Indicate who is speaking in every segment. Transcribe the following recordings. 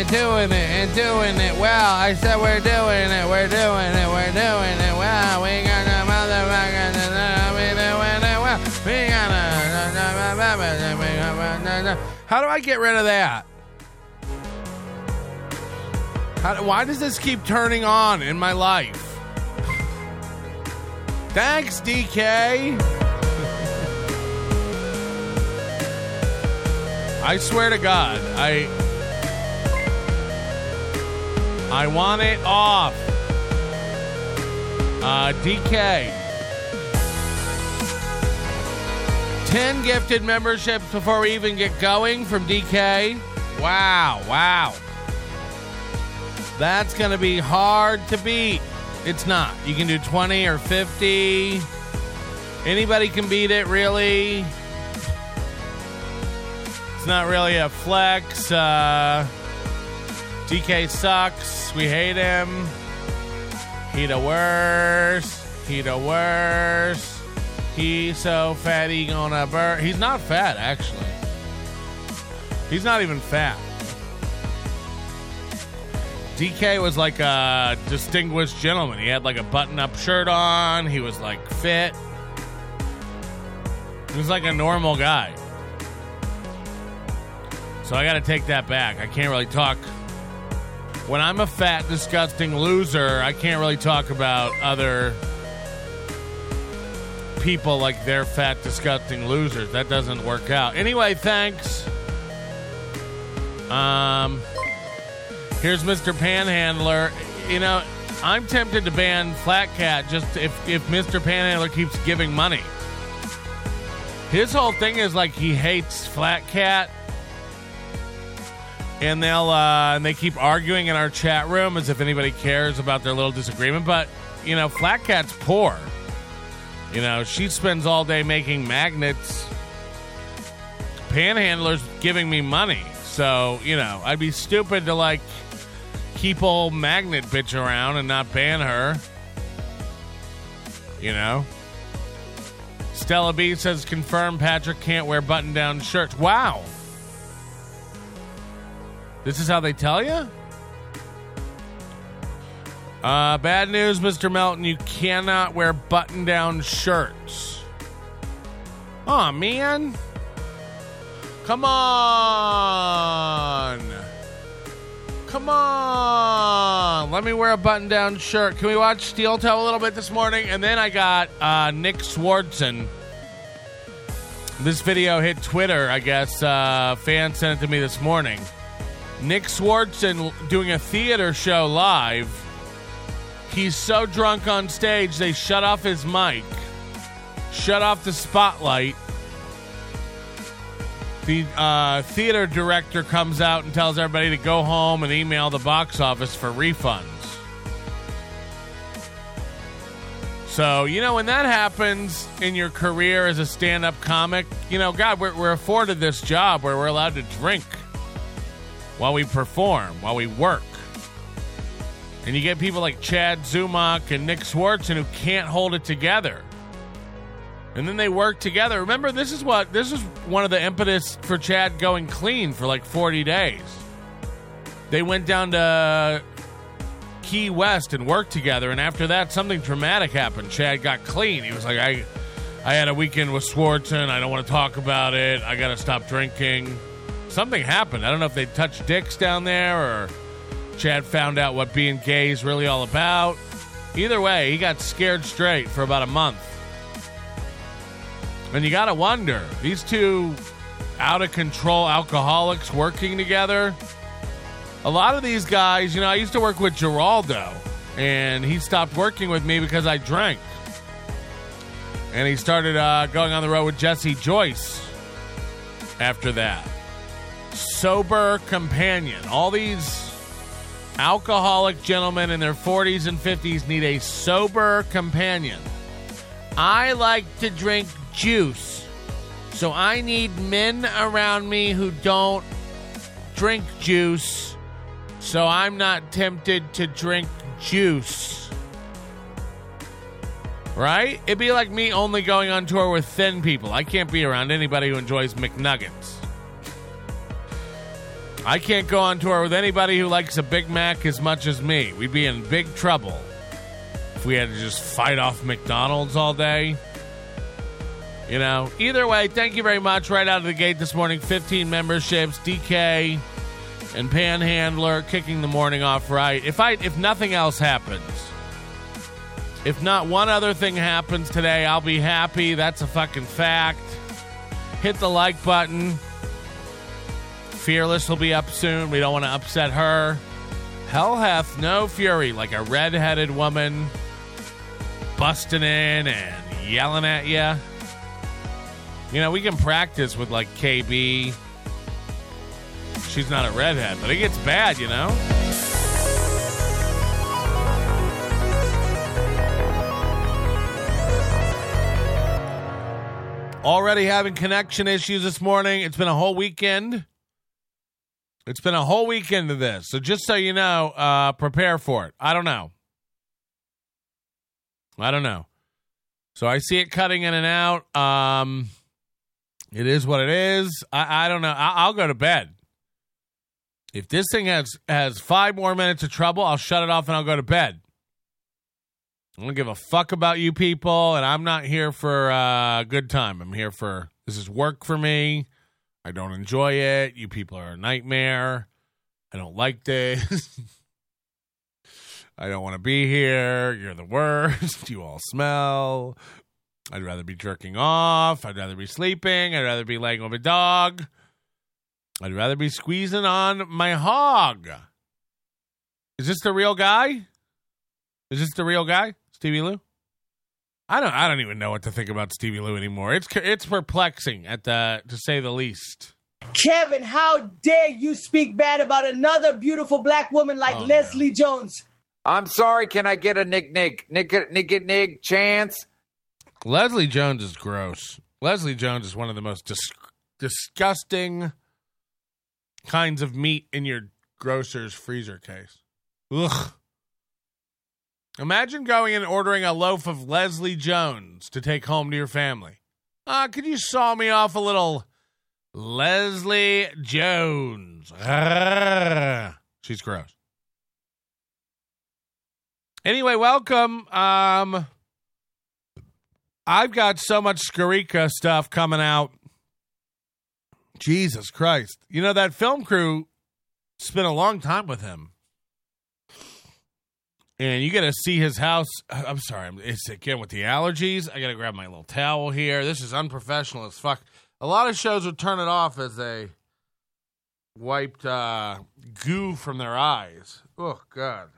Speaker 1: doing it and doing it well. I said we're doing it, we're doing it, we're doing it well. We got a motherfucker, we doing it well. We got a... How do I get rid of that? Why does this keep turning on in my life? Thanks, DK. I swear to God, I want it off. DK. 10 gifted memberships before we even get going from DK. Wow. That's going to be hard to beat. It's not. You can do 20 or 50. Anybody can beat it, really. It's not really a flex. DK sucks. We hate him. He the worst. He's so fat he gonna burn. He's not fat, actually. He's not even fat. DK was like a distinguished gentleman. He had like a button-up shirt on. He was like fit. He was like a normal guy. So I got to take that back. I can't really talk. When I'm a fat, disgusting loser, I can't really talk about other people like they're fat, disgusting losers. That doesn't work out. Anyway, thanks. Here's Mr. Panhandler. You know, I'm tempted to ban Flat Cat just if Mr. Panhandler keeps giving money. His whole thing is like he hates Flat Cat. And they keep arguing in our chat room as if anybody cares about their little disagreement. But, you know, Flat Cat's poor. You know, she spends all day making magnets. Panhandler's giving me money. So, you know, I'd be stupid to, like, keep old magnet bitch around and not ban her. You know? Stella B says, confirm Patrick can't wear button-down shirts. Wow. This is how they tell you? Bad news, Mr. Melton. You cannot wear button-down shirts. Aw, man. Come on. Let me wear a button-down shirt. Can we watch Steel Toe a little bit this morning? And then I got Nick Swardson. This video hit Twitter, I guess. Fan sent it to me this morning. Nick Swardson doing a theater show live. He's so drunk on stage, they shut off his mic, shut off the spotlight. The theater director comes out and tells everybody to go home and email the box office for refunds. So, you know, when that happens in your career as a stand-up comic, you know, God, we're afforded this job where we're allowed to drink while we perform, while we work. And you get people like Chad Zumock and Nick Swardson who can't hold it together. And then they work together. Remember, this is one of the impetus for Chad going clean for like 40 days. They went down to Key West and worked together, and after that, something dramatic happened. Chad got clean. He was like, I had a weekend with Swardson. I don't want to talk about it. I got to stop drinking. Something happened. I don't know if they touched dicks down there or Chad found out what being gay is really all about. Either way, he got scared straight for about a month. And you got to wonder, these two out-of-control alcoholics working together, a lot of these guys, you know, I used to work with Geraldo, and he stopped working with me because I drank. And he started going on the road with Jesse Joyce after that. Sober companion. All these alcoholic gentlemen in their 40s and 50s need a sober companion. I like to drink juice, so I need men around me who don't drink juice, so I'm not tempted to drink juice. Right? It'd be like me only going on tour with thin people. I can't be around anybody who enjoys McNuggets. I can't go on tour with anybody who likes a Big Mac as much as me. We'd be in big trouble if we had to just fight off McDonald's all day. You know, either way, thank you very much. Right out of the gate this morning, 15 memberships, DK and Panhandler kicking the morning off right. If nothing else happens, if not one other thing happens today, I'll be happy. That's a fucking fact. Hit the like button. Fearless will be up soon. We don't want to upset her. Hell hath no fury like a red-headed woman busting in and yelling at you. You know, we can practice with, like, KB. She's not a redhead, but it gets bad, you know? Already having connection issues this morning. It's been a whole weekend. It's been a whole weekend of this. So just so you know, prepare for it. I don't know. So I see it cutting in and out. It is what it is. I don't know. I'll go to bed. If this thing has 5 more minutes of trouble, I'll shut it off and I'll go to bed. I don't give a fuck about you people, and I'm not here for a good time. I'm here for, this is work for me. I don't enjoy it. You people are a nightmare. I don't like this. I don't want to be here. You're the worst. You all smell. I'd rather be jerking off. I'd rather be sleeping. I'd rather be laying with a dog. I'd rather be squeezing on my hog. Is this the real guy? Stevie Lou? I don't even know what to think about Stevie Lou anymore. It's perplexing to say the least.
Speaker 2: Kevin, how dare you speak bad about another beautiful black woman like Leslie Jones?
Speaker 3: I'm sorry. Can I get a nig chance?
Speaker 1: Leslie Jones is gross. Leslie Jones is one of the most disgusting kinds of meat in your grocer's freezer case. Ugh. Imagine going and ordering a loaf of Leslie Jones to take home to your family. Could you saw me off a little Leslie Jones? She's gross. Anyway, welcome. I've got so much Skarika stuff coming out. Jesus Christ. You know, that film crew spent a long time with him. And you got to see his house. I'm sorry. It's again with the allergies. I got to grab my little towel here. This is unprofessional as fuck. A lot of shows would turn it off as they wiped goo from their eyes. Oh, God.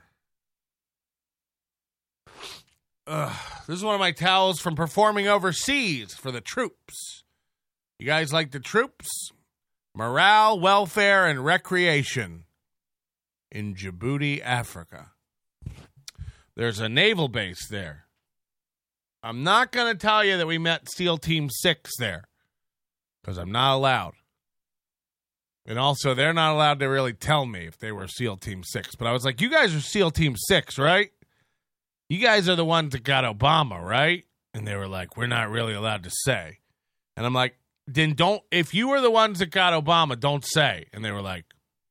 Speaker 1: This is one of my towels from performing overseas for the troops. You guys like the troops? Morale, welfare, and recreation in Djibouti, Africa. There's a naval base there. I'm not going to tell you that we met SEAL Team 6 there because I'm not allowed. And also, they're not allowed to really tell me if they were SEAL Team 6. But I was like, you guys are SEAL Team 6, right? You guys are the ones that got Obama, right? And they were like, we're not really allowed to say. And I'm like, then don't, if you were the ones that got Obama, don't say. And they were like,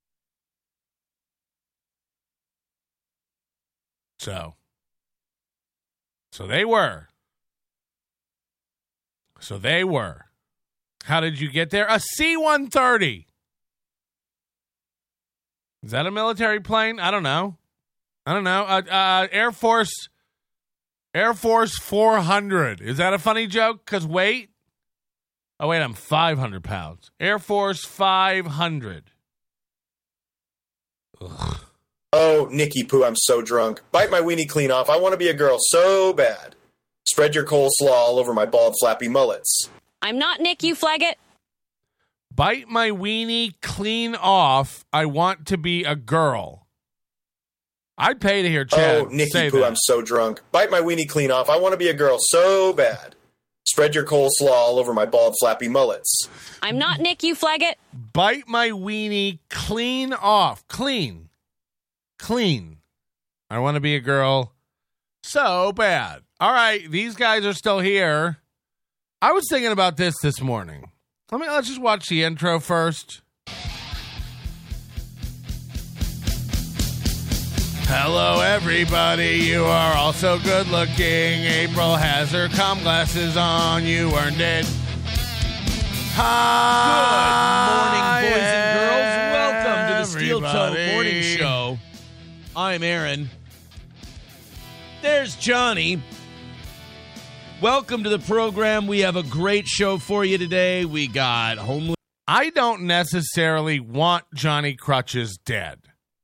Speaker 1: so they were. How did you get there? A C-130. Is that a military plane? I don't know. Air Force 400. Is that a funny joke? Because weight? Oh, wait, I'm 500 pounds. Air Force 500. Ugh.
Speaker 4: Oh, Nikki Poo, I'm so drunk. Bite my weenie clean off. I want to be a girl so bad. Spread your coleslaw all over my bald, flappy mullets.
Speaker 5: I'm not Nick, you faggot.
Speaker 1: Bite my weenie clean off. I want to be a girl. I'd pay to hear Chad
Speaker 4: Oh, Nikki
Speaker 1: say
Speaker 4: Poo,
Speaker 1: that.
Speaker 4: I'm so drunk. Bite my weenie clean off. I want to be a girl so bad. Spread your coleslaw all over my bald, flappy mullets.
Speaker 5: I'm not Nick, you faggot.
Speaker 1: Bite my weenie clean off. Clean. I want to be a girl so bad. All right, these guys are still here. I was thinking about this morning. Let's just watch the intro first. Hello, everybody. You are all so good looking. April has her comm glasses on. You earned it. Hi.
Speaker 6: Good morning, boys and girls. Welcome to the Steel Toe
Speaker 1: everybody.
Speaker 6: Morning Show. I'm Aaron. There's Johnny. Welcome to the program. We have a great show for you today. We got homeless.
Speaker 1: I don't necessarily want Johnny Crutches dead.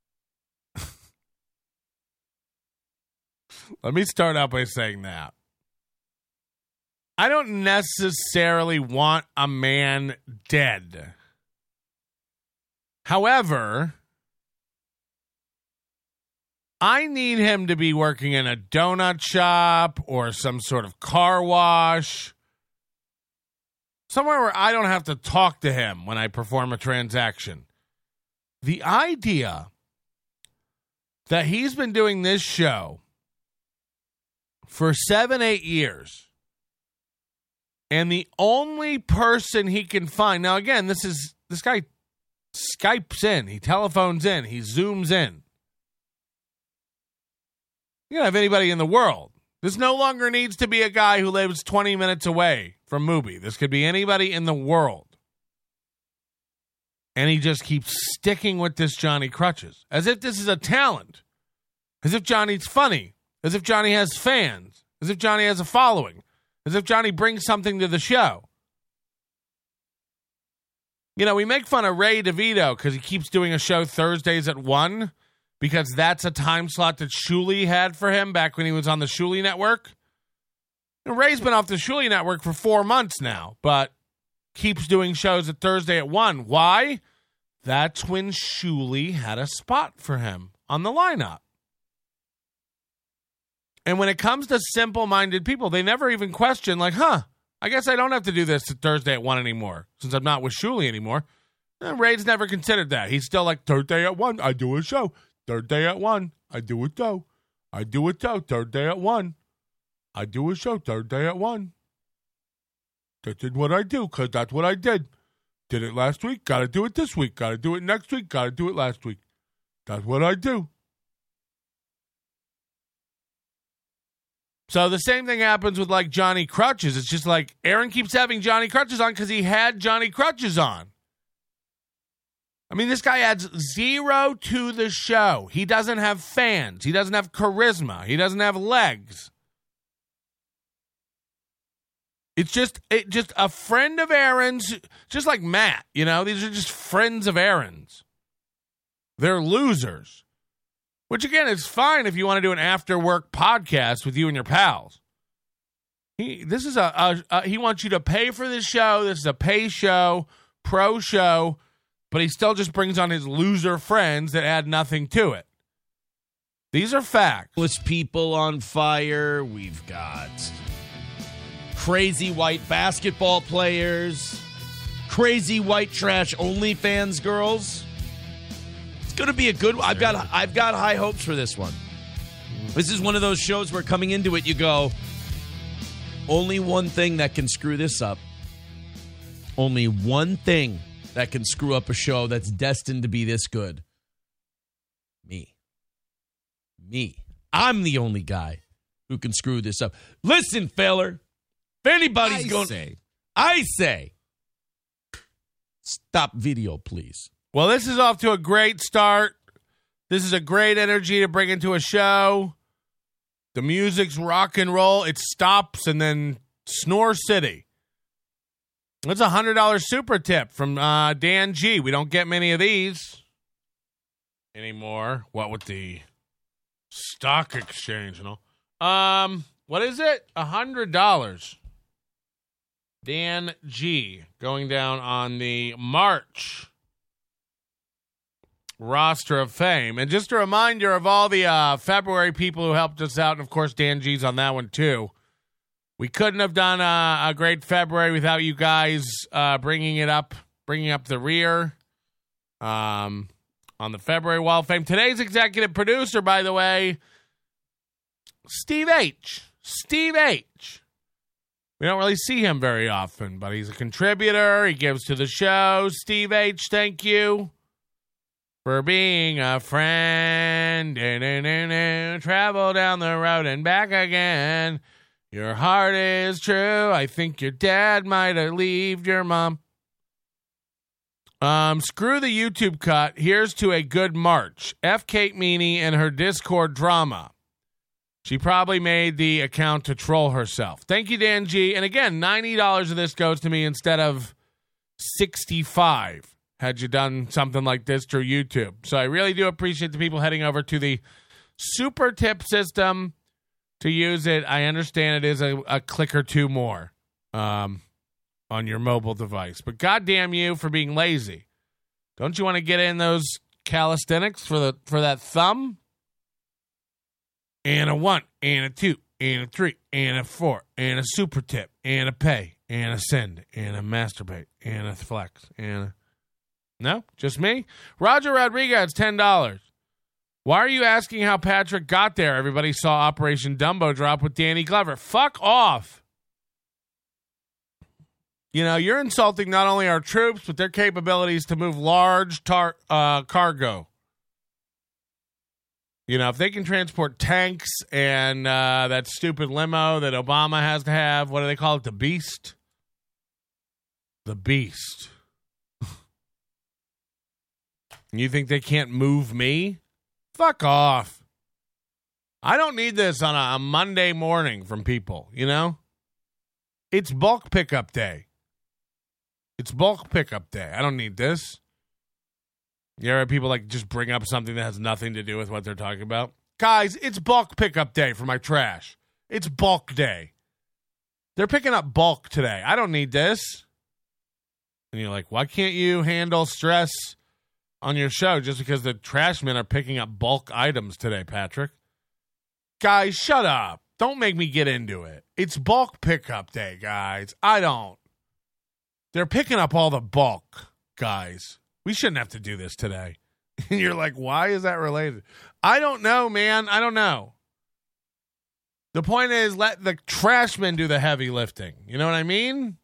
Speaker 1: Let me start out by saying that. I don't necessarily want a man dead. However, I need him to be working in a donut shop or some sort of car wash. Somewhere where I don't have to talk to him when I perform a transaction. The idea that he's been doing this show for 7-8 years, and the only person he can find, now again, this guy Skypes in, he telephones in, he Zooms in. You can have anybody in the world. This no longer needs to be a guy who lives 20 minutes away from Mubi. This could be anybody in the world. And he just keeps sticking with this Johnny Crutches, as if this is a talent, as if Johnny's funny, as if Johnny has fans, as if Johnny has a following, as if Johnny brings something to the show. You know, we make fun of Ray DeVito because he keeps doing a show Thursdays at 1 because that's a time slot that Shuli had for him back when he was on the Shuli Network. And Ray's been off the Shuli Network for 4 months now, but keeps doing shows at Thursday at 1. Why? That's when Shuli had a spot for him on the lineup. And when it comes to simple-minded people, they never even question, like, I guess I don't have to do this Thursday at 1 anymore, since I'm not with Shuli anymore. And Ray's never considered that. He's still like, Thursday at 1, I do a show. Thursday at 1, I do it though. I do it though. Thursday at 1, I do a show. Thursday at 1. That's what I do, because that's what I did. Did it last week, got to do it this week. Got to do it next week, got to do it last week. That's what I do. So the same thing happens with, like, Johnny Crutches. It's just like Aaron keeps having Johnny Crutches on because he had Johnny Crutches on. I mean, this guy adds zero to the show. He doesn't have fans. He doesn't have charisma. He doesn't have legs. It's just a friend of Aaron's, just like Matt, you know? These are just friends of Aaron's. They're losers. Which, again, is fine if you want to do an after-work podcast with you and your pals. This is he wants you to pay for this show. This is a pay show, pro show, but he still just brings on his loser friends that add nothing to it. These are facts.
Speaker 6: Homeless people on fire. We've got crazy white basketball players. Crazy white trash OnlyFans girls. Going to be a good one. I've got high hopes for this one. This is one of those shows where coming into it you go, only one thing that can screw this up. Only one thing that can screw up a show that's destined to be this good. Me. I'm the only guy who can screw this up. Listen, feller. If anybody's I say, stop video, please.
Speaker 1: Well, this is off to a great start. This is a great energy to bring into a show. The music's rock and roll. It stops and then Snore City. That's a $100 super tip from Dan G. We don't get many of these anymore. What with the stock exchange and all. What is it? $100. Dan G. going down on the March roster of fame. And just a reminder of all the February people who helped us out, and of course Dan G's on that one too. We couldn't have done a great February without you guys bringing up the rear on the February Wall of Fame. Today's executive producer, by the way, Steve H. We don't really see him very often, but he's a contributor. He gives to the show. Steve H., thank you. for being a friend. Travel down the road and back again. Your heart is true. I think your dad might have left your mom. Screw the YouTube cut. Here's to a good March. F. Kate Meany and her Discord drama. She probably made the account to troll herself. Thank you, Dan G. And again, $90 of this goes to me instead of $65 had you done something like this through YouTube. So I really do appreciate the people heading over to the super tip system to use it. I understand it is a click or two more on your mobile device. But goddamn you for being lazy. Don't you want to get in those calisthenics for that thumb? And a 1, and a 2, and a 3, and a 4, and a super tip, and a pay, and a send, and a masturbate, and a flex, and a... No? Just me? Roger Rodriguez, $10. Why are you asking how Patrick got there? Everybody saw Operation Dumbo Drop with Danny Glover. Fuck off. You know, you're insulting not only our troops, but their capabilities to move large cargo. You know, if they can transport tanks and that stupid limo that Obama has to have, what do they call it? The Beast? The Beast. You think they can't move me? Fuck off. I don't need this on a Monday morning from people, you know? It's bulk pickup day. It's bulk pickup day. I don't need this. You ever have people like just bring up something that has nothing to do with what they're talking about? Guys, it's bulk pickup day for my trash. It's bulk day. They're picking up bulk today. I don't need this. And you're like, why can't you handle stress on your show just because the trash men are picking up bulk items today, Patrick? Guys, shut up. Don't make me get into it. It's bulk pickup day, guys. I don't. They're picking up all the bulk, guys. We shouldn't have to do this today. And you're like, why is that related? I don't know, man. I don't know. The point is, let the trash men do the heavy lifting. You know what I mean?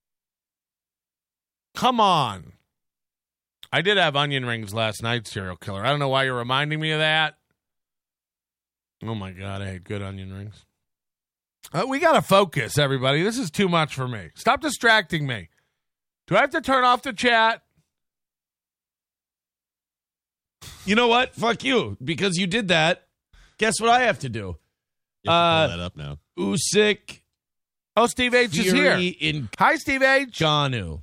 Speaker 1: Come on. I did have onion rings last night, serial killer. I don't know why you're reminding me of that. Oh, my God. I had good onion rings. We got to focus, everybody. This is too much for me. Stop distracting me. Do I have to turn off the chat?
Speaker 6: You know what? Fuck you. Because you did that. Guess what I have to do?
Speaker 7: You have to pull that up now.
Speaker 6: Usyk.
Speaker 1: Oh, Steve H is
Speaker 6: Fury
Speaker 1: here.
Speaker 6: In
Speaker 1: Hi, Steve H.
Speaker 6: Ngannou.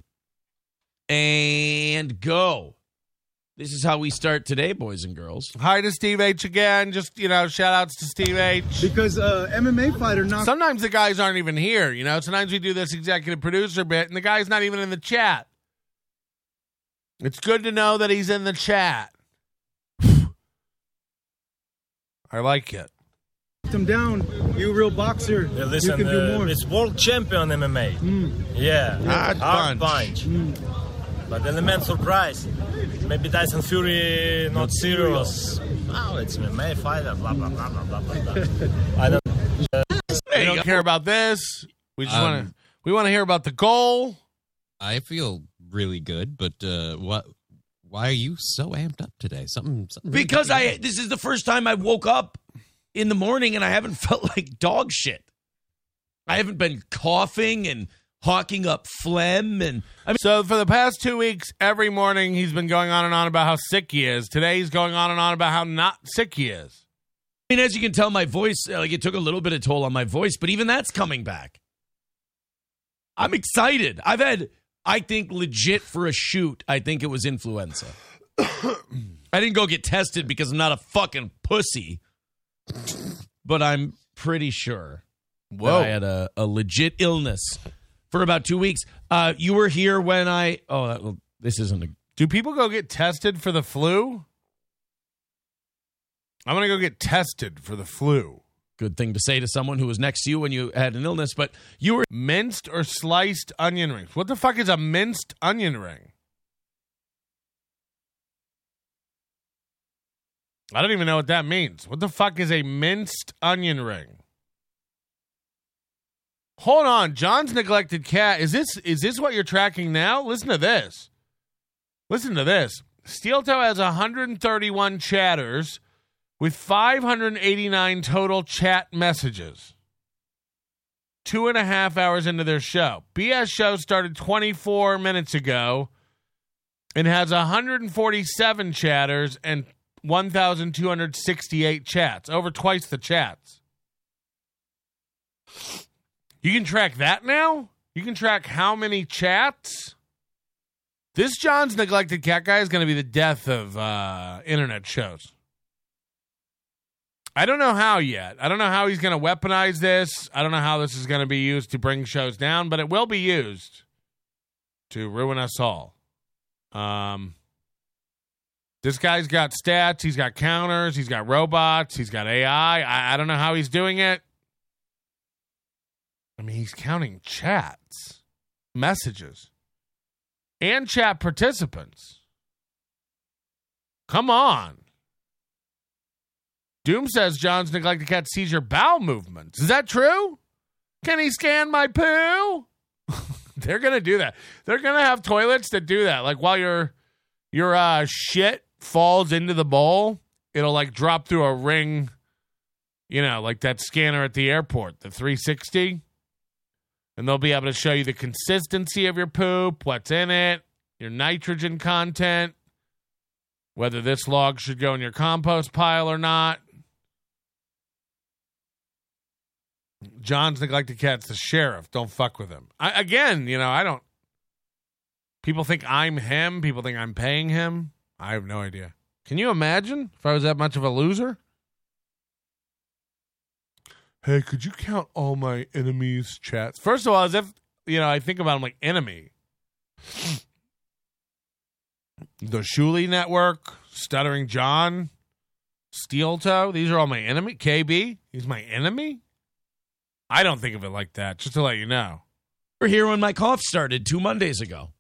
Speaker 6: And go. This is how we start today, boys and girls.
Speaker 1: Hi to Steve H again. Just, shout outs to Steve H.
Speaker 8: Because MMA fighter knocked...
Speaker 1: Sometimes the guys aren't even here, Sometimes we do this executive producer bit, and the guy's not even in the chat. It's good to know that he's in the chat. I like it.
Speaker 8: Him down. You a real boxer.
Speaker 9: Yeah, listen,
Speaker 8: you can do more.
Speaker 9: It's world champion MMA. Yeah. Hard punch. But element surprise. Maybe Tyson Fury not serious. Oh, it's MMA fighter. Blah, blah, blah, blah, blah, blah. I don't...
Speaker 1: We don't care about this. We just want to hear about the goal.
Speaker 7: I feel really good, but why are you so amped up today? Something really
Speaker 6: because this is the first time I woke up in the morning and I haven't felt like dog shit. I haven't been coughing and hawking up phlegm.
Speaker 1: So for the past 2 weeks, every morning he's been going on and on about how sick he is. Today he's going on and on about how not sick he is.
Speaker 6: I mean, as you can tell, my voice, it took a little bit of toll on my voice, but even that's coming back. I'm excited. I've had, I think, legit for a shoot, I think it was influenza. I didn't go get tested because I'm not a fucking pussy, but I'm pretty sure that I had a legit illness for about 2 weeks. You were here when this isn't a...
Speaker 1: Do people go get tested for the flu? I'm going to go get tested for the flu.
Speaker 6: Good thing to say to someone who was next to you when you had an illness, but you were...
Speaker 1: Minced or sliced onion rings. What the fuck is a minced onion ring? I don't even know what that means. What the fuck is a minced onion ring? Hold on, John's neglected cat. Is this what you're tracking now? Listen to this. Listen to this. Steel Toe has 131 chatters with 589 total chat messages. 2.5 hours into their show. BS show started 24 minutes ago and has 147 chatters and 1,268 chats. Over twice the chats. You can track that now? You can track how many chats? This John's Neglected Cat guy is going to be the death of internet shows. I don't know how yet. I don't know how he's going to weaponize this. I don't know how this is going to be used to bring shows down, but it will be used to ruin us all. This guy's got stats. He's got counters. He's got robots. He's got AI. I don't know how he's doing it. I mean, he's counting chats, messages, and chat participants. Come on. Doom says John's Neglected Cat sees your bowel movements. Is that true? Can he scan my poo? They're going to do that. They're going to have toilets that do that. Like while your shit falls into the bowl, it'll like drop through a ring, you know, like that scanner at the airport, the 360. And they'll be able to show you the consistency of your poop, what's in it, your nitrogen content, whether this log should go in your compost pile or not. John's Neglected Cat's the sheriff. Don't fuck with him. I don't. People think I'm him. People think I'm paying him. I have no idea. Can you imagine if I was that much of a loser? Hey, could you count all my enemies' chats? First of all, as if, I think about them like enemy. The Shuli Network, Stuttering John, Steel Toe, these are all my enemy. KB, he's my enemy? I don't think of it like that, just to let you know.
Speaker 6: We're here when my cough started 2 Mondays ago.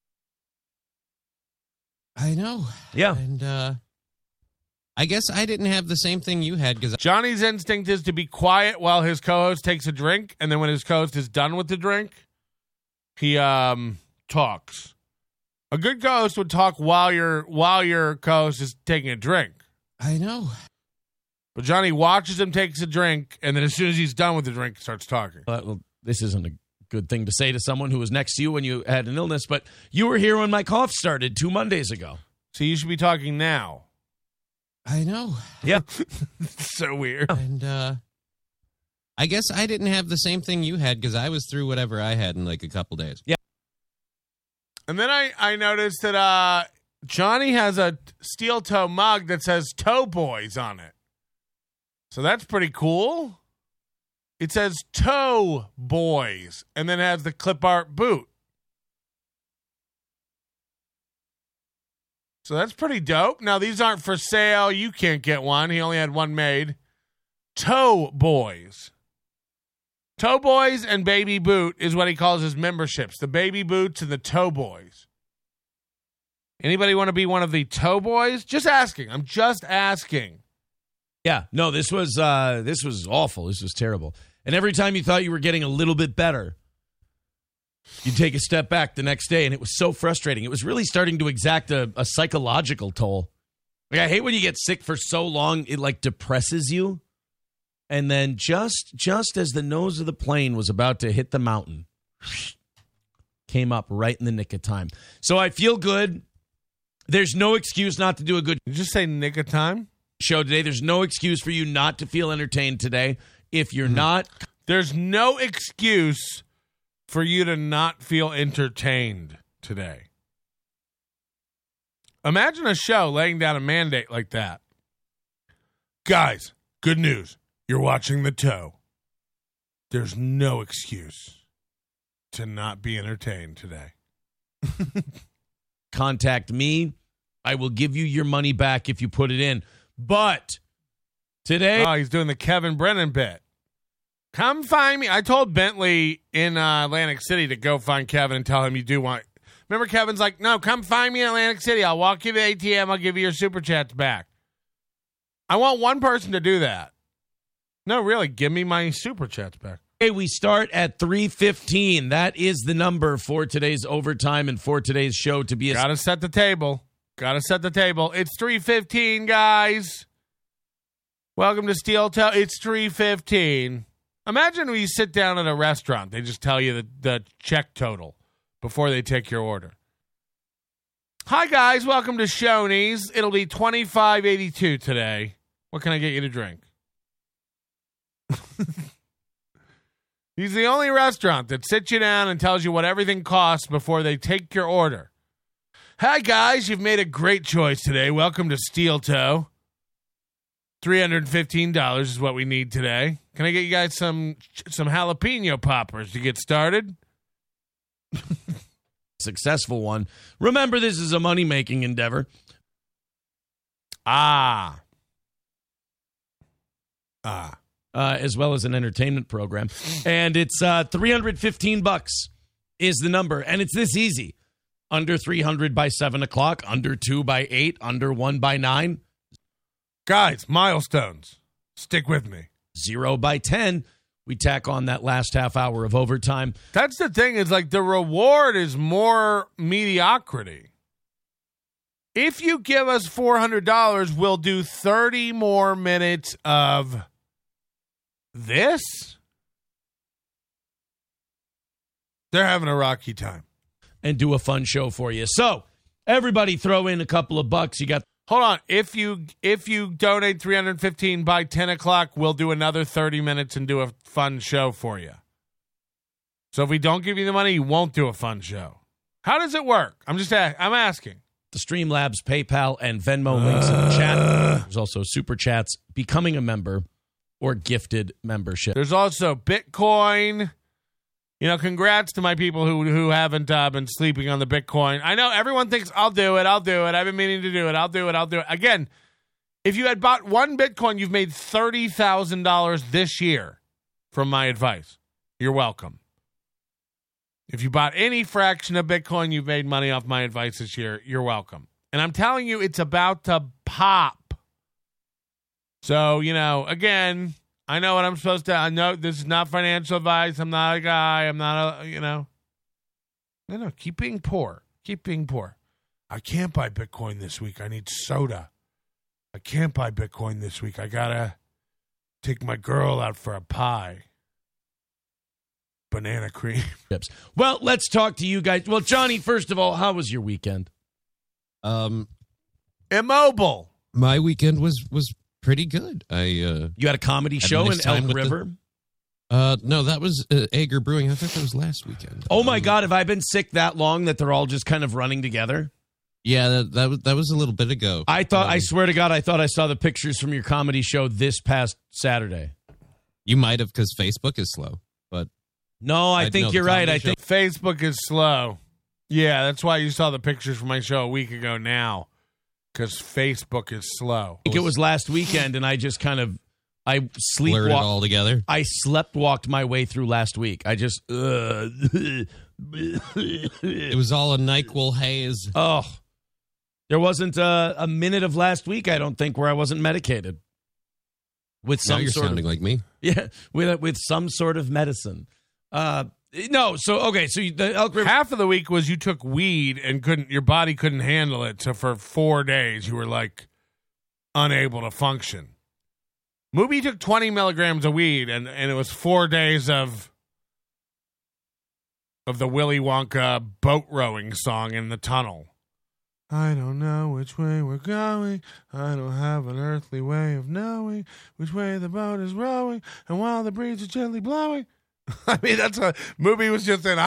Speaker 7: I know.
Speaker 6: Yeah.
Speaker 7: And I guess I didn't have the same thing you had because
Speaker 1: Johnny's instinct is to be quiet while his co-host takes a drink, and then when his co-host is done with the drink, he talks. A good co-host would talk while your co-host is taking a drink.
Speaker 7: I know.
Speaker 1: But Johnny watches him take a drink, and then as soon as he's done with the drink, starts talking.
Speaker 6: Well, this isn't a good thing to say to someone who was next to you when you had an illness, but you were here when my cough started 2 Mondays ago.
Speaker 1: So you should be talking now.
Speaker 7: I know.
Speaker 6: Yeah.
Speaker 1: So weird.
Speaker 7: And I guess I didn't have the same thing you had because I was through whatever I had in like a couple days.
Speaker 6: Yeah.
Speaker 1: And then I noticed that Johnny has a Steel Toe mug that says Toe Boys on it. So that's pretty cool. It says Toe Boys and then has the clip art boot. So that's pretty dope. Now, these aren't for sale. You can't get one. He only had one made. Toe Boys. Toe Boys and Baby Boot is what he calls his memberships. The Baby Boots and the Toe Boys. Anybody want to be one of the Toe Boys? Just asking. I'm just asking.
Speaker 6: Yeah. No, this was awful. This was terrible. And every time you thought you were getting a little bit better, you take a step back the next day, and it was so frustrating. It was really starting to exact a psychological toll. Like, I hate when you get sick for so long, it like depresses you. And then just as the nose of the plane was about to hit the mountain, came up right in the nick of time. So I feel good. There's no excuse not to do a good
Speaker 1: Did you just say nick of time?
Speaker 6: Show today. There's no excuse for you not to feel entertained today. If you're not,
Speaker 1: there's no excuse for you to not feel entertained today. Imagine a show laying down a mandate like that. Guys, good news. You're watching The Toe. There's no excuse to not be entertained today.
Speaker 6: Contact me. I will give you your money back if you put it in. But today...
Speaker 1: Oh, he's doing the Kevin Brennan bit. Come find me. I told Bentley in Atlantic City to go find Kevin and tell him you do want... Remember, Kevin's like, no, come find me in Atlantic City. I'll walk you to the ATM. I'll give you your Super Chats back. I want one person to do that. No, really, give me my Super Chats back.
Speaker 6: Hey, we start at 3:15. That is the number for today's overtime and for today's show to be...
Speaker 1: Got to set the table. Gotta set the table. It's 3:15, guys. Welcome to Steel Toe. It's 3:15. Imagine when you sit down at a restaurant, they just tell you the check total before they take your order. Hi, guys. Welcome to Shoney's. It'll be $25.82 today. What can I get you to drink? He's the only restaurant that sits you down and tells you what everything costs before they take your order. Hi, guys. You've made a great choice today. Welcome to Steel Toe. $315 is what we need today. Can I get you guys some jalapeno poppers to get started?
Speaker 6: Successful one. Remember, this is a money-making endeavor. As well as an entertainment program. And it's $315 is the number. And it's this easy. Under 300 by 7 o'clock, under 2 by 8, under 1 by 9.
Speaker 1: Guys, milestones. Stick with me.
Speaker 6: 0 by 10. We tack on that last half hour of overtime.
Speaker 1: That's the thing, is like the reward is more mediocrity. If you give us $400, we'll do 30 more minutes of this. They're having a rocky time.
Speaker 6: And do a fun show for you. So, everybody throw in a couple of bucks. You got...
Speaker 1: Hold on. If you donate $315 by 10 o'clock, we'll do another 30 minutes and do a fun show for you. So if we don't give you the money, you won't do a fun show. How does it work? I'm asking.
Speaker 6: The Streamlabs, PayPal, and Venmo links in the chat. There's also Super Chats, becoming a member, or gifted membership.
Speaker 1: There's also Bitcoin. You know, congrats to my people who haven't been sleeping on the Bitcoin. I know everyone thinks, I'll do it. I've been meaning to do it. I'll do it. Again, if you had bought one Bitcoin, you've made $30,000 this year from my advice. You're welcome. If you bought any fraction of Bitcoin, you've made money off my advice this year. You're welcome. And I'm telling you, it's about to pop. So, you know, again... I know what I'm supposed to. I know this is not financial advice. I'm not a guy. I'm not a, No, keep being poor. Keep being poor. I can't buy Bitcoin this week. I need soda. I can't buy Bitcoin this week. I got to take my girl out for a pie. Banana cream.
Speaker 6: Well, let's talk to you guys. Well, Johnny, first of all, how was your weekend?
Speaker 1: Immobile.
Speaker 7: My weekend was pretty good.
Speaker 6: You had a comedy show in Elk River?
Speaker 7: No, that was Ager Brewing. I think that was last weekend.
Speaker 6: Oh my God, have I been sick that long that they're all just kind of running together?
Speaker 7: Yeah, that was a little bit ago.
Speaker 6: I swear to God, I thought I saw the pictures from your comedy show this past Saturday.
Speaker 7: You might have, because Facebook is slow. But
Speaker 6: no, I think you're right. I think
Speaker 1: Facebook is slow. Yeah, that's why you saw the pictures from my show a week ago now. Because Facebook is slow.
Speaker 6: I think it was last weekend, and I just kind of,
Speaker 7: blurred it all together.
Speaker 6: I slept-walked my way through last week. I just,
Speaker 7: It was all a NyQuil haze.
Speaker 6: Oh. There wasn't a minute of last week, I don't think, where I wasn't medicated. With some
Speaker 7: now you're
Speaker 6: sort
Speaker 7: sounding
Speaker 6: of,
Speaker 7: like me.
Speaker 6: Yeah, with some sort of medicine. No, so okay, so the Elk River.
Speaker 1: Half of the week was you took weed and your body couldn't handle it. So for 4 days you were like unable to function. Mooby took 20 milligrams of weed and it was 4 days of the Willy Wonka boat rowing song in the tunnel. I don't know which way we're going. I don't have an earthly way of knowing which way the boat is rowing. And while the breeze is gently blowing. I mean, that's a movie was just in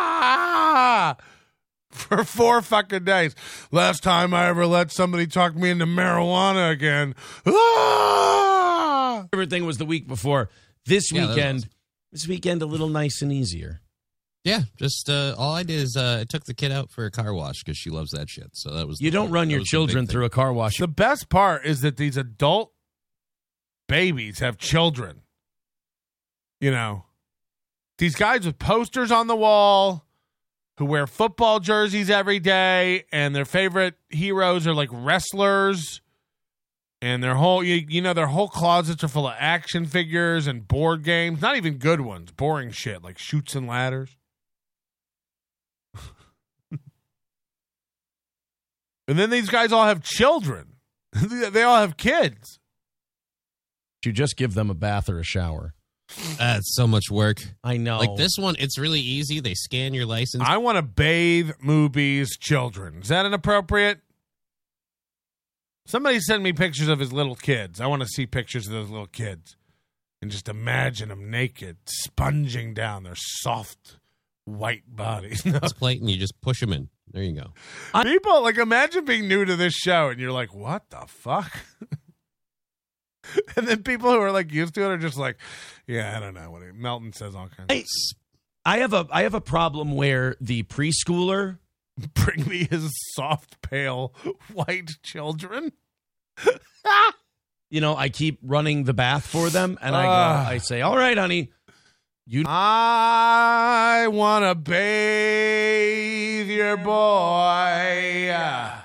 Speaker 1: for 4 fucking days. Last time I ever let somebody talk me into marijuana again.
Speaker 6: Favorite thing was the week before. This weekend a little nice and easier.
Speaker 7: Yeah, just all I did is I took the kid out for a car wash because she loves that shit. So that was
Speaker 6: you don't run your children through a car wash.
Speaker 1: The best part is that these adult babies have children. You know. These guys with posters on the wall who wear football jerseys every day and their favorite heroes are like wrestlers and their whole, their whole closets are full of action figures and board games. Not even good ones. Boring shit like Chutes and Ladders. And then these guys all have children. They all have kids.
Speaker 6: You just give them a bath or a shower.
Speaker 7: That's so much work.
Speaker 6: I know.
Speaker 7: Like this one, it's really easy. They scan your license.
Speaker 1: I want to bathe Mooby's children. Is that inappropriate? Somebody send me pictures of his little kids. I want to see pictures of those little kids. And just imagine them naked, sponging down their soft, white bodies.
Speaker 7: This plate, and you just push them in. There you go.
Speaker 1: People, like, imagine being new to this show, and you're like, what the fuck? And then people who are like used to it are just like, yeah, I don't know. Melton says all kinds of
Speaker 6: I have a problem where the preschooler
Speaker 1: bring me his soft, pale, white children.
Speaker 6: I keep running the bath for them, and I say, all right, honey.
Speaker 1: I want to bathe your boy.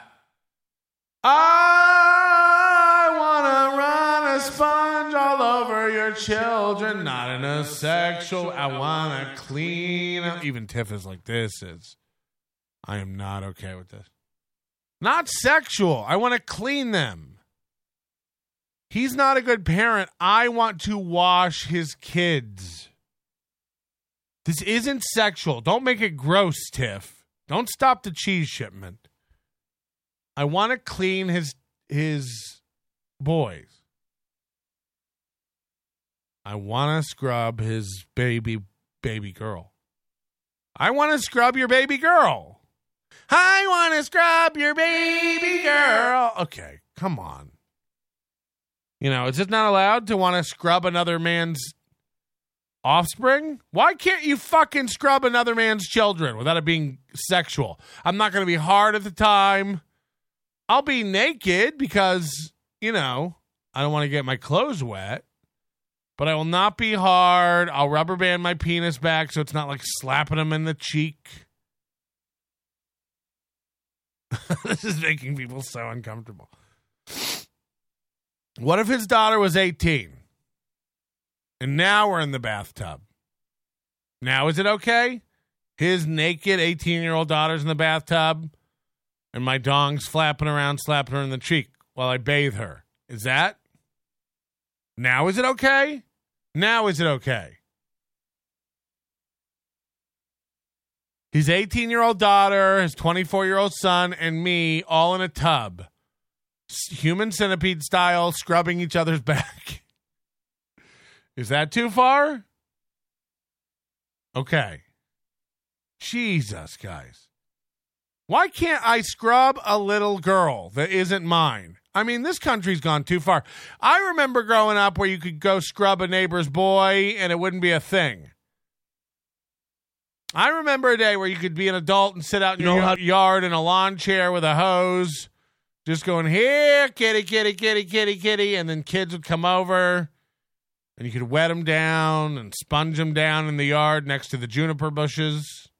Speaker 1: I want to run a sponge all over your children. Not in a sexual. I want to clean. Even Tiff is like, I am not okay with this. Not sexual. I want to clean them. He's not a good parent. I want to wash his kids. This isn't sexual. Don't make it gross, Tiff. Don't stop the cheese shipment. I want to clean his boys. I want to scrub his baby girl. I want to scrub your baby girl. I want to scrub your baby girl. Okay, come on. Is it not allowed to want to scrub another man's offspring? Why can't you fucking scrub another man's children without it being sexual? I'm not going to be hard at the time. I'll be naked because, I don't want to get my clothes wet. But I will not be hard. I'll rubber band my penis back so it's not like slapping him in the cheek. This is making people so uncomfortable. What if his daughter was 18? And now we're in the bathtub. Now is it okay? His naked 18-year-old daughter's in the bathtub and my dong's flapping around, slapping her in the cheek while I bathe her. Is that? Now is it okay? Now is it okay? His 18-year-old daughter, his 24-year-old son, and me all in a tub. Human centipede style, scrubbing each other's back. Is that too far? Okay. Jesus, guys. Why can't I scrub a little girl that isn't mine? I mean, this country's gone too far. I remember growing up where you could go scrub a neighbor's boy and it wouldn't be a thing. I remember a day where you could be an adult and sit out in your yard in a lawn chair with a hose, just going, here, kitty, kitty, kitty, kitty, kitty, and then kids would come over, and you could wet them down and sponge them down in the yard next to the juniper bushes.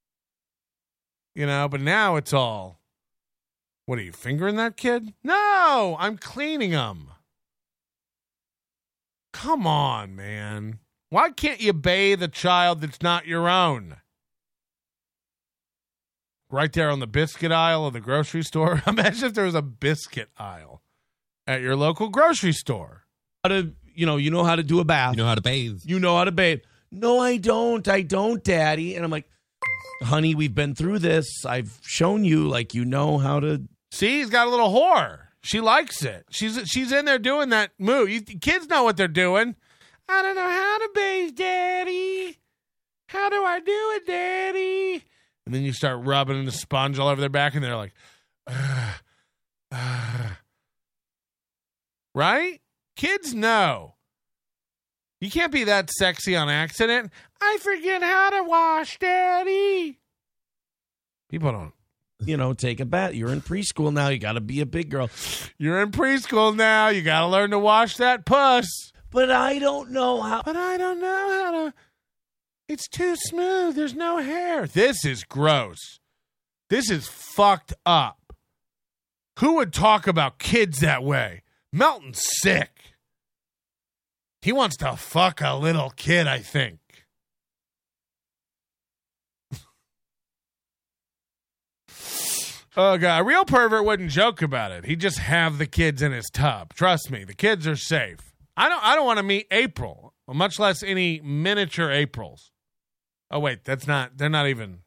Speaker 1: But now it's all, what are you, fingering that kid? No, I'm cleaning them. Come on, man. Why can't you bathe a child that's not your own? Right there on the biscuit aisle of the grocery store. Imagine if there was a biscuit aisle at your local grocery store.
Speaker 6: You know how to do a bath.
Speaker 7: You know how to bathe.
Speaker 6: You know how to bathe. No, I don't. I don't, Daddy. And I'm like, honey, we've been through this. I've shown you, you know how to.
Speaker 1: See, he's got a little whore. She likes it. She's in there doing that move. Kids know what they're doing. I don't know how to bathe, Daddy. How do I do it, Daddy? And then you start rubbing the sponge all over their back, and they're like, right? Kids know. You can't be that sexy on accident. I forget how to wash, Daddy. People don't.
Speaker 6: Take a bath. You're in preschool now. You got to be a big girl.
Speaker 1: You're in preschool now. You got to learn to wash that puss.
Speaker 6: But I don't know how.
Speaker 1: to. It's too smooth. There's no hair. This is gross. This is fucked up. Who would talk about kids that way? Melton's sick. He wants to fuck a little kid, I think. Oh, God. A real pervert wouldn't joke about it. He'd just have the kids in his tub. Trust me, the kids are safe. I don't want to meet April, much less any miniature Aprils. Oh, wait, they're not even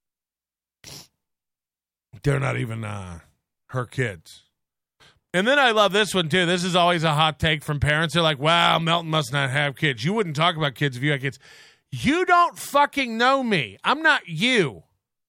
Speaker 1: her kids. And then I love this one, too. This is always a hot take from parents. They're like, wow, Melton must not have kids. You wouldn't talk about kids if you had kids. You don't fucking know me. I'm not you.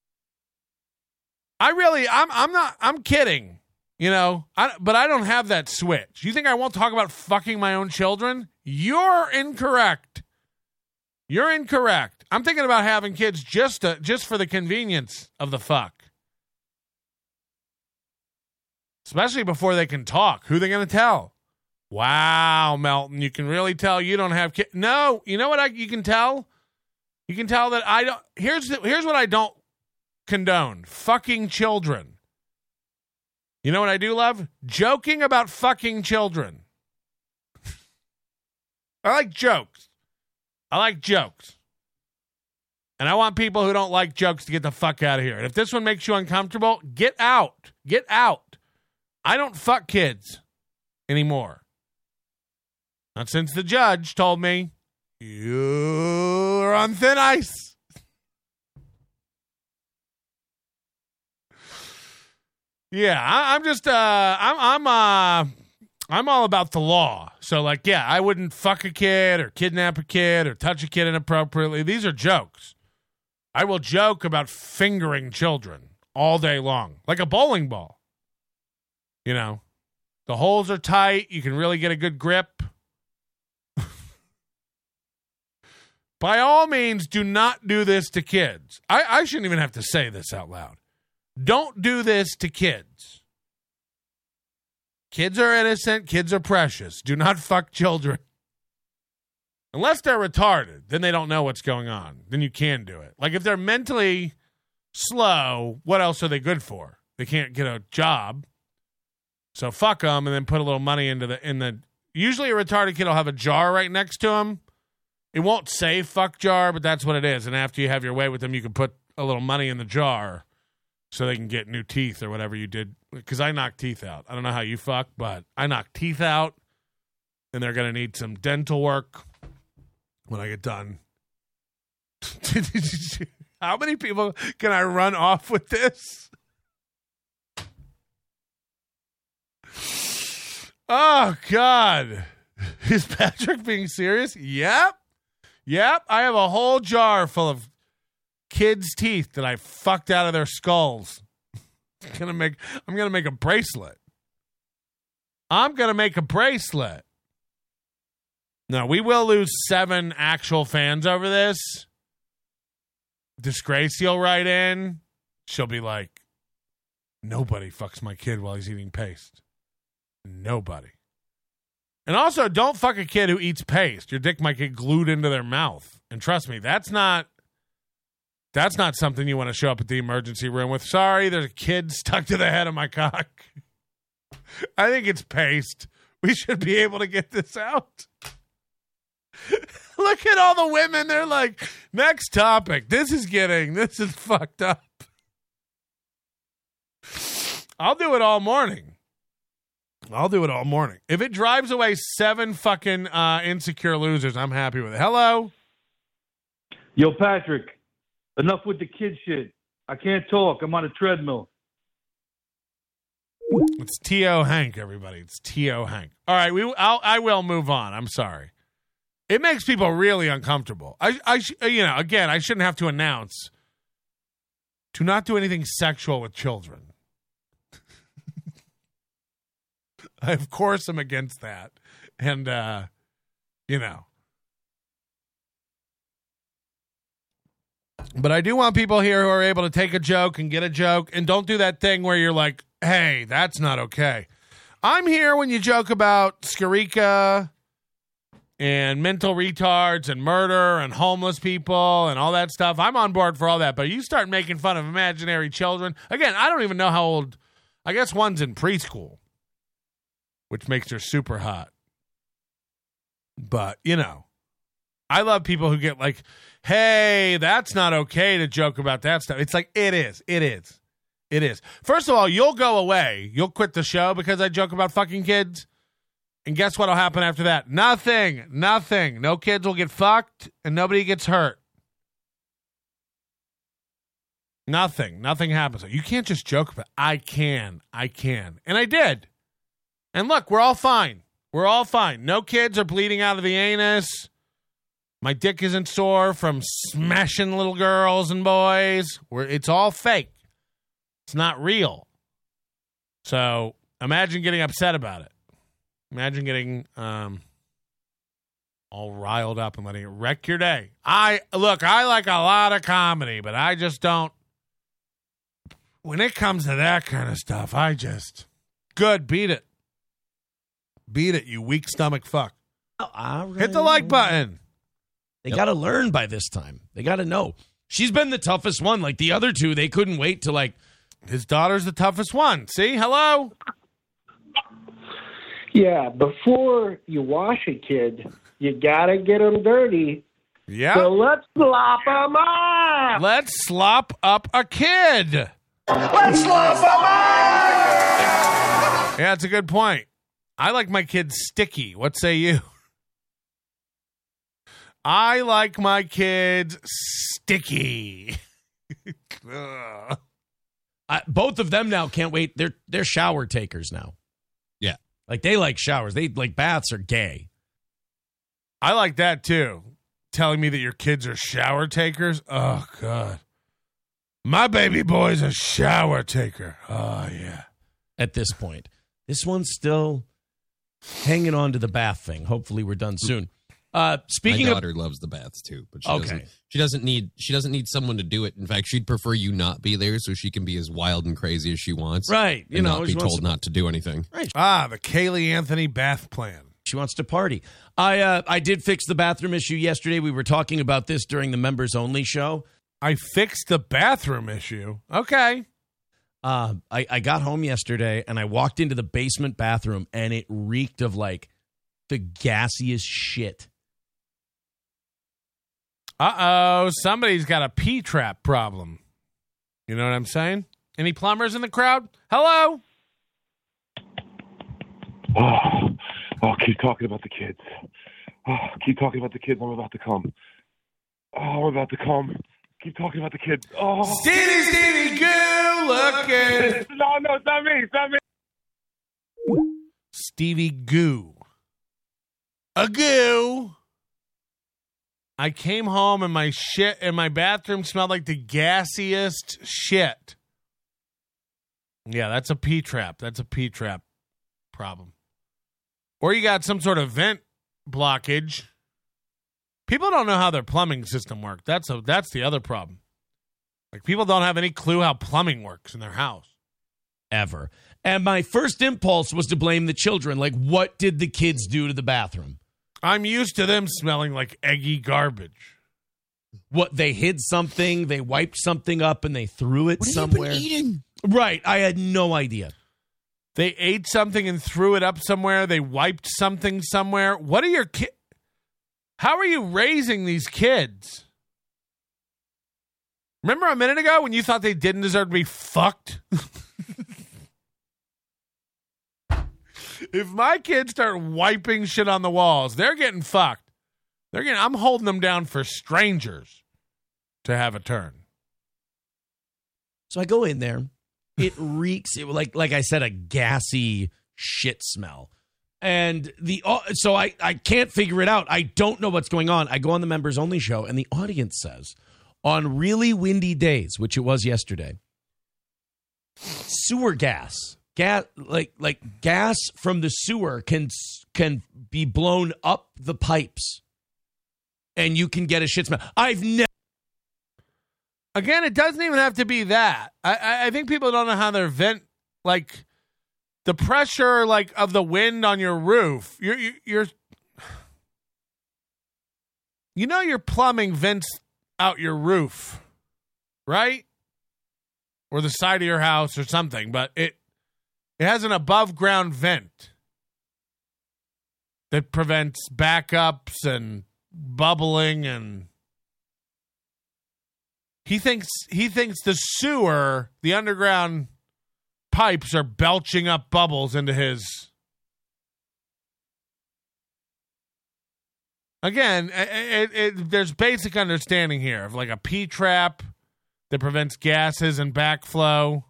Speaker 1: I'm kidding, you know, but I don't have that switch. You think I won't talk about fucking my own children? You're incorrect. You're incorrect. I'm thinking about having kids just for the convenience of the fuck. Especially before they can talk. Who are they going to tell? Wow, Melton, you can really tell you don't have kids. No, you know what you can tell? You can tell that I don't. Here's what I don't condone. Fucking children. You know what I do love? Joking about fucking children. I like jokes. And I want people who don't like jokes to get the fuck out of here. And if this one makes you uncomfortable, get out. Get out. I don't fuck kids anymore. Not since the judge told me you're on thin ice. Yeah, I'm all about the law. So like, yeah, I wouldn't fuck a kid or kidnap a kid or touch a kid inappropriately. These are jokes. I will joke about fingering children all day long, like a bowling ball. You know, the holes are tight. You can really get a good grip. By all means, do not do this to kids. I shouldn't even have to say this out loud. Don't do this to kids. Kids are innocent. Kids are precious. Do not fuck children. Unless they're retarded, then they don't know what's going on. Then you can do it. Like if they're mentally slow, what else are they good for? They can't get a job. So fuck them and then put a little money in the. Usually a retarded kid will have a jar right next to him. It won't say fuck jar, but that's what it is. And after you have your way with them, you can put a little money in the jar so they can get new teeth or whatever you did. Because I knocked teeth out. I don't know how you fuck, but I knocked teeth out. And they're going to need some dental work when I get done. How many people can I run off with this? Oh, God. Is Patrick being serious? Yep. I have a whole jar full of kids' teeth that I fucked out of their skulls. I'm gonna make a bracelet. No, we will lose 7 actual fans over this. Disgrace, you'll write in. She'll be like, nobody fucks my kid while he's eating paste. Nobody. And also, don't fuck a kid who eats paste. Your dick might get glued into their mouth. And trust me, that's not something you want to show up at the emergency room with. Sorry, there's a kid stuck to the head of my cock. I think it's paste. We should be able to get this out. Look at all the women. They're like, next topic. This is fucked up. I'll do it all morning. If it drives away 7 fucking insecure losers, I'm happy with it. Hello?
Speaker 10: Yo, Patrick, enough with the kid shit. I can't talk. I'm on a treadmill.
Speaker 1: It's T.O. Hank, everybody. It's T.O. Hank. All right, I will move on. I'm sorry. It makes people really uncomfortable. I shouldn't have to announce to not do anything sexual with children. I, of course, am against that. And, But I do want people here who are able to take a joke and get a joke and don't do that thing where you're like, hey, that's not okay. I'm here when you joke about Skirika and mental retards and murder and homeless people and all that stuff. I'm on board for all that. But you start making fun of imaginary children. Again, I don't even know how old. I guess one's in preschool, which makes her super hot. But, I love people who get like, hey, that's not okay to joke about that stuff. It's like, it is. It is. First of all, you'll go away. You'll quit the show because I joke about fucking kids. And guess what'll happen after that? Nothing. No kids will get fucked and nobody gets hurt. Nothing happens. You can't just joke about it. I can. And I did. And look, we're all fine. No kids are bleeding out of the anus. My dick isn't sore from smashing little girls and boys. It's all fake. It's not real. So imagine getting upset about it. Imagine getting all riled up and letting it wreck your day. I like a lot of comedy, but I just don't. When it comes to that kind of stuff, beat it. Beat it, you weak stomach fuck. Hit the like button.
Speaker 6: They got to learn by this time. They got to know. She's been the toughest one. Like the other two, they couldn't wait to like.
Speaker 1: His daughter's the toughest one. See? Hello?
Speaker 11: Yeah, before you wash a kid, you got to get them dirty.
Speaker 1: Yeah.
Speaker 11: So let's slop them up.
Speaker 1: Let's slop up a kid.
Speaker 11: Let's slop them up.
Speaker 1: Yeah, it's a good point. I like my kids sticky. What say you? I like my kids sticky.
Speaker 6: Both of them now can't wait. They're shower takers now.
Speaker 7: Yeah.
Speaker 6: Like they like showers. They like baths are gay.
Speaker 1: I like that too. Telling me that your kids are shower takers? Oh, God. My baby boy's a shower taker. Oh, yeah.
Speaker 6: At this point. This one's still hanging on to the bath thing. Hopefully we're done soon. Speaking
Speaker 7: my daughter loves the baths too, but she doesn't need someone to do it. In fact, she'd prefer you not be there so she can be as wild and crazy as she wants.
Speaker 6: Right.
Speaker 7: And not be told not to do anything.
Speaker 6: Right.
Speaker 1: The Kaylee Anthony bath plan.
Speaker 6: She wants to party. I did fix the bathroom issue yesterday. We were talking about this during the members only show.
Speaker 1: I fixed the bathroom issue. Okay.
Speaker 6: I got home yesterday and I walked into the basement bathroom and it reeked of like the gassiest shit.
Speaker 1: Somebody's got a P-trap problem. You know what I'm saying? Any plumbers in the crowd? Hello?
Speaker 12: Oh, keep talking about the kids. Oh, keep talking about the kids. I'm about to come. Oh, I'm about to come. Keep talking about the kids. Oh.
Speaker 1: Stevie Goo looking.
Speaker 12: No, it's not me. It's not me.
Speaker 1: Stevie Goo. A goo. I came home and my shit in my bathroom smelled like the gassiest shit. Yeah, that's a P-trap. That's a P-trap problem. Or you got some sort of vent blockage. People don't know how their plumbing system works. That's the other problem. Like, people don't have any clue how plumbing works in their house.
Speaker 6: Ever. And my first impulse was to blame the children. Like, what did the kids do to the bathroom?
Speaker 1: I'm used to them smelling like eggy garbage.
Speaker 6: What, they hid something, they wiped something up, and they threw it somewhere?
Speaker 7: What have you been eating?
Speaker 6: Right, I had no idea.
Speaker 1: They ate something and threw it up somewhere. They wiped something somewhere. What are your kids? How are you raising these kids? Remember a minute ago when you thought they didn't deserve to be fucked? If my kids start wiping shit on the walls, they're getting fucked. I'm holding them down for strangers to have a turn.
Speaker 6: So I go in there. It reeks, like I said, a gassy shit smell. And so I can't figure it out. I don't know what's going on. I go on the members only show, and the audience says, on really windy days, which it was yesterday, sewer gas like gas from the sewer can be blown up the pipes, and you can get a shit smell.
Speaker 1: Again, it doesn't even have to be that. I think people don't know how their vent, like the pressure, like of the wind on your roof. Your plumbing vents out your roof, right? Or the side of your house or something, but it has an above ground vent that prevents backups and bubbling and He thinks the sewer, the underground pipes are belching up bubbles into his. Again, there's basic understanding here of like a P-trap that prevents gases and backflow.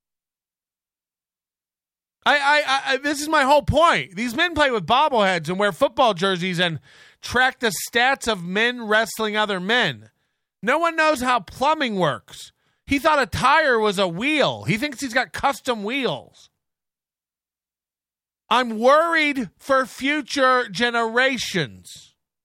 Speaker 1: This is my whole point. These men play with bobbleheads and wear football jerseys and track the stats of men wrestling other men. No one knows how plumbing works. He thought a tire was a wheel. He thinks he's got custom wheels. I'm worried for future generations.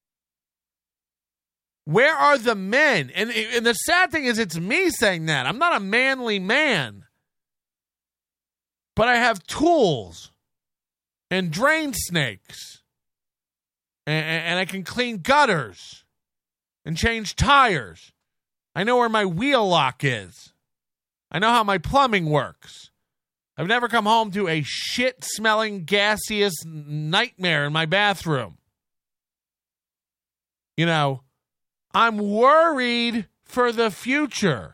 Speaker 1: Where are the men? And the sad thing is it's me saying that. I'm not a manly man. But I have tools and drain snakes. And I can clean gutters and change tires. I know where my wheel lock is. I know how my plumbing works. I've never come home to a shit-smelling, gaseous nightmare in my bathroom. You know, I'm worried for the future.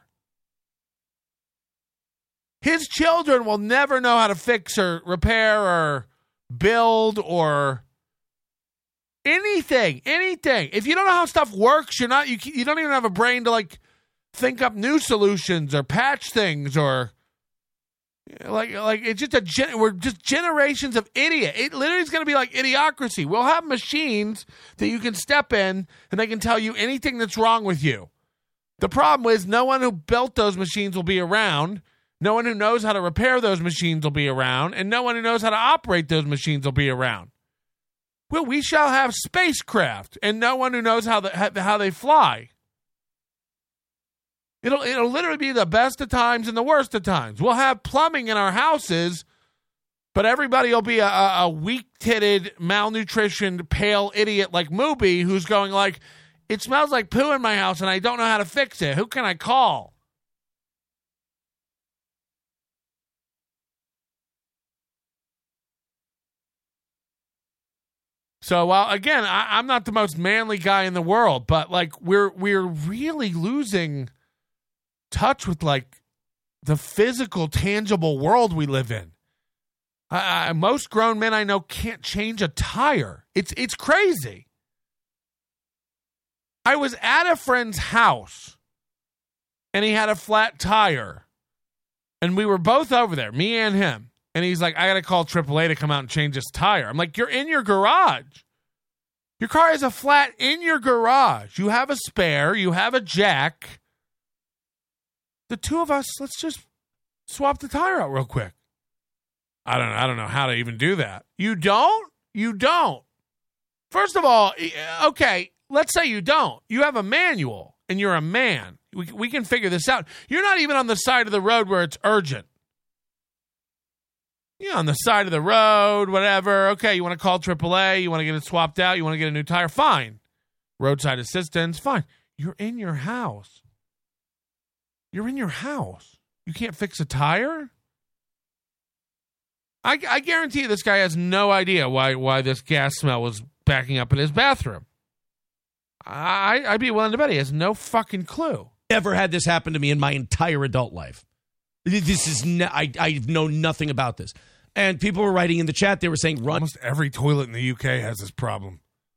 Speaker 1: His children will never know how to fix or repair or build or anything. If you don't know how stuff works, you don't even have a brain to like think up new solutions or patch things or like it's just we're just generations of idiot. It literally is going to be like Idiocracy. We'll have machines that you can step in and they can tell you anything that's wrong with you. The problem is no one who built those machines will be around. No one who knows how to repair those machines will be around, and no one who knows how to operate those machines will be around. Well, we shall have spacecraft, and no one who knows how they fly. It'll literally be the best of times and the worst of times. We'll have plumbing in our houses, but everybody will be a weak-titted, malnutritioned, pale idiot like Mooby who's going like, it smells like poo in my house, and I don't know how to fix it. Who can I call? So, while again, I'm not the most manly guy in the world, but like we're really losing touch with like the physical, tangible world we live in. Most grown men I know can't change a tire. It's crazy. I was at a friend's house, and he had a flat tire, and we were both over there, me and him. And he's like, I got to call AAA to come out and change this tire. I'm like, you're in your garage. Your car has a flat in your garage. You have a spare. You have a jack. The two of us, let's just swap the tire out real quick. I don't know how to even do that. You don't? You don't. First of all, okay, let's say you don't. You have a manual, and you're a man. We can figure this out. You're not even on the side of the road where it's urgent. Yeah, on the side of the road, whatever. Okay, you want to call AAA, you want to get it swapped out, you want to get a new tire, fine. Roadside assistance, fine. You're in your house. You're in your house. You can't fix a tire? I guarantee you this guy has no idea why this gas smell was backing up in his bathroom. I'd be willing to bet he has no fucking clue.
Speaker 6: Never had this happen to me in my entire adult life. This is I know nothing about this. And people were writing in the chat. They were saying, "Run."
Speaker 1: Almost every toilet in the UK has this problem.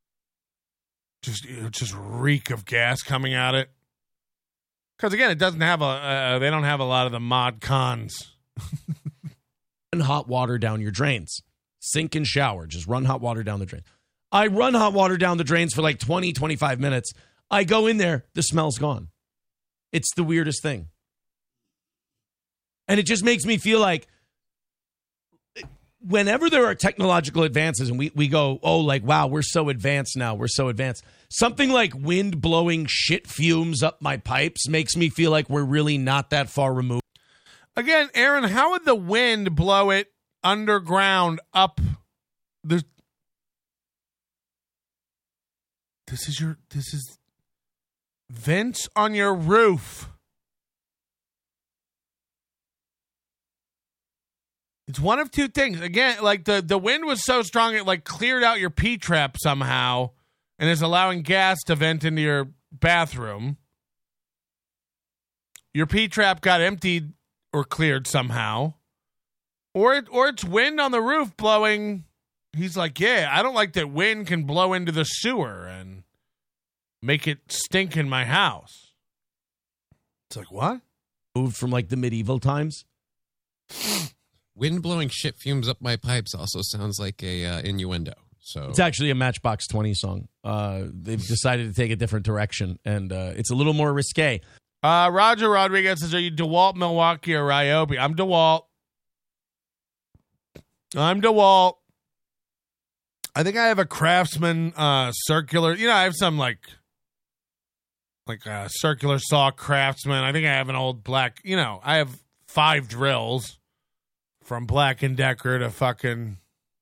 Speaker 1: Just reek of gas coming at it. Because again, it doesn't have they don't have a lot of the mod cons.
Speaker 6: Run hot water down your drains. Sink and shower. Just run hot water down the drain. I run hot water down the drains for like 20, 25 minutes. I go in there, the smell's gone. It's the weirdest thing. And it just makes me feel like whenever there are technological advances and we go, oh, like, wow, we're so advanced now. We're so advanced. Something like wind blowing shit fumes up my pipes makes me feel like we're really not that far removed.
Speaker 1: Again, Aaron, how would the wind blow it underground up the... This is vents on your roof. It's one of two things. Again, like the wind was so strong it like cleared out your P-trap somehow and is allowing gas to vent into your bathroom. your P-trap got emptied or cleared somehow, or it's wind on the roof blowing. He's like, yeah, I don't like that wind can blow into the sewer and make it stink in my house. It's like, what?
Speaker 6: Moved from like the medieval times.
Speaker 7: Wind blowing shit fumes up my pipes also sounds like a innuendo. So
Speaker 6: it's actually a Matchbox 20 song. They've decided to take a different direction, and it's a little more risque.
Speaker 1: Roger Rodriguez says, are you DeWalt, Milwaukee, or Ryobi? I'm DeWalt. I think I have a Craftsman circular. I have some like a circular saw Craftsman. I think I have an old black, I have 5 drills from Black & Decker to fucking...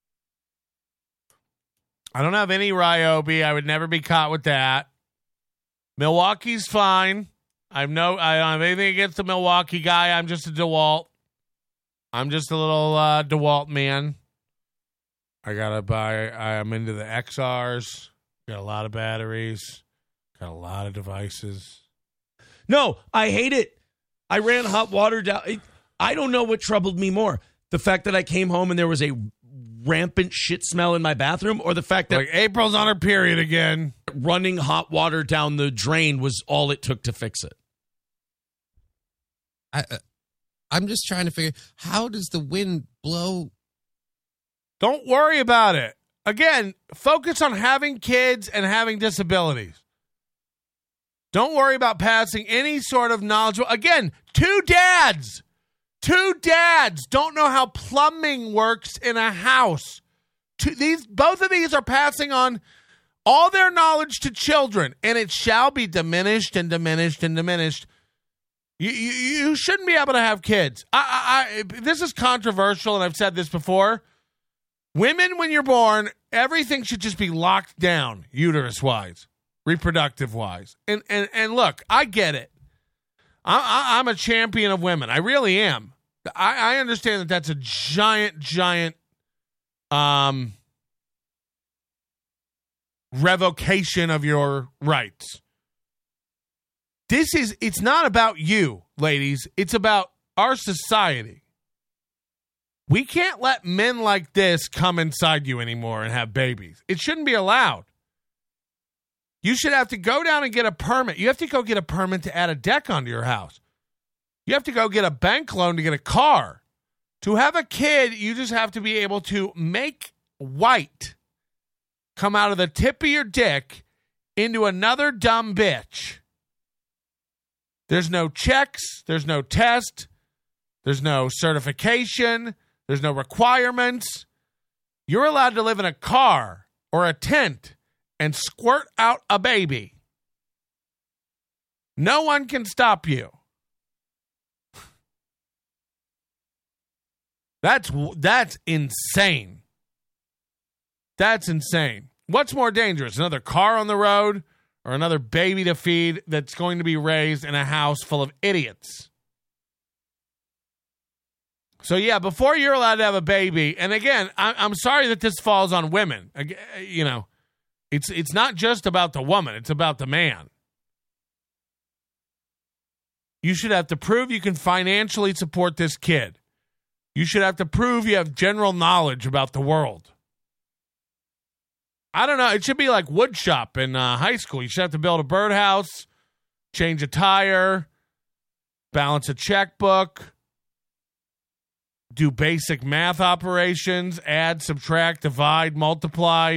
Speaker 1: I don't have any Ryobi. I would never be caught with that. Milwaukee's fine. I don't have anything against the Milwaukee guy. I'm just a DeWalt. I'm just a little DeWalt man. I'm into the XRs. Got a lot of batteries. Got a lot of devices.
Speaker 6: No, I hate it. I ran hot water down. I don't know what troubled me more. The fact that I came home and there was a rampant shit smell in my bathroom, or the fact that
Speaker 1: April's on her period again.
Speaker 6: Running hot water down the drain was all it took to fix it.
Speaker 7: I'm just trying to figure, how does the wind blow?
Speaker 1: Don't worry about it. Again, focus on having kids and having disabilities. Don't worry about passing any sort of knowledge. Again, two dads don't know how plumbing works in a house. Both of these are passing on all their knowledge to children, and it shall be diminished and diminished and diminished. You shouldn't be able to have kids. This is controversial, and I've said this before. Women, when you're born, everything should just be locked down, uterus-wise, reproductive-wise. And look, I get it. I'm a champion of women. I really am. I understand that that's a giant revocation of your rights. It's not about you, ladies. It's about our society. We can't let men like this come inside you anymore and have babies. It shouldn't be allowed. You should have to go down and get a permit. You have to go get a permit to add a deck onto your house. You have to go get a bank loan to get a car. To have a kid, you just have to be able to make white come out of the tip of your dick into another dumb bitch. There's no checks. There's no test. There's no certification. There's no requirements. You're allowed to live in a car or a tent and squirt out a baby. No one can stop you. That's insane. That's insane. What's more dangerous, another car on the road or another baby to feed that's going to be raised in a house full of idiots? So, yeah, before you're allowed to have a baby, and again, I'm sorry that this falls on women. It's not just about the woman. It's about the man. You should have to prove you can financially support this kid. You should have to prove you have general knowledge about the world. I don't know. It should be like wood shop in high school. You should have to build a birdhouse, change a tire, balance a checkbook, do basic math operations, add, subtract, divide, multiply.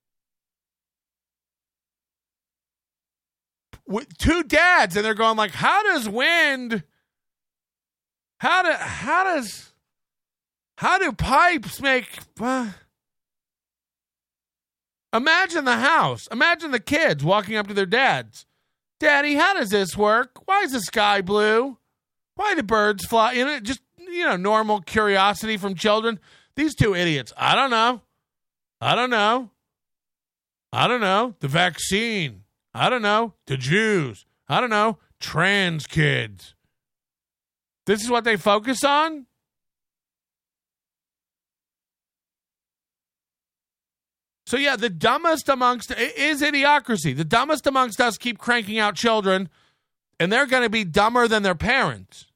Speaker 1: With two dads, and they're going like, how do pipes make... Imagine the house. Imagine the kids walking up to their dads. Daddy, how does this work? Why is the sky blue? Why do birds fly? Just, normal curiosity from children. These two idiots. I don't know. The vaccine. I don't know. The Jews. I don't know. Trans kids. This is what they focus on? So, yeah, the dumbest amongst is idiocracy. The dumbest amongst us keep cranking out children And they're going to be dumber than their parents.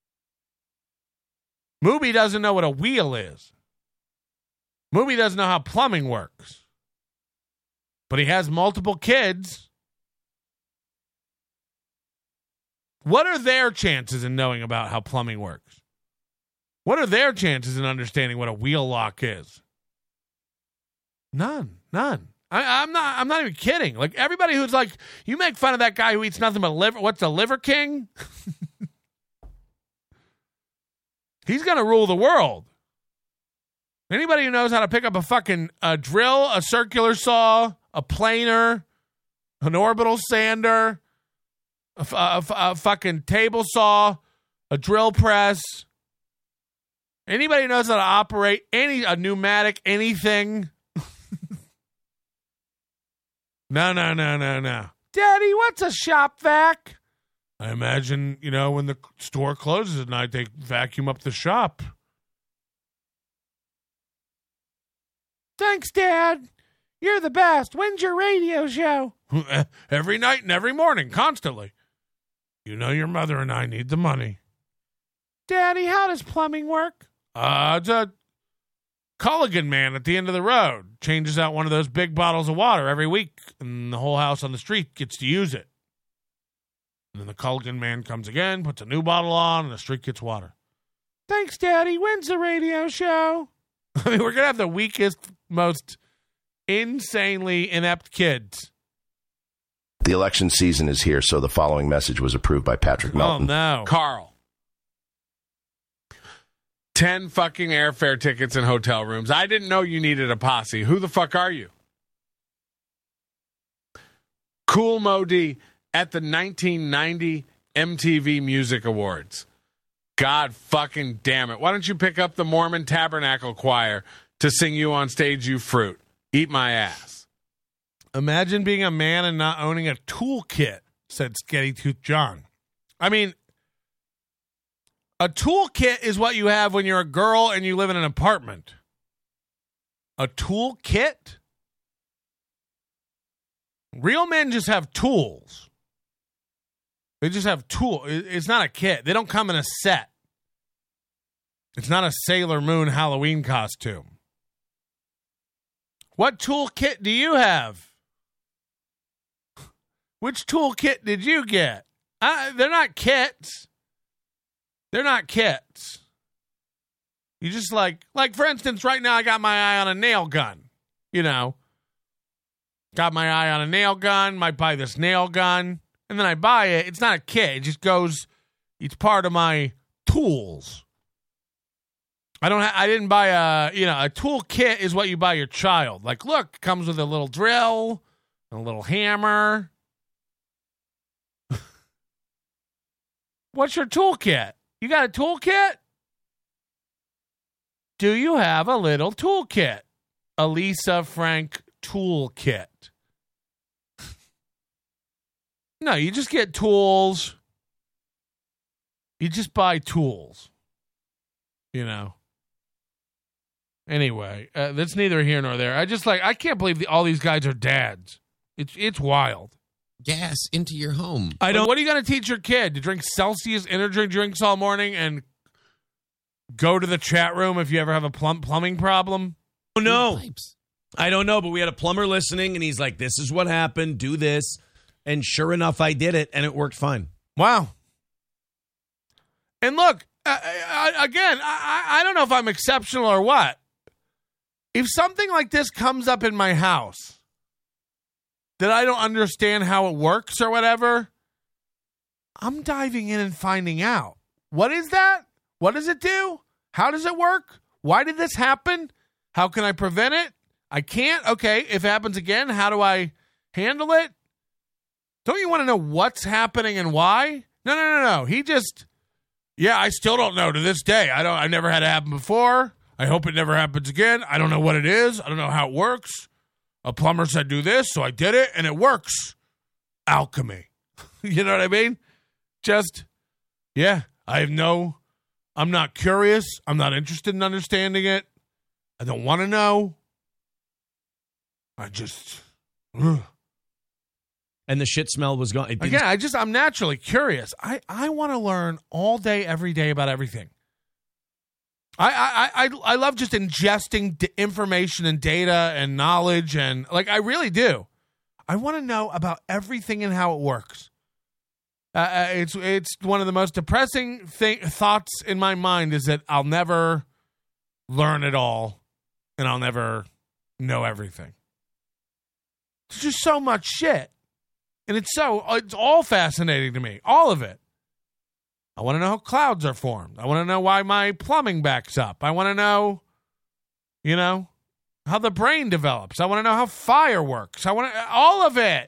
Speaker 1: Mooby doesn't know what a wheel is. Mooby doesn't know how plumbing works. But he has multiple kids. What are their chances in knowing about how plumbing works? What are their chances in understanding what a wheel lock is? None. I'm not even kidding. Like, everybody who's like, you make fun of that guy who eats nothing but liver. What's the Liver King? He's going to rule the world. Anybody who knows how to pick up a fucking drill, a circular saw, a planer, an orbital sander, a fucking table saw, a drill press. Anybody who knows how to operate a pneumatic anything. No. Daddy, what's a shop vac? I imagine, when the store closes at night, they vacuum up the shop. Thanks, Dad. You're the best. When's your radio show? Every night and every morning, constantly. Your mother and I need the money. Daddy, how does plumbing work? It's a Culligan man at the end of the road. Changes out one of those big bottles of water every week, and the whole house on the street gets to use it. And then the Culligan man comes again, puts a new bottle on, and the street gets water. Thanks, Daddy. When's the radio show? I mean, we're going to have the weakest, most insanely inept kids.
Speaker 13: The election season is here, so the following message was approved by Patrick Melton.
Speaker 1: Oh, no.
Speaker 14: Carl. 10 fucking airfare tickets and hotel rooms. I didn't know you needed a posse. Who the fuck are you? Cool Modi at the 1990 MTV Music Awards. God fucking damn it. Why don't you pick up the Mormon Tabernacle Choir to sing you on stage, you fruit? Eat my ass.
Speaker 1: Imagine being a man and not owning a toolkit, said Sketty Tooth John. I mean, a toolkit is what you have when you're a girl and you live in an apartment. A toolkit? Real men just have tools. They just have tools. It's not a kit. They don't come in a set. It's not a Sailor Moon Halloween costume. What toolkit do you have? Which toolkit did you get? They're not kits. They're not kits. You just like for instance, right now I got my eye on a nail gun. Got my eye on a nail gun, might buy this nail gun, and then I buy it. It's not a kit. It just goes, it's part of my tools. I didn't buy a tool kit is what you buy your child. Like, look, it comes with a little drill, and a little hammer. What's your toolkit? You got a toolkit? Do you have a little toolkit? Elisa Frank toolkit. No, you just get tools. You just buy tools. Anyway, that's neither here nor there. I can't believe all these guys are dads. It's wild.
Speaker 7: Gas into your home.
Speaker 1: What are you going to teach your kid? To drink Celsius energy drinks all morning and go to the chat room if you ever have a plumbing problem?
Speaker 6: Oh, no. I don't know, but we had a plumber listening, and he's like, this is what happened. Do this. And sure enough, I did it, and it worked fine.
Speaker 1: Wow. And look, I don't know if I'm exceptional or what. If something like this comes up in my house that I don't understand how it works or whatever, I'm diving in and finding out. What is that? What does it do? How does it work? Why did this happen? How can I prevent it? I can't? Okay, if it happens again, how do I handle it? Don't you want to know what's happening and why? No. He just, I still don't know to this day. I never had it happen before. I hope it never happens again. I don't know what it is. I don't know how it works. A plumber said do this, so I did it, and it works. Alchemy. You know what I mean? Just, I'm not curious. I'm not interested in understanding it. I don't want to know. I just,
Speaker 6: and the shit smell was gone.
Speaker 1: Again, I'm naturally curious. I want to learn all day, every day about everything. I love just ingesting information and data and knowledge, and like I really do. I want to know about everything and how it works. It's one of the most depressing thoughts in my mind is that I'll never learn it all, and I'll never know everything. There's just so much shit, and it's all fascinating to me, all of it. I want to know how clouds are formed. I want to know why my plumbing backs up. I want to know, how the brain develops. I want to know how fire works. I want all of it.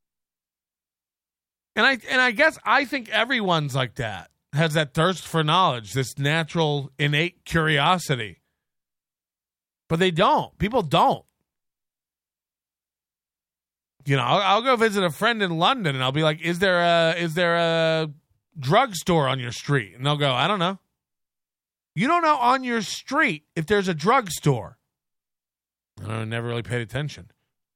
Speaker 1: And I guess I think everyone's like that, has that thirst for knowledge, this natural, innate curiosity. But they don't. People don't. I'll go visit a friend in London, and I'll be like, "Is there a drugstore on your street?" And they'll go, "I don't know." You don't know on your street if there's a drugstore. I never really paid attention.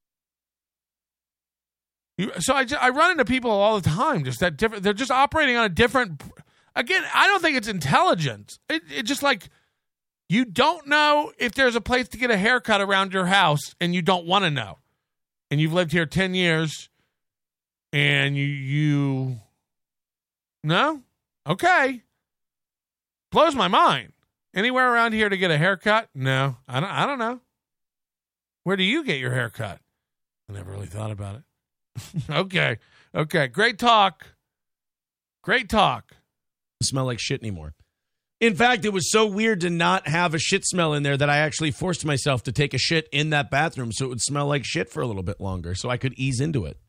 Speaker 1: So I run into people all the time, just that different. They're just operating on a different. Again, I don't think it's intelligence. It just like you don't know if there's a place to get a haircut around your house, and you don't want to know, and you've lived here 10 years, and you no, okay, blows my mind. Anywhere around here to get a haircut? No, I don't know. Where do you get your haircut? I never really thought about it. Okay. Great talk.
Speaker 6: Smell like shit anymore. In fact, it was so weird to not have a shit smell in there that I actually forced myself to take a shit in that bathroom so it would smell like shit for a little bit longer so I could ease into it.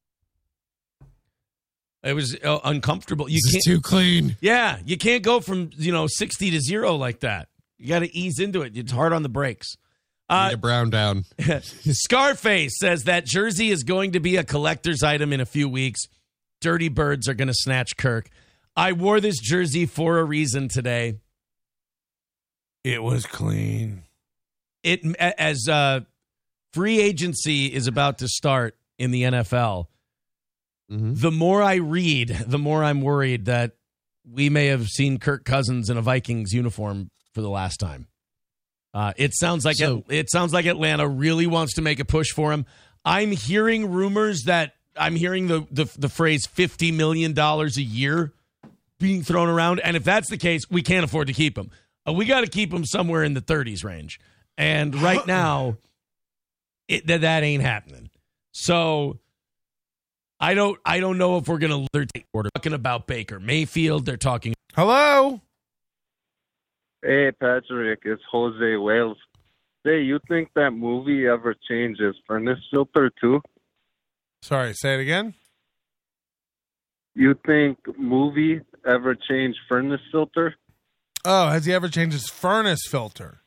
Speaker 6: It was uncomfortable.
Speaker 7: It's too clean.
Speaker 6: Yeah, you can't go from 60 to 0 like that. You got to ease into it. It's hard on the brakes.
Speaker 7: Need a brown down.
Speaker 6: Scarface says that jersey is going to be a collector's item in a few weeks. Dirty Birds are going to snatch Kirk. I wore this jersey for a reason today.
Speaker 1: It was clean.
Speaker 6: As free agency is about to start in the NFL, the more I read, the more I'm worried that we may have seen Kirk Cousins in a Vikings uniform for the last time. It sounds like Atlanta really wants to make a push for him. I'm hearing rumors that I'm hearing the phrase $50 million a year being thrown around. And if that's the case, we can't afford to keep him. We got to keep him somewhere in the 30s range. And right now, that ain't happening. So I don't know if we're going to. They're talking about Baker Mayfield. They're talking.
Speaker 1: Hello.
Speaker 15: Hey, Patrick, it's Jose Wales. Hey, you think that movie ever changes furnace filter too?
Speaker 1: Sorry, say it again?
Speaker 15: You think movie ever changed furnace filter?
Speaker 1: Oh, has he ever changed his furnace filter?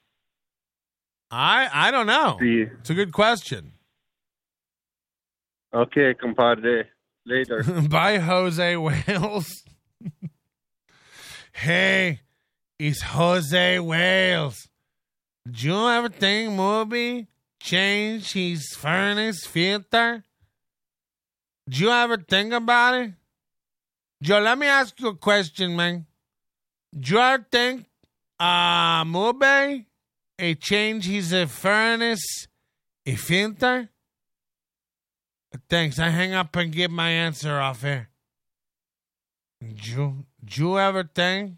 Speaker 1: I don't know.
Speaker 15: See.
Speaker 1: It's a good question.
Speaker 15: Okay, compadre. Later.
Speaker 1: Bye, Jose Wales. Hey. It's Jose Wales. Did you ever think movie change his furnace filter? Did you ever think about it? Joe, let me ask you a question, man. Did you ever think movie change his furnace filter? Thanks. I hang up and get my answer off here. Did you ever think?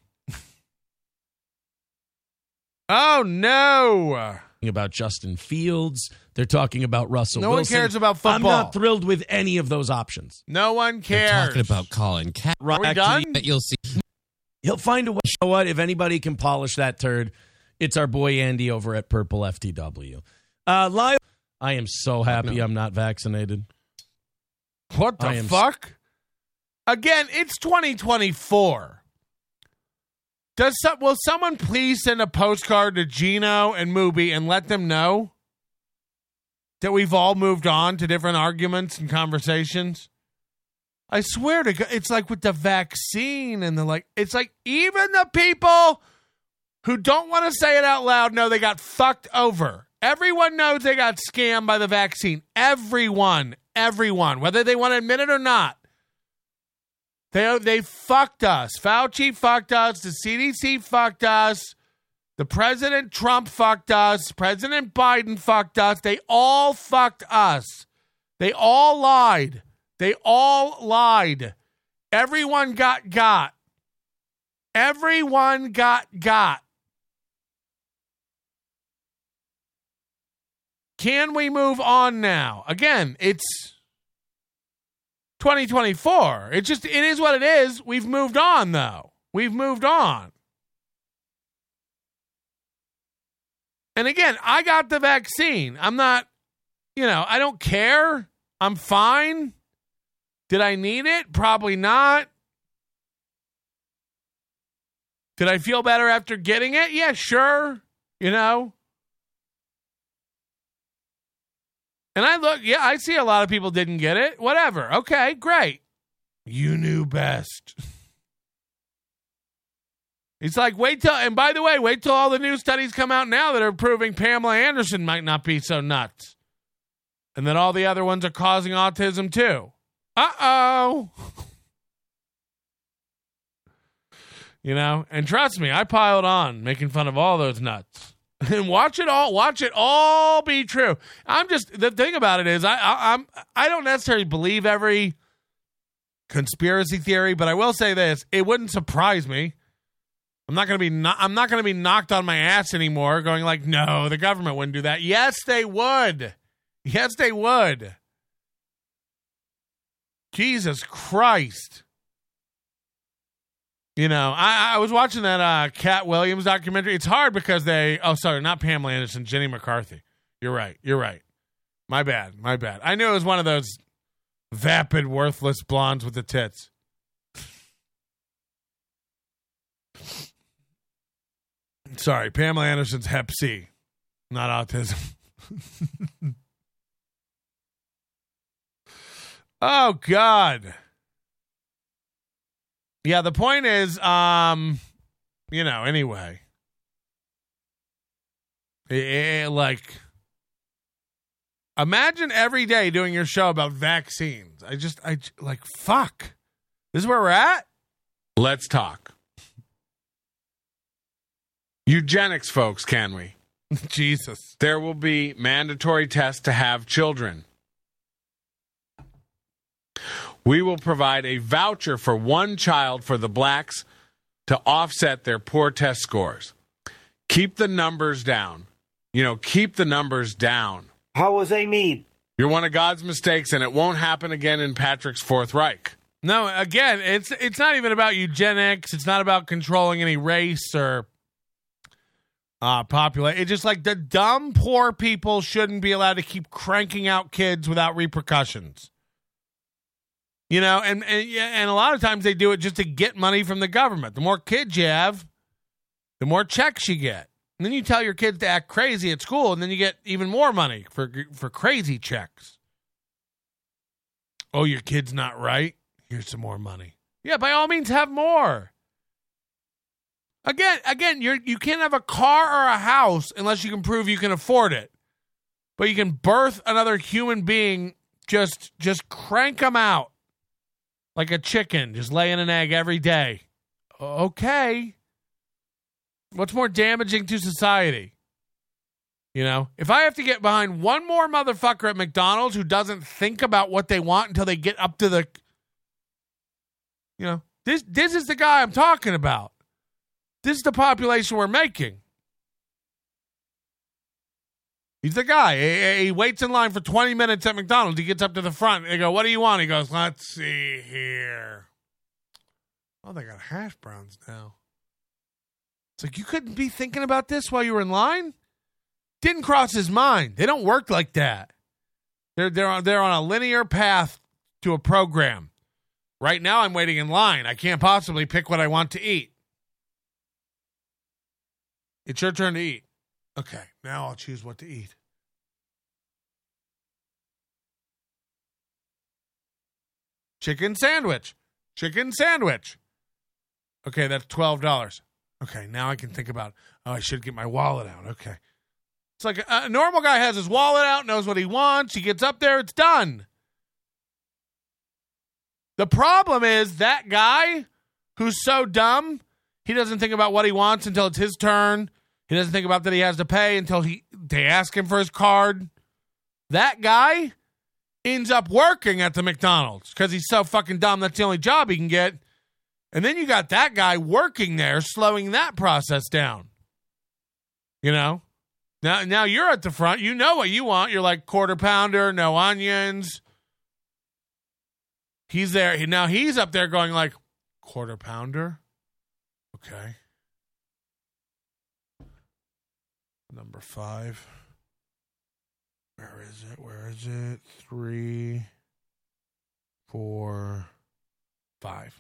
Speaker 1: Oh, no.
Speaker 6: About Justin Fields. They're talking about Russell Wilson.
Speaker 1: No one cares about football.
Speaker 6: I'm not thrilled with any of those options.
Speaker 1: No one cares.
Speaker 7: They're talking about Colin Kaepernick.
Speaker 1: Are we done?
Speaker 7: You'll see.
Speaker 6: He'll find a way. You know what? If anybody can polish that turd, it's our boy Andy over at Purple FTW. Lyle, I am so happy I'm not vaccinated.
Speaker 1: What the fuck? Again, it's 2024. Will someone please send a postcard to Gino and Mubi and let them know that we've all moved on to different arguments and conversations? I swear to God, it's like with the vaccine and it's like even the people who don't want to say it out loud know they got fucked over. Everyone knows they got scammed by the vaccine. Everyone. everyone, whether they want to admit it or not. They fucked us. Fauci fucked us. The CDC fucked us. The President Trump fucked us. President Biden fucked us. They all fucked us. They all lied. They all lied. Everyone got. Everyone got. Can we move on now? Again, it's 2024. It is what it is. We've moved on, though. We've moved on. And again, I got the vaccine. I'm not, I don't care. I'm fine. Did I need it? Probably not. Did I feel better after getting it? Yeah, sure. And I see a lot of people didn't get it. Whatever. Okay, great. You knew best. It's like, wait till all the new studies come out now that are proving Pamela Anderson might not be so nuts. And that all the other ones are causing autism too. Uh-oh. And trust me, I piled on making fun of all those nuts. And watch it all be true. The thing about it is I don't necessarily believe every conspiracy theory, but I will say this, it wouldn't surprise me. I'm not going to be knocked on my ass anymore going like, "No, the government wouldn't do that." Yes, they would. Yes, they would. Jesus Christ. I was watching that Cat Williams documentary. It's hard because not Pamela Anderson, Jenny McCarthy. You're right. My bad. I knew it was one of those vapid, worthless blondes with the tits. Sorry, Pamela Anderson's Hep C, not autism. Oh, God. Yeah, the point is, anyway. Imagine every day doing your show about vaccines. Fuck. This is where we're at?
Speaker 14: Let's talk. Eugenics, folks, can we?
Speaker 1: Jesus.
Speaker 14: There will be mandatory tests to have children. We will provide a voucher for one child for the blacks to offset their poor test scores. Keep the numbers down. Keep the numbers down.
Speaker 16: How was they mean?
Speaker 14: You're one of God's mistakes, and it won't happen again in Patrick's Fourth Reich.
Speaker 1: No, again, it's not even about eugenics. It's not about controlling any race or population. It's just like the dumb, poor people shouldn't be allowed to keep cranking out kids without repercussions. And a lot of times they do it just to get money from the government. The more kids you have, the more checks you get. And then you tell your kids to act crazy at school, and then you get even more money for crazy checks. Oh, your kid's not right? Here's some more money. Yeah, by all means, have more. Again, you can't have a car or a house unless you can prove you can afford it. But you can birth another human being, just crank them out. Like a chicken, just laying an egg every day. Okay. What's more damaging to society? If I have to get behind one more motherfucker at McDonald's who doesn't think about what they want until they get up to the... This is the guy I'm talking about. This is the population we're making. He's the guy. He waits in line for 20 minutes at McDonald's. He gets up to the front. They go, "What do you want?" He goes, "Let's see here. Oh, they got hash browns now." It's like, you couldn't be thinking about this while you were in line? Didn't cross his mind. They don't work like that. They're on a linear path to a program. Right now, I'm waiting in line. I can't possibly pick what I want to eat. It's your turn to eat. Okay, now I'll choose what to eat. Chicken sandwich. Okay, that's $12. Okay, now I can think about, I should get my wallet out. Okay. It's like a normal guy has his wallet out, knows what he wants. He gets up there, it's done. The problem is that guy who's so dumb, he doesn't think about what he wants until it's his turn. He doesn't think about that he has to pay until they ask him for his card. That guy ends up working at the McDonald's because he's so fucking dumb. That's the only job he can get. And then you got that guy working there, slowing that process down. You know? Now you're at the front. You know what you want. You're like quarter pounder, no onions. He's there. Now he's up there going like, quarter pounder? Okay. Number 5. Where is it? 3, 4, 5.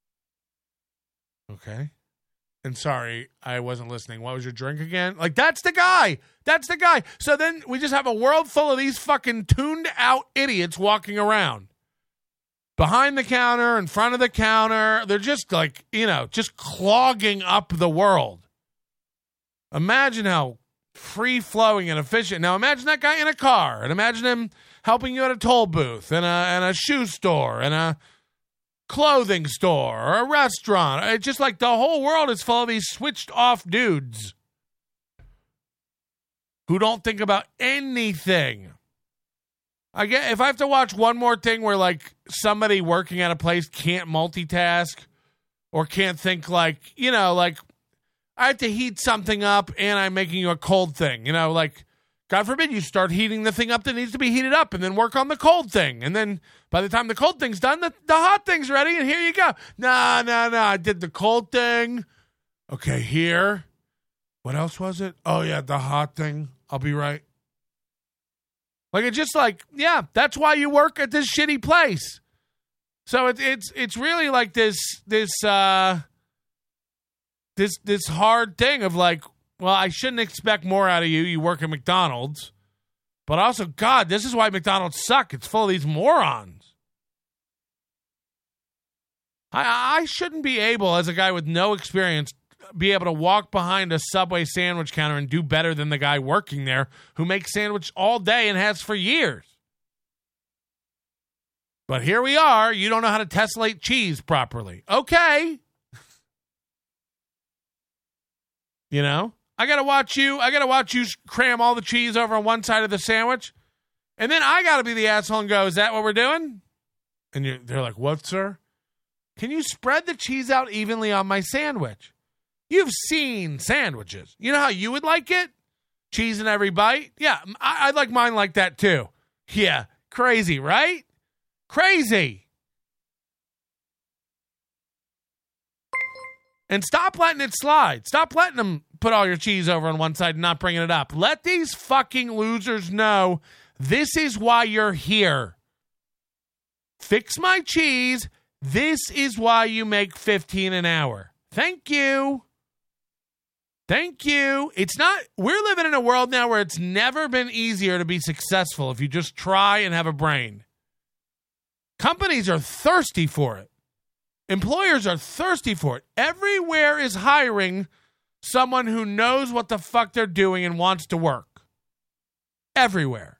Speaker 1: Okay. And sorry, I wasn't listening. What was your drink again? Like, that's the guy. That's the guy. So then we just have a world full of these fucking tuned out idiots walking around. Behind the counter, in front of the counter. They're just like, just clogging up the world. Imagine how free-flowing and efficient. Now imagine that guy in a car, and imagine him helping you at a toll booth, and a shoe store, and a clothing store, or a restaurant. It's just like the whole world is full of these switched-off dudes who don't think about anything. I get if I have to watch one more thing where like somebody working at a place can't multitask or can't think like I have to heat something up and I'm making you a cold thing, like God forbid you start heating the thing up that needs to be heated up and then work on the cold thing. And then by the time the cold thing's done, the hot thing's ready and here you go. No. I did the cold thing. Okay, here. What else was it? Oh yeah, the hot thing. I'll be right. Like, it's just like, yeah, that's why you work at this shitty place. So it's really like this hard thing of like, well, I shouldn't expect more out of you. You work at McDonald's. But also, God, this is why McDonald's suck. It's full of these morons. I shouldn't be able, as a guy with no experience, be able to walk behind a Subway sandwich counter and do better than the guy working there who makes sandwich all day and has for years. But here we are. You don't know how to tessellate cheese properly. Okay. I got to watch you cram all the cheese over on one side of the sandwich. And then I got to be the asshole and go, is that what we're doing? And they're like, what, sir? Can you spread the cheese out evenly on my sandwich? You've seen sandwiches. You know how you would like it? Cheese in every bite? Yeah, I'd like mine like that too. Yeah, crazy, right? Crazy. And stop letting it slide. Stop letting them put all your cheese over on one side and not bringing it up. Let these fucking losers know this is why you're here. Fix my cheese. This is why you make $15 an hour. Thank you. Thank you. We're living in a world now where it's never been easier to be successful if you just try and have a brain. Companies are thirsty for it. Employers are thirsty for it. Everywhere is hiring someone who knows what the fuck they're doing and wants to work. Everywhere.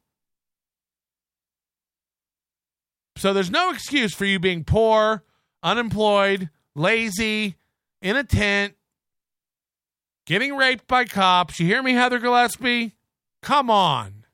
Speaker 1: So there's no excuse for you being poor, unemployed, lazy, in a tent, getting raped by cops. You hear me, Heather Gillespie? Come on.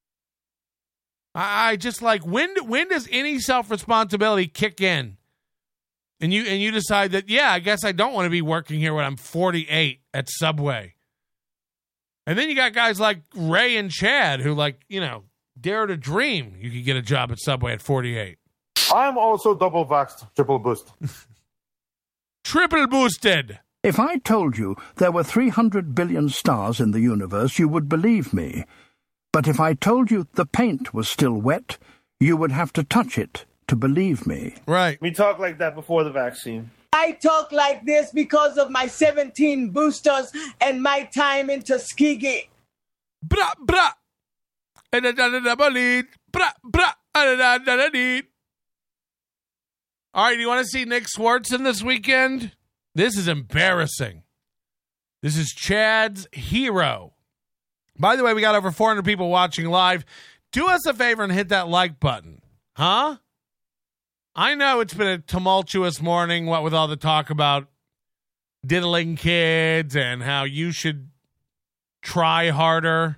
Speaker 1: I just like, when does any self-responsibility kick in? And you decide that, yeah, I guess I don't want to be working here when I'm 48 at Subway. And then you got guys like Ray and Chad who dare to dream you could get a job at Subway at 48.
Speaker 16: I'm also double vaxxed, triple boosted.
Speaker 1: Triple boosted.
Speaker 17: If I told you there were 300 billion stars in the universe, you would believe me. But if I told you the paint was still wet, you would have to touch it to believe me.
Speaker 1: Right.
Speaker 18: We talked like that before the vaccine.
Speaker 2: I talk like this because of my 17 boosters and my time in Tuskegee.
Speaker 1: Bra, bra. Bra, bra. All right, do you want to see Nick Swardson this weekend? This is embarrassing. This is Chad's hero. By the way, we got over 400 people watching live. Do us a favor and hit that like button. Huh? I know it's been a tumultuous morning, what with all the talk about diddling kids and how you should try harder.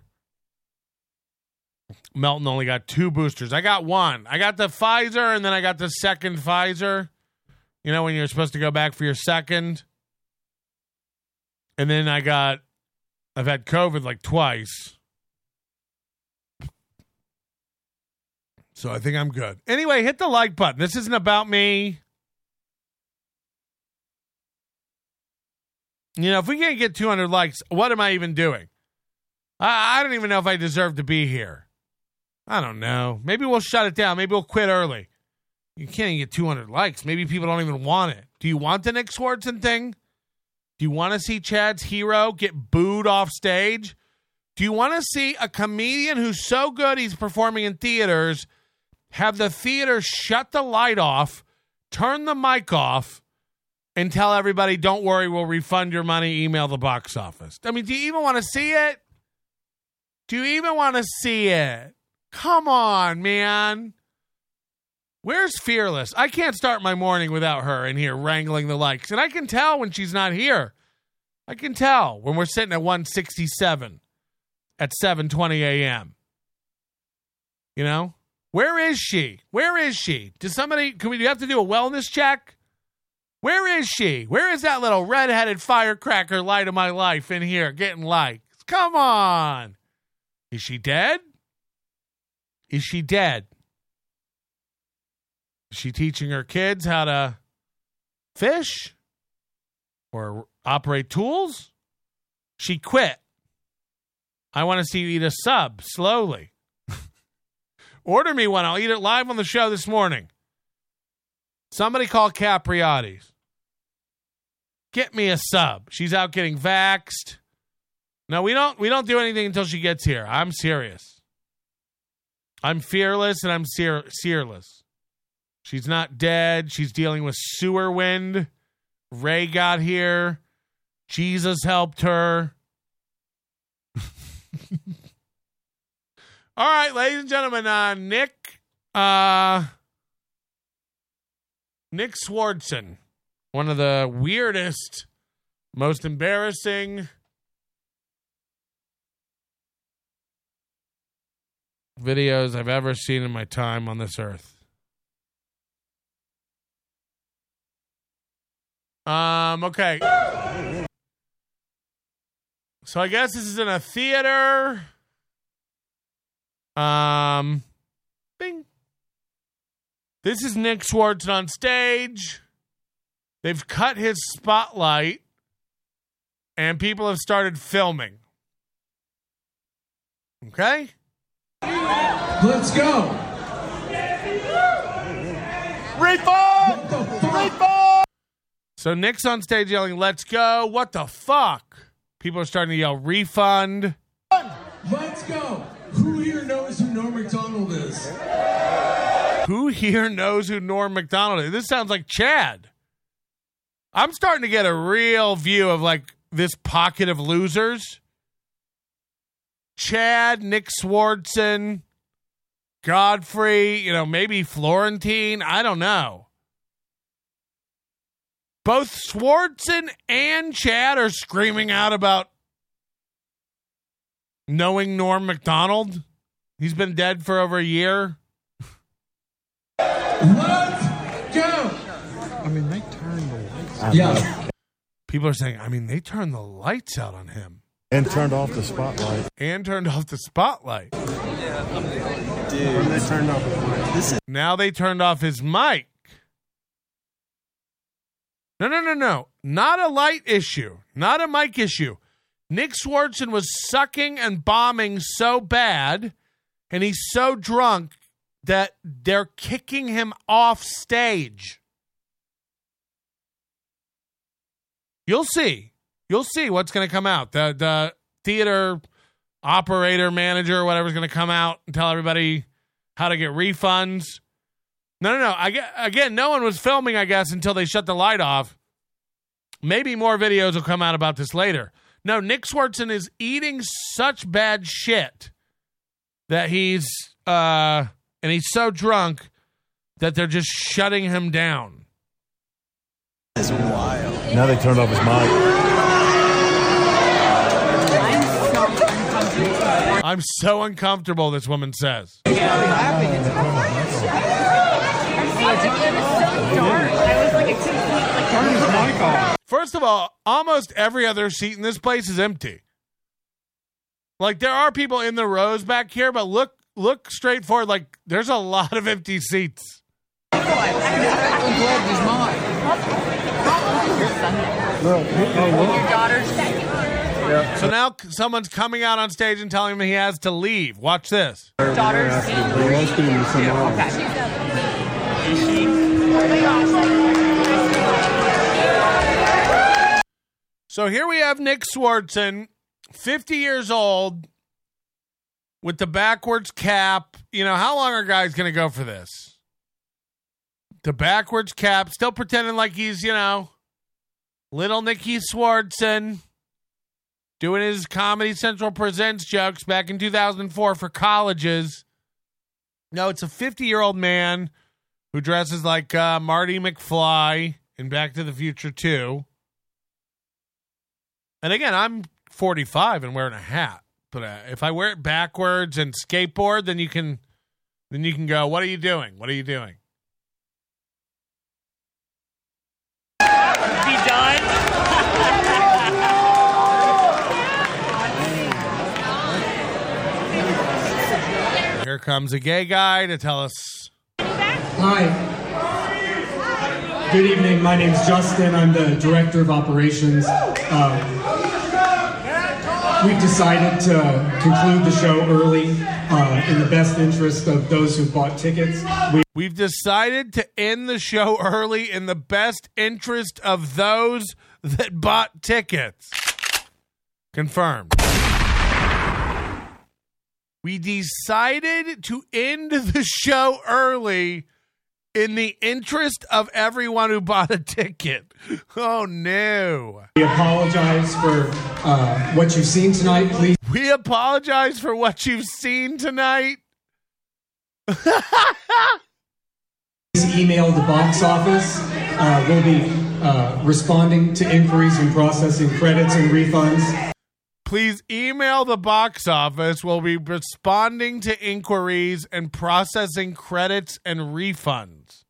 Speaker 1: Melton only got 2 boosters. I got 1. I got the Pfizer, and then I got the second Pfizer. You know, when you're supposed to go back for your second. And then I've had COVID like twice. So I think I'm good. Anyway, hit the like button. This isn't about me. You know, if we can't get 200 likes, what am I even doing? I don't even know if I deserve to be here. I don't know. Maybe we'll shut it down. Maybe we'll quit early. You can't even get 200 likes. Maybe people don't even want it. Do you want the Nick Swardson thing? Do you want to see Chad's hero get booed off stage? Do you want to see a comedian who's so good he's performing in theaters have the theater shut the light off, turn the mic off, and tell everybody, don't worry, we'll refund your money, email the box office? I mean, do you even want to see it? Do you even want to see it? Come on, man. Where's Fearless? I can't start my morning without her in here wrangling the likes. And I can tell when she's not here. I can tell when we're sitting at 167 at 7:20 a.m. You know? Where is she? Where is she? Do you have to do a wellness check? Where is she? Where is that little redheaded firecracker light of my life in here getting likes? Come on. Is she dead? Is she dead? Is she teaching her kids how to fish or operate tools? She quit. I want to see you eat a sub slowly. Order me one. I'll eat it live on the show this morning. Somebody call Capriati's. Get me a sub. She's out getting vaxxed. No, we don't do anything until she gets here. I'm serious. I'm fearless and I'm seerless. She's not dead. She's dealing with sewer wind. Ray got here. Jesus helped her. All right, ladies and gentlemen, Nick Swardson, one of the weirdest, most embarrassing videos I've ever seen in my time on this earth. Okay. So I guess this is in a theater. Bing. This is Nick Swardson on stage. They've cut his spotlight, and people have started filming. Okay?
Speaker 19: Let's go.
Speaker 1: Refund! Refund! So Nick's on stage yelling, "Let's go." What the fuck? People are starting to yell, "Refund."
Speaker 19: Let's go. Who here knows who Norm Macdonald is?
Speaker 1: Who here knows who Norm Macdonald is? This sounds like Chad. I'm starting to get a real view of like this pocket of losers. Chad, Nick Swardson, Godfrey, maybe Florentine. I don't know. Both Swardson and Chad are screaming out about knowing Norm Macdonald. He's been dead for over a year.
Speaker 19: Let's go.
Speaker 8: I mean, they turned the lights out.
Speaker 19: Yeah.
Speaker 1: People are saying, they turned the lights out on him.
Speaker 8: And turned off the spotlight.
Speaker 19: Dude.
Speaker 8: They turned off his mic.
Speaker 1: Now they turned off his mic. No. Not a light issue. Not a mic issue. Nick Swardson was sucking and bombing so bad, and he's so drunk that they're kicking him off stage. You'll see. You'll see what's going to come out. The theater operator, manager, whatever is going to come out and tell everybody how to get refunds. No. Again, no one was filming, I guess, until they shut the light off. Maybe more videos will come out about this later. No, Nick Swardson is eating such bad shit that he's so drunk that they're just shutting him down.
Speaker 8: This is wild. Now they turned off his mic.
Speaker 1: I'm so uncomfortable, this woman says. First of all, almost every other seat in this place is empty. Like, there are people in the rows back here, but look straight forward. Like, there's a lot of empty seats. So now someone's coming out on stage and telling him he has to leave. Watch this. So here we have Nick Swardson, 50 years old, with the backwards cap. You know, how long are guys going to go for this? The backwards cap, still pretending like he's, you know, little Nicky Swardson, doing his Comedy Central Presents jokes back in 2004 for colleges. No, it's a 50-year-old man who dresses like Marty McFly in Back to the Future 2. And again, I'm 45 and wearing a hat. But if I wear it backwards and skateboard, then you can go, what are you doing? What are you doing?
Speaker 20: Be done.
Speaker 1: Here comes a gay guy to tell us.
Speaker 21: Hi. Good evening. My name's Justin. I'm the director of operations. We've decided to conclude the show early in the best interest of those who bought tickets.
Speaker 1: We've decided to end the show early in the best interest of those that bought tickets. Confirmed. We decided to end the show early in the interest of everyone who bought a ticket. Oh, no.
Speaker 21: We apologize for what you've seen tonight. Please.
Speaker 1: We apologize for what you've seen tonight.
Speaker 21: Please email the box office. We'll be responding to inquiries and processing credits and refunds.
Speaker 1: Please email the box office. We'll be responding to inquiries and processing credits and refunds.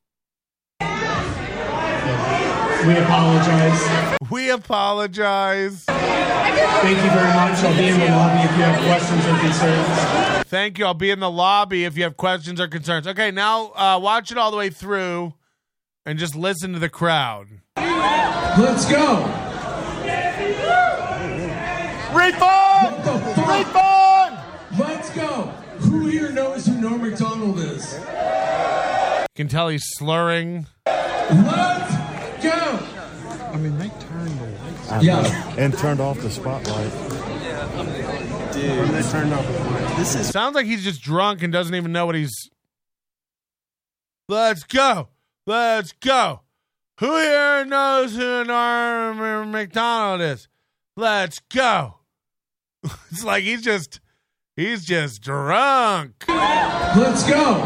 Speaker 21: We apologize.
Speaker 1: We apologize.
Speaker 21: Thank you very much. I'll be in the lobby if you have questions or concerns.
Speaker 1: Thank you. I'll be in the lobby if you have questions or concerns. Okay, now watch it all the way through and just listen to the crowd.
Speaker 21: Let's go.
Speaker 19: Refund! Refund!
Speaker 21: Let's go. Who here knows who Norm Macdonald is?
Speaker 1: You can tell he's slurring.
Speaker 21: Let's go.
Speaker 8: I mean, they turned the lights on.
Speaker 21: Yeah.
Speaker 8: And turned off the spotlight. Dude. They turned off the lights.
Speaker 1: This is sounds like he's just drunk and doesn't even know what he's... Let's go. Let's go. Who here knows who Norm Macdonald is? Let's go. It's like he's just drunk.
Speaker 21: Let's go.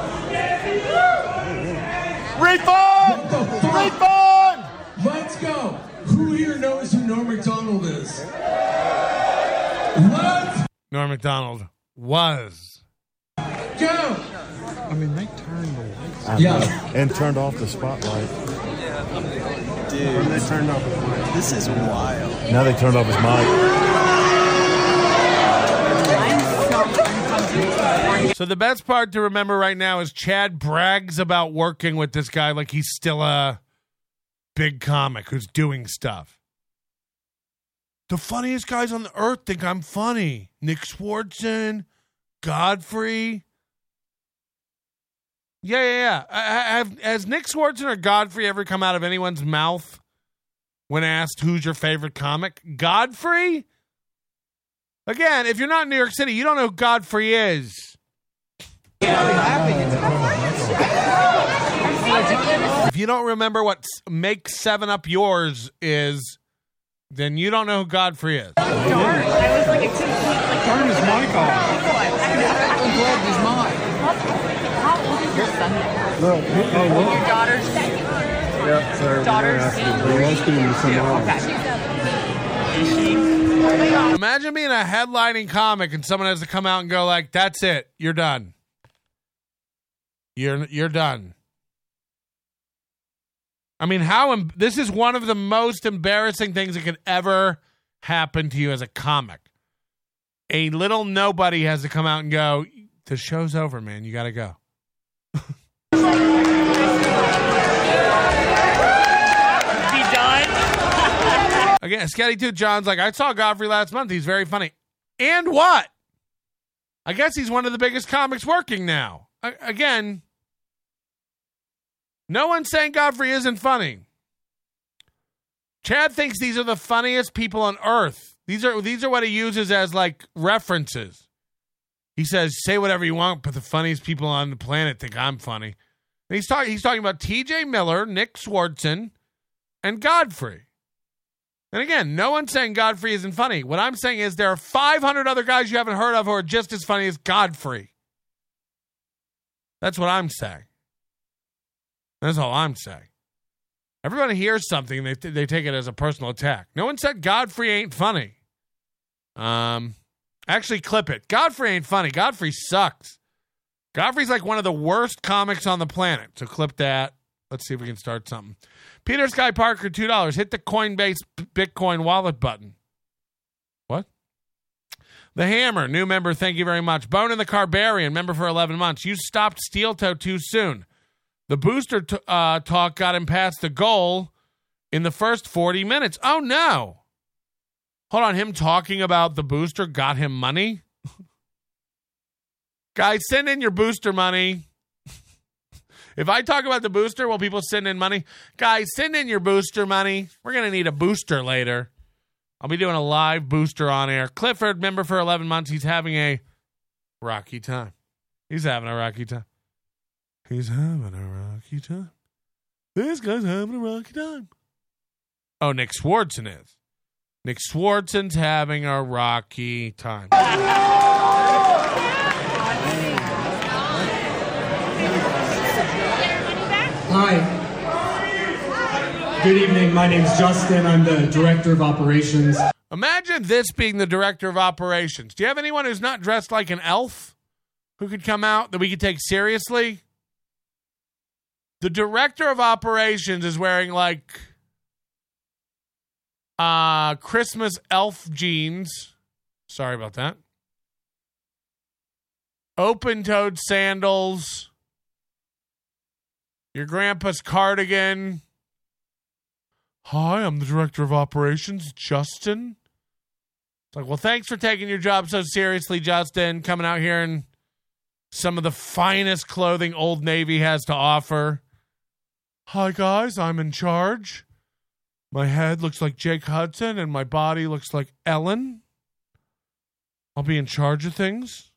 Speaker 19: Refund! Refund!
Speaker 21: Let's go. Who here knows who Norm Macdonald is?
Speaker 1: Norm Macdonald was.
Speaker 21: Go.
Speaker 8: I mean, they turned the lights on.
Speaker 21: Yeah.
Speaker 8: And turned off the spotlight. Dude. They turned off the lights.
Speaker 22: This is wild.
Speaker 8: Now they turned off his mic.
Speaker 1: So the best part to remember right now is Chad brags about working with this guy like he's still a big comic who's doing stuff. The funniest guys on the earth think I'm funny. Nick Swardson, Godfrey. Yeah. Has Nick Swardson or Godfrey ever come out of anyone's mouth when asked who's your favorite comic? Godfrey? Again, if you're not in New York City, you don't know who Godfrey is. If you don't remember what Make 7 Up Yours is, then you don't know who Godfrey is.
Speaker 19: Darn, I was like, turn his mic off. Unplugged his mic. How old is your son?
Speaker 8: No. Oh, what?
Speaker 5: Your daughters?
Speaker 8: Yeah, sorry.
Speaker 5: Daughters?
Speaker 8: We're asking him somewhere else.
Speaker 1: Imagine being a headlining comic and someone has to come out and go like, "That's it, you're done. You're done." I mean, this is one of the most embarrassing things that could ever happen to you as a comic. A little nobody has to come out and go, "The show's over, man. You got to go." Again, Scatty Tooth John's like, "I saw Godfrey last month. He's very funny." And what? I guess he's one of the biggest comics working now. Again, no one's saying Godfrey isn't funny. Chad thinks these are the funniest people on earth. These are what he uses as like references. He says, "Say whatever you want, but the funniest people on the planet think I'm funny." And he's talking about TJ Miller, Nick Swardson, and Godfrey. And again, no one's saying Godfrey isn't funny. What I'm saying is there are 500 other guys you haven't heard of who are just as funny as Godfrey. That's what I'm saying. That's all I'm saying. Everybody hears something and they take it as a personal attack. No one said Godfrey ain't funny. Actually, clip it. Godfrey ain't funny. Godfrey sucks. Godfrey's like one of the worst comics on the planet. So clip that. Let's see if we can start something. Peter Sky Parker, $2. Hit the Coinbase Bitcoin wallet button. What? The Hammer, new member, thank you very much. Bone in the Carbarian, member for 11 months. You stopped Steel Toe too soon. The booster talk got him past the goal in the first 40 minutes. Oh, no. Hold on, him talking about the booster got him money? Guys, send in your booster money. If I talk about the booster, will people send in money? Guys, send in your booster money. We're going to need a booster later. I'll be doing a live booster on air. Clifford, member for 11 months. He's having a rocky time. He's having a rocky time. He's having a rocky time. This guy's having a rocky time. Oh, Nick Swardson is. Nick Swardson's having a rocky time.
Speaker 21: Hi. Good evening. My name's Justin. I'm the Director of Operations.
Speaker 1: Imagine this being the Director of Operations. Do you have anyone who's not dressed like an elf who could come out that we could take seriously? The Director of Operations is wearing like Christmas elf jeans. Sorry about that. Open-toed sandals. Your grandpa's cardigan. Hi, I'm the Director of Operations, Justin. It's like, well, thanks for taking your job so seriously, Justin. Coming out here in some of the finest clothing Old Navy has to offer. Hi, guys, I'm in charge. My head looks like Jake Hudson, and my body looks like Ellen. I'll be in charge of things.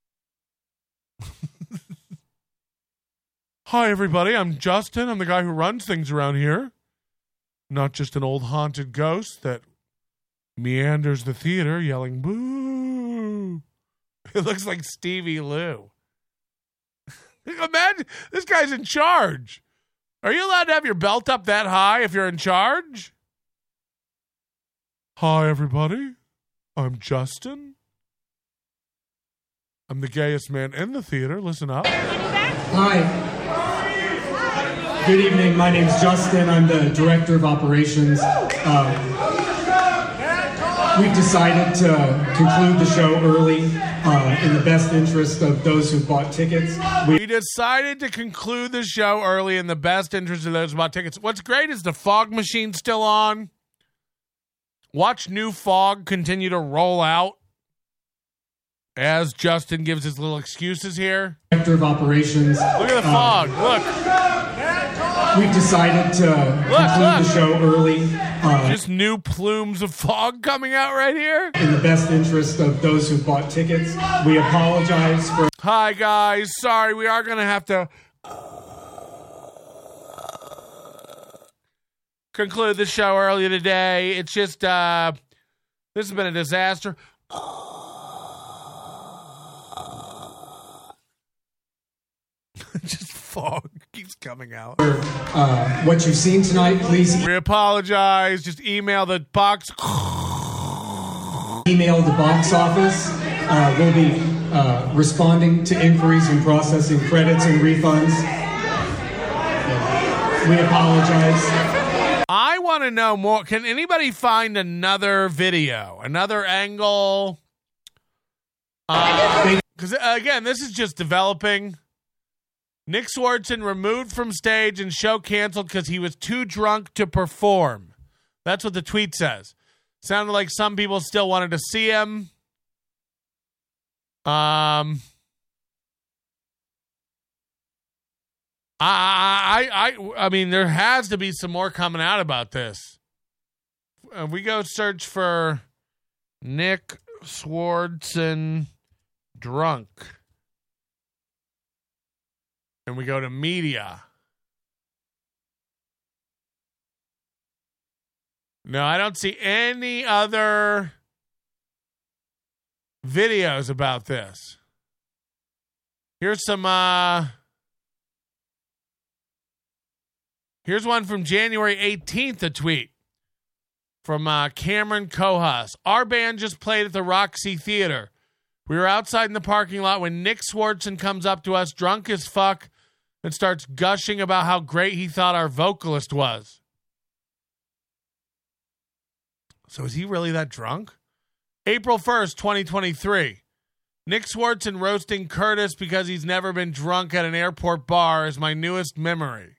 Speaker 1: Hi, everybody. I'm Justin. I'm the guy who runs things around here. Not just an old haunted ghost that meanders the theater yelling, boo. It looks like Stevie Lou. Imagine, this guy's in charge. Are you allowed to have your belt up that high if you're in charge? Hi, everybody. I'm Justin. I'm the gayest man in the theater. Listen up.
Speaker 21: Hi. Good evening. My name's Justin. I'm the Director of Operations. We've decided to conclude the show early in the best interest of those who bought tickets.
Speaker 1: We decided to conclude the show early in the best interest of those who bought tickets. What's great is the fog machine's still on. Watch new fog continue to roll out as Justin gives his little excuses here.
Speaker 21: Director of Operations.
Speaker 1: Look at the fog. Look.
Speaker 21: We've decided to conclude the show early.
Speaker 1: Just new plumes of fog coming out right here.
Speaker 21: In the best interest of those who bought tickets. We apologize for...
Speaker 1: Hi, guys. Sorry, we are going to have to conclude the show early today. It's just, this has been a disaster. Just fog
Speaker 14: keeps coming out.
Speaker 21: What you've seen tonight, please
Speaker 14: We apologize. Just email the box.
Speaker 21: email the box office. We'll be responding to inquiries and processing credits and refunds. We apologize.
Speaker 14: I want to know more. Can anybody find another video, another angle? Because, again, this is just developing. Nick Swardson removed from stage and show canceled because he was too drunk to perform. That's what the tweet says. Sounded like some people still wanted to see him. I mean, there has to be some more coming out about this. We go search for Nick Swardson drunk. And we go to media. No, I don't see any other videos about this. Here's some, here's one from January 18th, a tweet from Cameron Cohas. Our band just played at the Roxy Theater. We were outside in the parking lot when Nick Swardson comes up to us, drunk as fuck, and starts gushing about how great he thought our vocalist was. So is he really that drunk? April 1st, 2023. Nick Swardson roasting Curtis because he's never been drunk at an airport bar is my newest memory.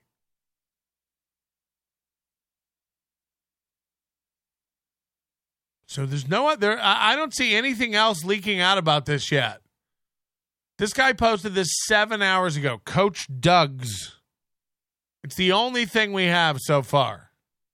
Speaker 14: So there's no other. I don't see anything else leaking out about this yet. This guy posted this 7 hours ago. Coach Doug's. It's the only thing we have so far.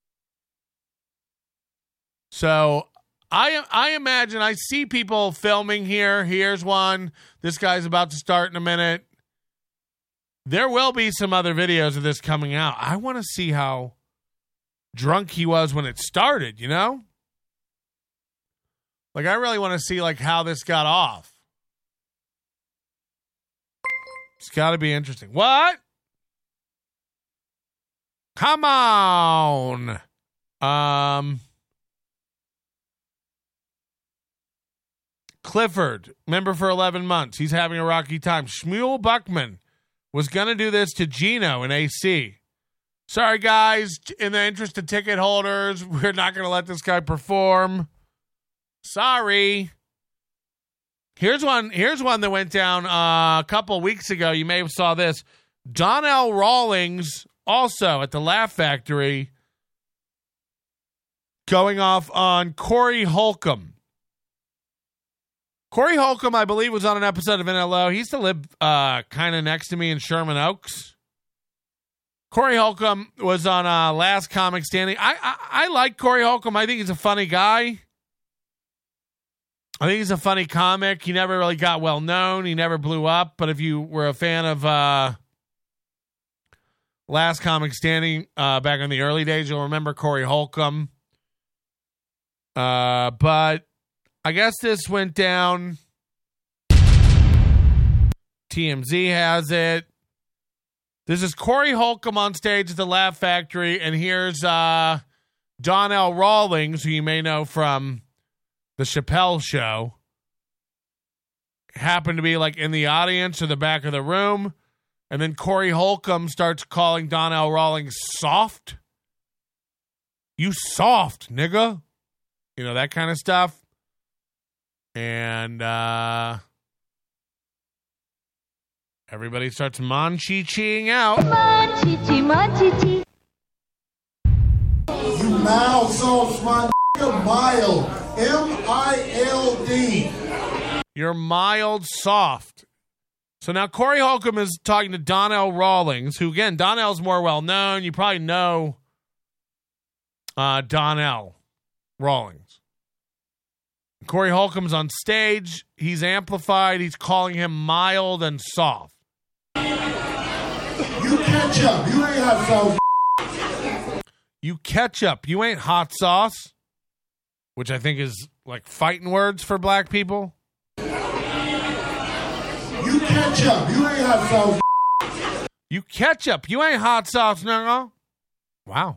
Speaker 14: So I imagine I see people filming here. Here's one. This guy's about to start in a minute. There will be some other videos of this coming out. I want to see how drunk he was when it started, you know? Like, I really want to see, like, how this got off. It's got to be interesting. What? Come on. Clifford, member for 11 months. He's having a rocky time. Shmuel Buckman was going to do this to Gino in AC. Sorry, guys. In the interest of ticket holders, we're not going to let this guy perform. Sorry. Here's one that went down a couple weeks ago. You may have saw this. Donnell Rawlings, also at the Laugh Factory, going off on Corey Holcomb. Corey Holcomb, I believe, was on an episode of NLO. He used to live kind of next to me in Sherman Oaks. Corey Holcomb was on Last Comic Standing. I like Corey Holcomb. I think he's a funny guy. I think he's a funny comic. He never really got well known. He never blew up. But if you were a fan of Last Comic Standing back in the early days, you'll remember Corey Holcomb. But I guess this went down. TMZ has it. This is Corey Holcomb on stage at the Laugh Factory. And here's Donnell Rawlings, who you may know from the Chappelle Show, happened to be like in the audience or the back of the room. And then Corey Holcomb starts calling Donnell Rawlings soft. You soft, nigga. You know, that kind of stuff. And everybody starts Monchi-chiing out.
Speaker 20: Monchi-chi, Monchi-chi.
Speaker 19: You mild sauce, my nigga, mild. M-I-L-D.
Speaker 14: You're mild soft. So now Corey Holcomb is talking to Donnell Rawlings, who, again, Donnell's more well-known. You probably know Donnell Rawlings. Corey Holcomb's on stage. He's amplified. He's calling him mild and soft.
Speaker 19: You ketchup. You ain't hot sauce.
Speaker 14: You ketchup. You ain't hot sauce. Which I think is like fighting words for black people.
Speaker 19: You ketchup. You ain't hot sauce.
Speaker 1: You ketchup. You ain't hot sauce, nigga. Wow.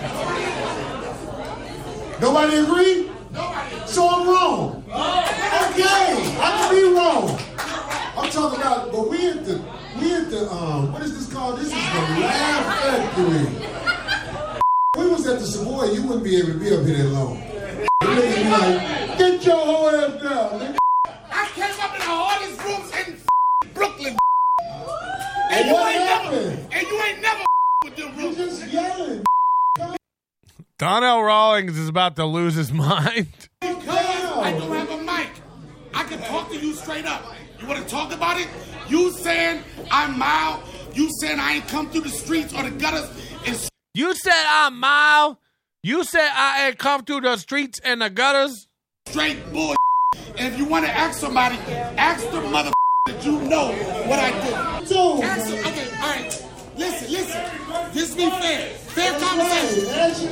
Speaker 3: Nobody agree? So I'm wrong. Okay, I can be wrong. I'm talking about, but we at the what is this called? This is the Laugh Factory. We was at the Savoy, you wouldn't be able to be up here that long. You would be like, get your whole ass down.
Speaker 22: I came up in the hardest rooms in Brooklyn.
Speaker 3: And what happened?
Speaker 22: And you ain't never with them rooms.
Speaker 3: You just yelling.
Speaker 1: Donnell Rawlings is about to lose his mind.
Speaker 22: Because I don't have a mic. I can talk to you straight up. You want to talk about it? You saying I'm mild. You saying I ain't come through the streets or the gutters.
Speaker 1: You said I'm mild. You said I ain't come through the streets and the gutters.
Speaker 22: Straight bull. And if you want to ask somebody, ask the mother that you know what I do. Ask them. Okay, all right. Listen. This be fair. Fair conversation.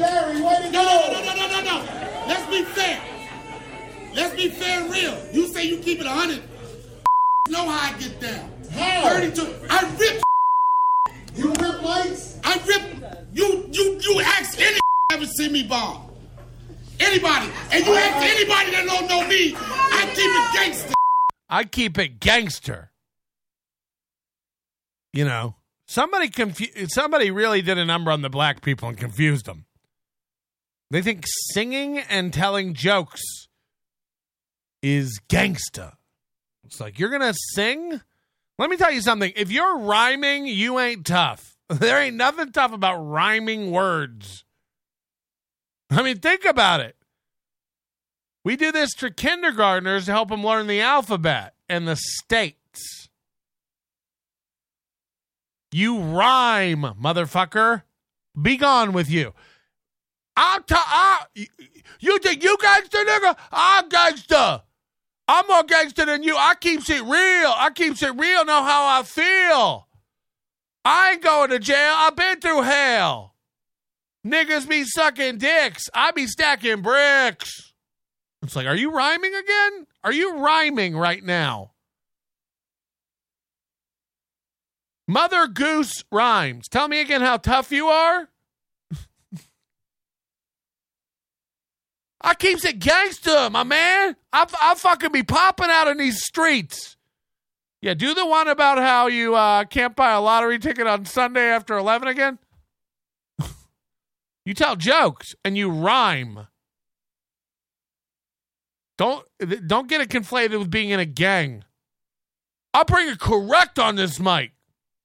Speaker 22: No. Let's be fair. Let's be fair and real. You say you keep it 100. Know how I get down.
Speaker 3: How?
Speaker 22: 32. I rip.
Speaker 3: You rip lights?
Speaker 22: I rip. You ask any ever see me bomb. Anybody. And you ask anybody that don't know me, I keep it gangster.
Speaker 1: I keep it gangster. You know, somebody really did a number on the black people and confused them. They think singing and telling jokes is gangsta. It's like, you're going to sing? Let me tell you something. If you're rhyming, you ain't tough. There ain't nothing tough about rhyming words. I mean, think about it. We do this to kindergartners to help them learn the alphabet and the states. You rhyme, motherfucker. Be gone with you. You think you gangster, nigga? I'm gangster. I'm more gangster than you. I keeps it real. Know how I feel. I ain't going to jail. I've been through hell. Niggas be sucking dicks. I be stacking bricks. It's like, are you rhyming again? Are you rhyming right now? Mother Goose rhymes. Tell me again how tough you are. I keeps it gangster, my man. I fucking be popping out in these streets. Yeah, do the one about how you can't buy a lottery ticket on Sunday after 11 again. You tell jokes and you rhyme. Don't get it conflated with being in a gang. I'll bring it correct on this mic.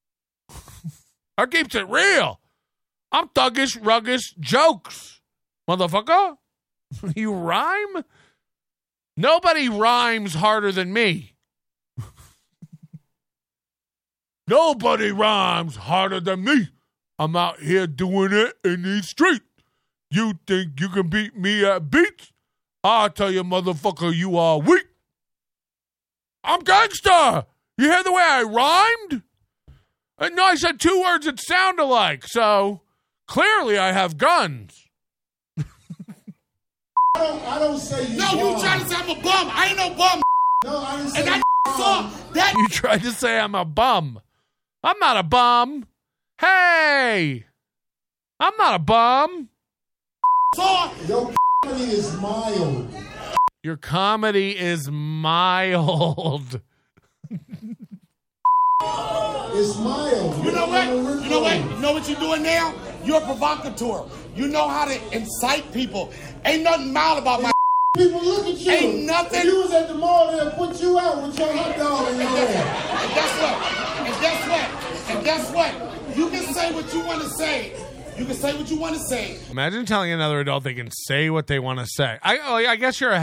Speaker 1: I keeps it real. I'm thuggish, ruggish jokes, motherfucker. You rhyme? Nobody rhymes harder than me. Nobody rhymes harder than me. I'm out here doing it in the street. You think you can beat me at beats? I'll tell you, motherfucker, you are weak. I'm gangster. You hear the way I rhymed? No, I said two words that sound alike, so clearly I have guns.
Speaker 3: I don't say you.
Speaker 22: No, you trying to say I'm a bum. I ain't no bum.
Speaker 3: No, I didn't say
Speaker 22: and I saw that.
Speaker 1: You tried to say I'm a bum. I'm not a bum. Hey, I'm not a bum.
Speaker 3: Your comedy is mild.
Speaker 1: Your comedy is mild.
Speaker 3: It's mild.
Speaker 22: You know what? You know what you're doing now? You're a provocateur. You know how to incite people. Ain't nothing mild about my.
Speaker 3: People look at you.
Speaker 22: Ain't nothing.
Speaker 3: If you was at the mall, they'll put you out with your hot dog in your hand.
Speaker 22: And guess what? You can say what you want to say. You can say what you want to say.
Speaker 1: Imagine telling another adult they can say what they want to say. I guess you're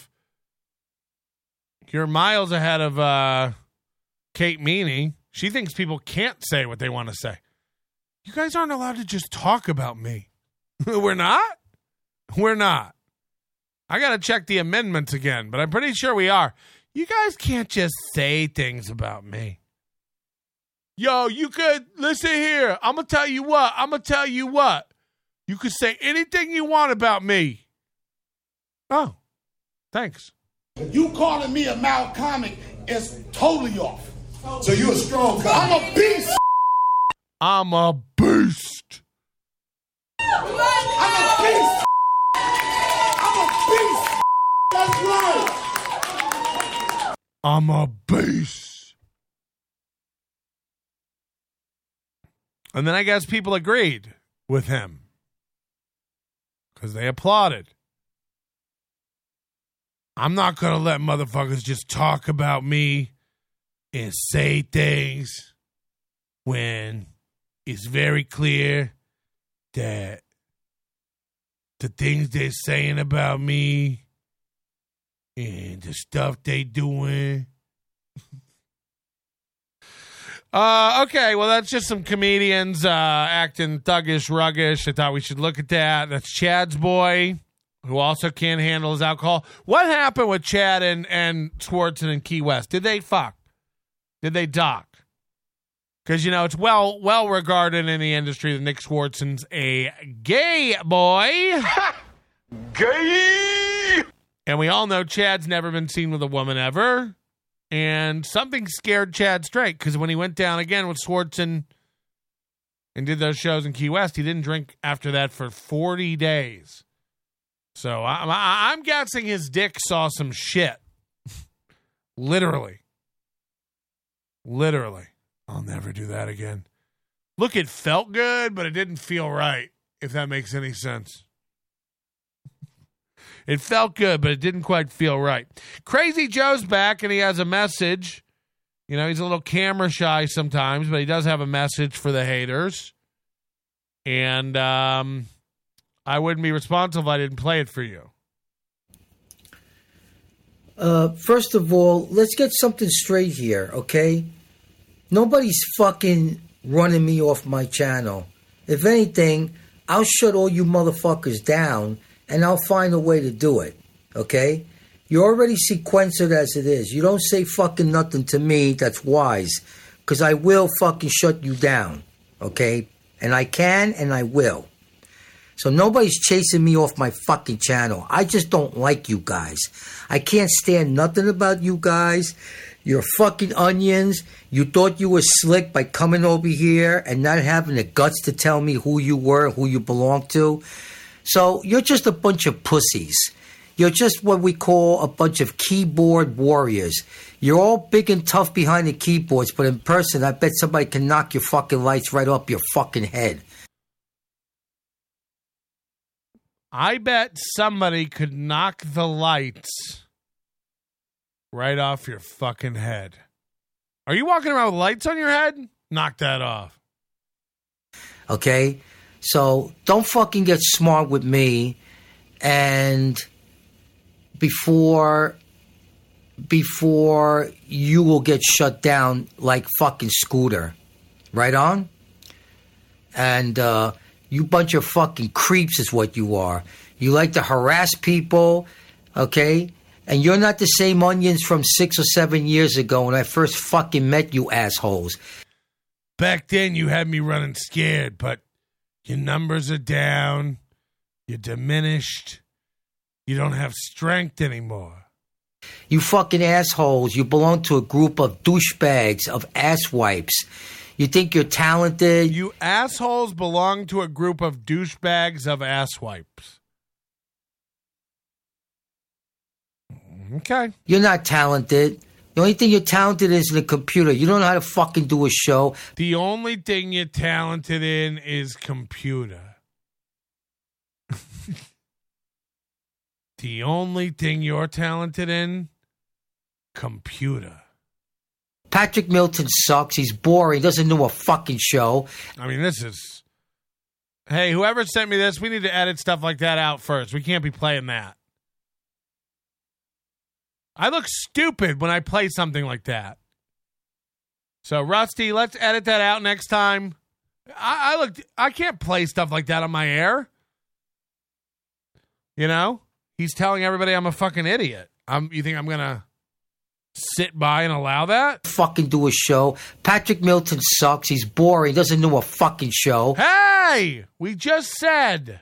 Speaker 1: miles ahead of Kate Meany. She thinks people can't say what they want to say. You guys aren't allowed to just talk about me. We're not? We're not. I got to check the amendments again, but I'm pretty sure we are. You guys can't just say things about me. Yo, you could, listen here. I'm going to tell you what. You could say anything you want about me. Oh, thanks.
Speaker 22: You calling me a mild comic is totally off.
Speaker 3: So you're a strong comic.
Speaker 22: I'm a beast.
Speaker 1: I'm a beast.
Speaker 22: I'm a beast. I'm a beast. That's right.
Speaker 1: I'm a beast. And then I guess people agreed with him because they applauded. I'm not going to let motherfuckers just talk about me and say things when it's very clear that the things they're saying about me and the stuff they doing. Okay, well, that's just some comedians acting thuggish, ruggish. I thought we should look at that. That's Chad's boy, who also can't handle his alcohol. What happened with Chad and Swartzen in Key West? Did they fuck? Did they dock? Because, you know, it's well regarded in the industry that Nick Swartzen's a gay boy. Gay! And we all know Chad's never been seen with a woman ever. And something scared Chad straight, because when he went down again with Swartzen and did those shows in Key West, he didn't drink after that for 40 days. So I'm guessing his dick saw some shit. Literally. I'll never do that again. Look, it felt good, but it didn't feel right, if that makes any sense. It felt good, but it didn't quite feel right. Crazy Joe's back, and he has a message. You know, he's a little camera shy sometimes, but he does have a message for the haters. And I wouldn't be responsible if I didn't play it for you.
Speaker 4: First of all, let's get something straight here, okay? Nobody's fucking running me off my channel. If anything, I'll shut all you motherfuckers down, and I'll find a way to do it, okay? You're already sequencered as it is. You don't say fucking nothing to me that's wise, because I will fucking shut you down, okay? And I can, and I will. So nobody's chasing me off my fucking channel. I just don't like you guys. I can't stand nothing about you guys. You're fucking onions. You thought you were slick by coming over here and not having the guts to tell me who you were, who you belong to. So you're just a bunch of pussies. You're just what we call a bunch of keyboard warriors. You're all big and tough behind the keyboards, but in person, I bet somebody can knock your fucking lights right off your fucking head.
Speaker 1: I bet somebody could knock the lights right off your fucking head. Are you walking around with lights on your head? Knock that off.
Speaker 4: Okay? So don't fucking get smart with me, and before you will get shut down like fucking Scooter. Right on? And you bunch of fucking creeps is what you are. You like to harass people, okay? And you're not the same onions from 6 or 7 years ago when I first fucking met you assholes.
Speaker 1: Back then you had me running scared, but your numbers are down. You're diminished. You don't have strength anymore.
Speaker 4: You fucking assholes. You belong to a group of douchebags, of asswipes. You think you're talented?
Speaker 1: You assholes belong to a group of douchebags of asswipes. Okay.
Speaker 4: You're not talented. The only thing you're talented in is the computer. You don't know how to fucking do a show.
Speaker 1: The only thing you're talented in is computer. The only thing you're talented in? Computer.
Speaker 4: Patrick Milton sucks. He's boring. He doesn't do a fucking show.
Speaker 1: I mean, this is... Hey, whoever sent me this, we need to edit stuff like that out first. We can't be playing that. I look stupid when I play something like that. So, Rusty, let's edit that out next time. I can't play stuff like that on my air. You know? He's telling everybody I'm a fucking idiot. You think I'm going to sit by and allow that?
Speaker 4: Fucking do a show. Patrick Milton sucks. He's boring. He doesn't do a fucking show.
Speaker 1: Hey! We just said.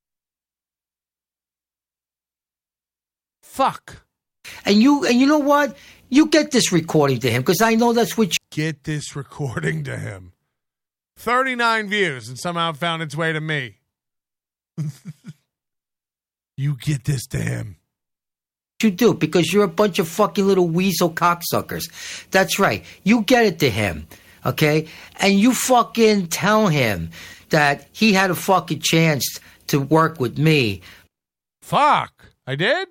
Speaker 1: Fuck.
Speaker 4: And you know what? You get this recording to him, because I know that's what you...
Speaker 1: Get this recording to him. 39 views, and somehow found its way to me. You get this to him.
Speaker 4: You do, because you're a bunch of fucking little weasel cocksuckers. That's right. You get it to him, okay? And you fucking tell him that he had a fucking chance to work with me.
Speaker 1: Fuck. I did?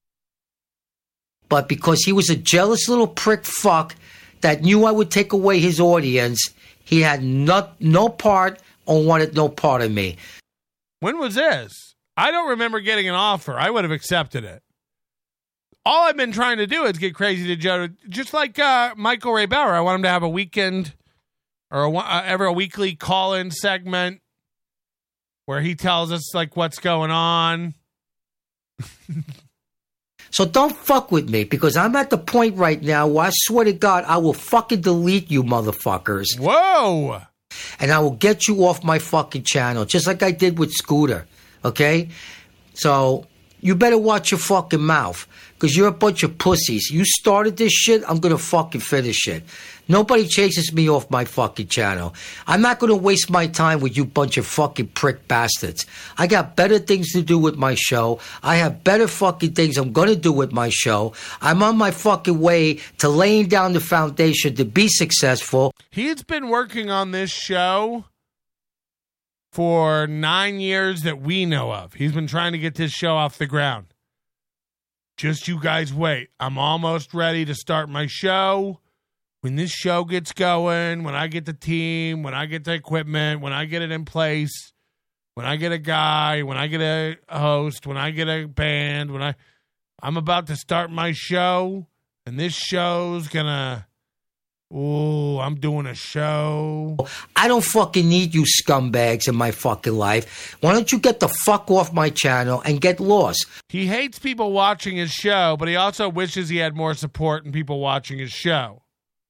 Speaker 4: But because he was a jealous little prick fuck that knew I would take away his audience, he had no part or wanted no part of me.
Speaker 1: When was this? I don't remember getting an offer. I would have accepted it. All I've been trying to do is get Crazy to Joe, just like Michael Ray Bauer. I want him to have a weekend or a weekly call-in segment where he tells us like what's going on.
Speaker 4: So don't fuck with me, because I'm at the point right now where I swear to God I will fucking delete you motherfuckers.
Speaker 1: Whoa!
Speaker 4: And I will get you off my fucking channel, just like I did with Scooter, okay? So you better watch your fucking mouth, because you're a bunch of pussies. You started this shit, I'm going to fucking finish it. Nobody chases me off my fucking channel. I'm not going to waste my time with you bunch of fucking prick bastards. I got better things to do with my show. I have better fucking things I'm going to do with my show. I'm on my fucking way to laying down the foundation to be successful.
Speaker 1: He's been working on this show for 9 years that we know of. He's been trying to get this show off the ground. Just you guys wait. I'm almost ready to start my show. When this show gets going, when I get the team, when I get the equipment, when I get it in place, when I get a guy, when I get a host, when I get a band, I'm about to start my show, and this show's gonna, I'm doing a show.
Speaker 4: I don't fucking need you scumbags in my fucking life. Why don't you get the fuck off my channel and get lost?
Speaker 1: He hates people watching his show, but he also wishes he had more support and people watching his show.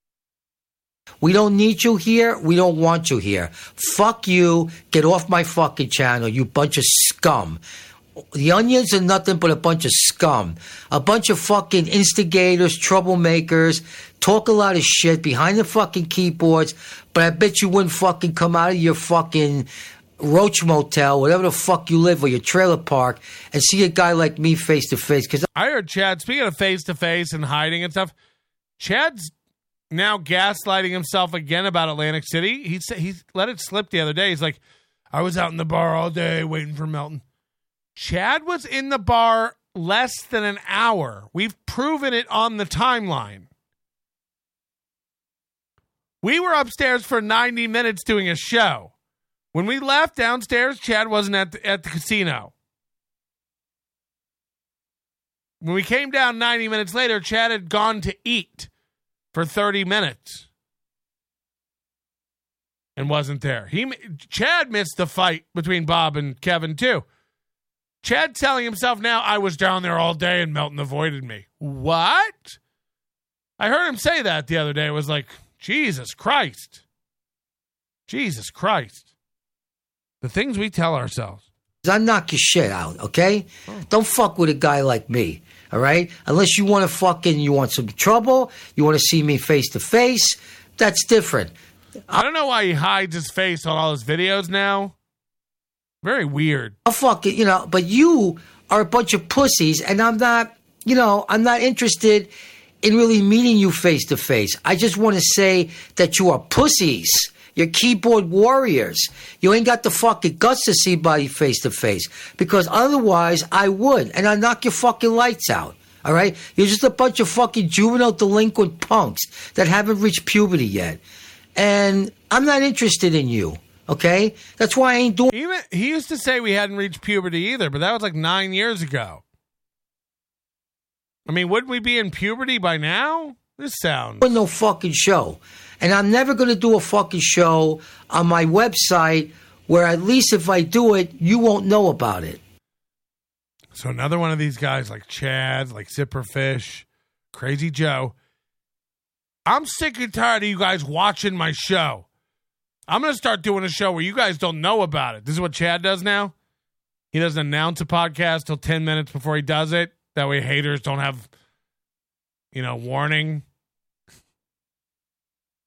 Speaker 4: We don't need you here. We don't want you here. Fuck you. Get off my fucking channel, you bunch of scum. The Onions are nothing but a bunch of scum. A bunch of fucking instigators, troublemakers, talk a lot of shit behind the fucking keyboards, but I bet you wouldn't fucking come out of your fucking Roach Motel, whatever the fuck you live, or your trailer park, and see a guy like me face to face. Because
Speaker 1: I heard Chad, speaking of face to face and hiding and stuff, Chad's now gaslighting himself again about Atlantic City. He let it slip the other day. He's like, I was out in the bar all day waiting for Melton. Chad was in the bar less than an hour. We've proven it on the timeline. We were upstairs for 90 minutes doing a show. When we left downstairs, Chad wasn't at the casino. When we came down 90 minutes later, Chad had gone to eat for 30 minutes and wasn't there. Chad missed the fight between Bob and Kevin too. Chad telling himself now, I was down there all day and Melton avoided me. What? I heard him say that the other day. It was like, Jesus Christ. Jesus Christ. The things we tell ourselves.
Speaker 4: I knock your shit out, okay? Don't fuck with a guy like me, all right? Unless you want to you want some trouble, you want to see me face to face, that's different.
Speaker 1: I don't know why he hides his face on all his videos now. Very weird.
Speaker 4: I'll fuck it, but you are a bunch of pussies, and I'm not interested in really meeting you face to face. I just want to say that you are pussies. You're keyboard warriors. You ain't got the fucking guts to see body face to face, because otherwise I would, and I'd knock your fucking lights out. All right? You're just a bunch of fucking juvenile delinquent punks that haven't reached puberty yet. And I'm not interested in you. Okay? That's why I ain't doing...
Speaker 1: He used to say we hadn't reached puberty either, but that was like 9 years ago. I mean, wouldn't we be in puberty by now? This sounds...
Speaker 4: No fucking show. And I'm never going to do a fucking show on my website where at least if I do it, you won't know about it.
Speaker 1: So another one of these guys like Chad, like Zipperfish, Crazy Joe. I'm sick and tired of you guys watching my show. I'm going to start doing a show where you guys don't know about it. This is what Chad does now. He doesn't announce a podcast till 10 minutes before he does it. That way haters don't have, warning.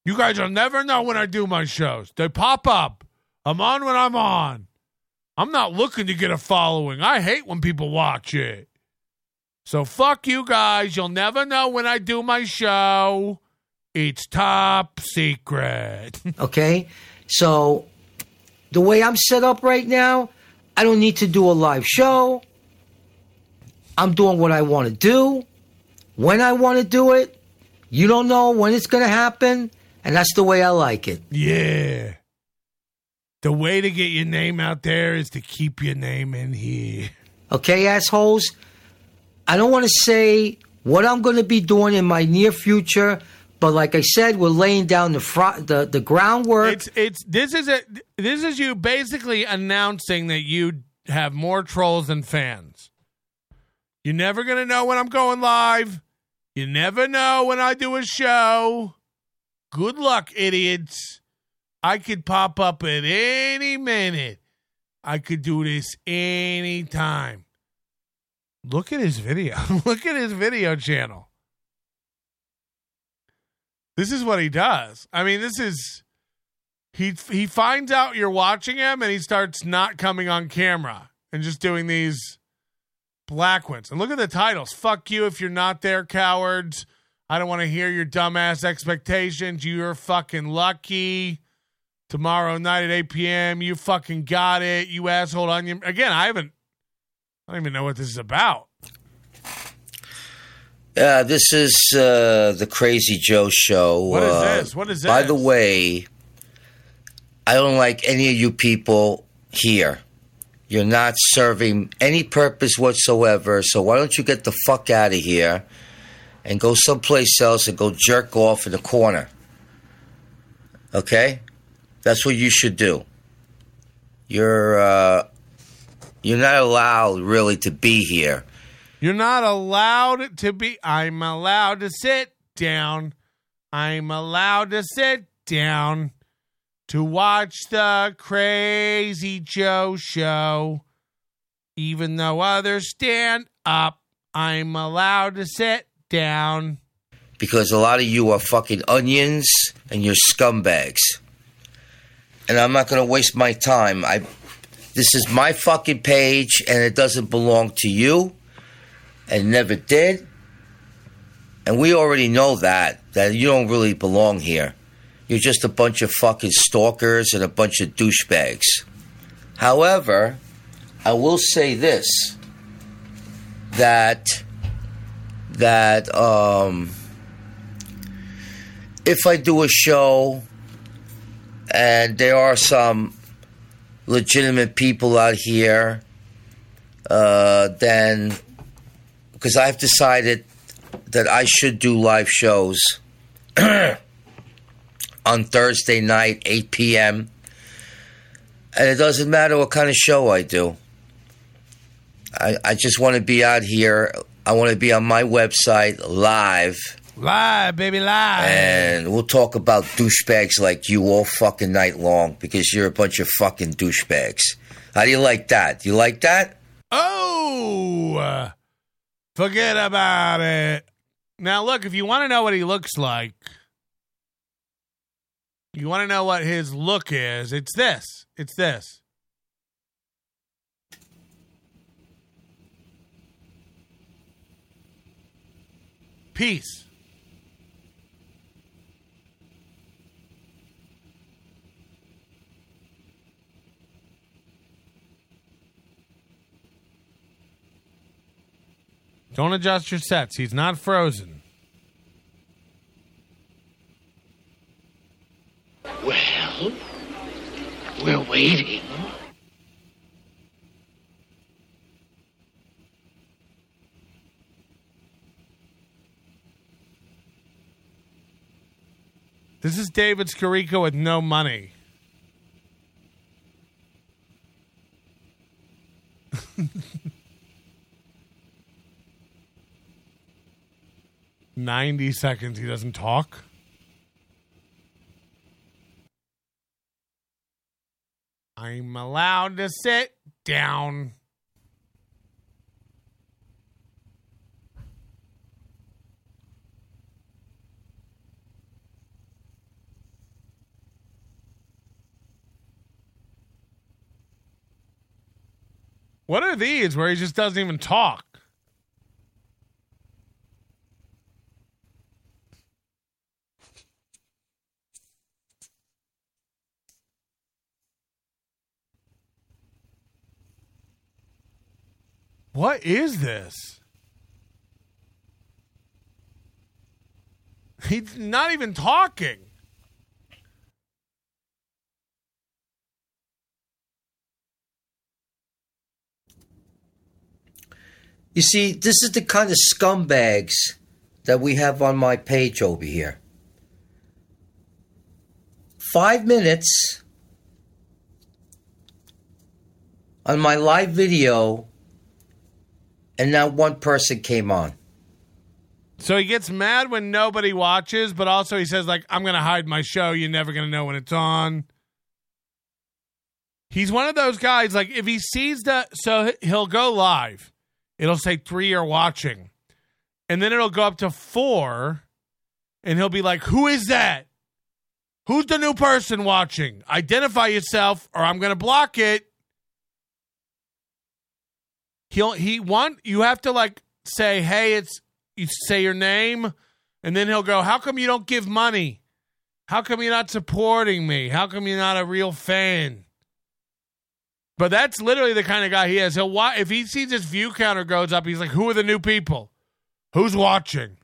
Speaker 1: You guys will never know when I do my shows. They pop up. I'm on when I'm on. I'm not looking to get a following. I hate when people watch it. So fuck you guys. You'll never know when I do my show. It's top secret.
Speaker 4: Okay? So the way I'm set up right now, I don't need to do a live show. I'm doing what I want to do, when I want to do it. You don't know when it's going to happen, and that's the way I like it.
Speaker 1: Yeah. The way to get your name out there is to keep your name in here.
Speaker 4: Okay, assholes? I don't want to say what I'm going to be doing in my near future, but like I said, we're laying down the groundwork.
Speaker 1: This is you basically announcing that you have more trolls than fans. You're never going to know when I'm going live. You never know when I do a show. Good luck, idiots. I could pop up at any minute. I could do this anytime. Look at his video. Look at his video channel. This is what he does. I mean, this is... He finds out you're watching him and he starts not coming on camera and just doing these black ones. And look at the titles. Fuck you if you're not there, cowards. I don't want to hear your dumbass expectations. You're fucking lucky. Tomorrow night at 8 p.m. You fucking got it. You asshole onion. Again, I don't even know what this is about.
Speaker 4: This is the Crazy Joe Show.
Speaker 1: What is this? What is this?
Speaker 4: By the way, I don't like any of you people here. You're not serving any purpose whatsoever, so why don't you get the fuck out of here and go someplace else and go jerk off in the corner? Okay? That's what you should do. You're not allowed really to be here.
Speaker 1: You're not allowed to be. I'm allowed to sit down. I'm allowed to sit down to watch the Crazy Joe Show. Even though others stand up, I'm allowed to sit down.
Speaker 4: Because a lot of you are fucking onions and you're scumbags. And I'm not going to waste my time. This is my fucking page and it doesn't belong to you. And never did. And we already know that you don't really belong here. You're just a bunch of fucking stalkers and a bunch of douchebags. However, I will say this, that if I do a show and there are some legitimate people out here, then... Because I've decided that I should do live shows on Thursday night, 8 p.m. And it doesn't matter what kind of show I do. I just want to be out here. I want to be on my website live.
Speaker 1: Live, baby, live.
Speaker 4: And we'll talk about douchebags like you all fucking night long because you're a bunch of fucking douchebags. How do you like that? You like that?
Speaker 1: Oh! Forget about it. Now, look, if you want to know what he looks like, you want to know what his look is, it's this. It's this. Peace. Don't adjust your sets. He's not frozen.
Speaker 9: Well, we're waiting.
Speaker 1: This is David Scarico with no money. "90 seconds he doesn't talk." I'm allowed to sit down. What are these where he just doesn't even talk? What is this? He's not even talking.
Speaker 4: You see, this is the kind of scumbags that we have on my page over here. 5 minutes on my live video, and now one person came on.
Speaker 1: So he gets mad when nobody watches, but also he says, like, I'm going to hide my show. You're never going to know when it's on. He's one of those guys, like, if he sees so he'll go live. It'll say 3 are watching. And then it'll go up to 4, and he'll be like, who is that? Who's the new person watching? Identify yourself, or I'm going to block it. You have to, like, say, hey, you say your name, and then he'll go, how come you don't give money? How come you're not supporting me? How come you're not a real fan? But that's literally the kind of guy he is. If he sees his view counter goes up, he's like, who are the new people? Who's watching?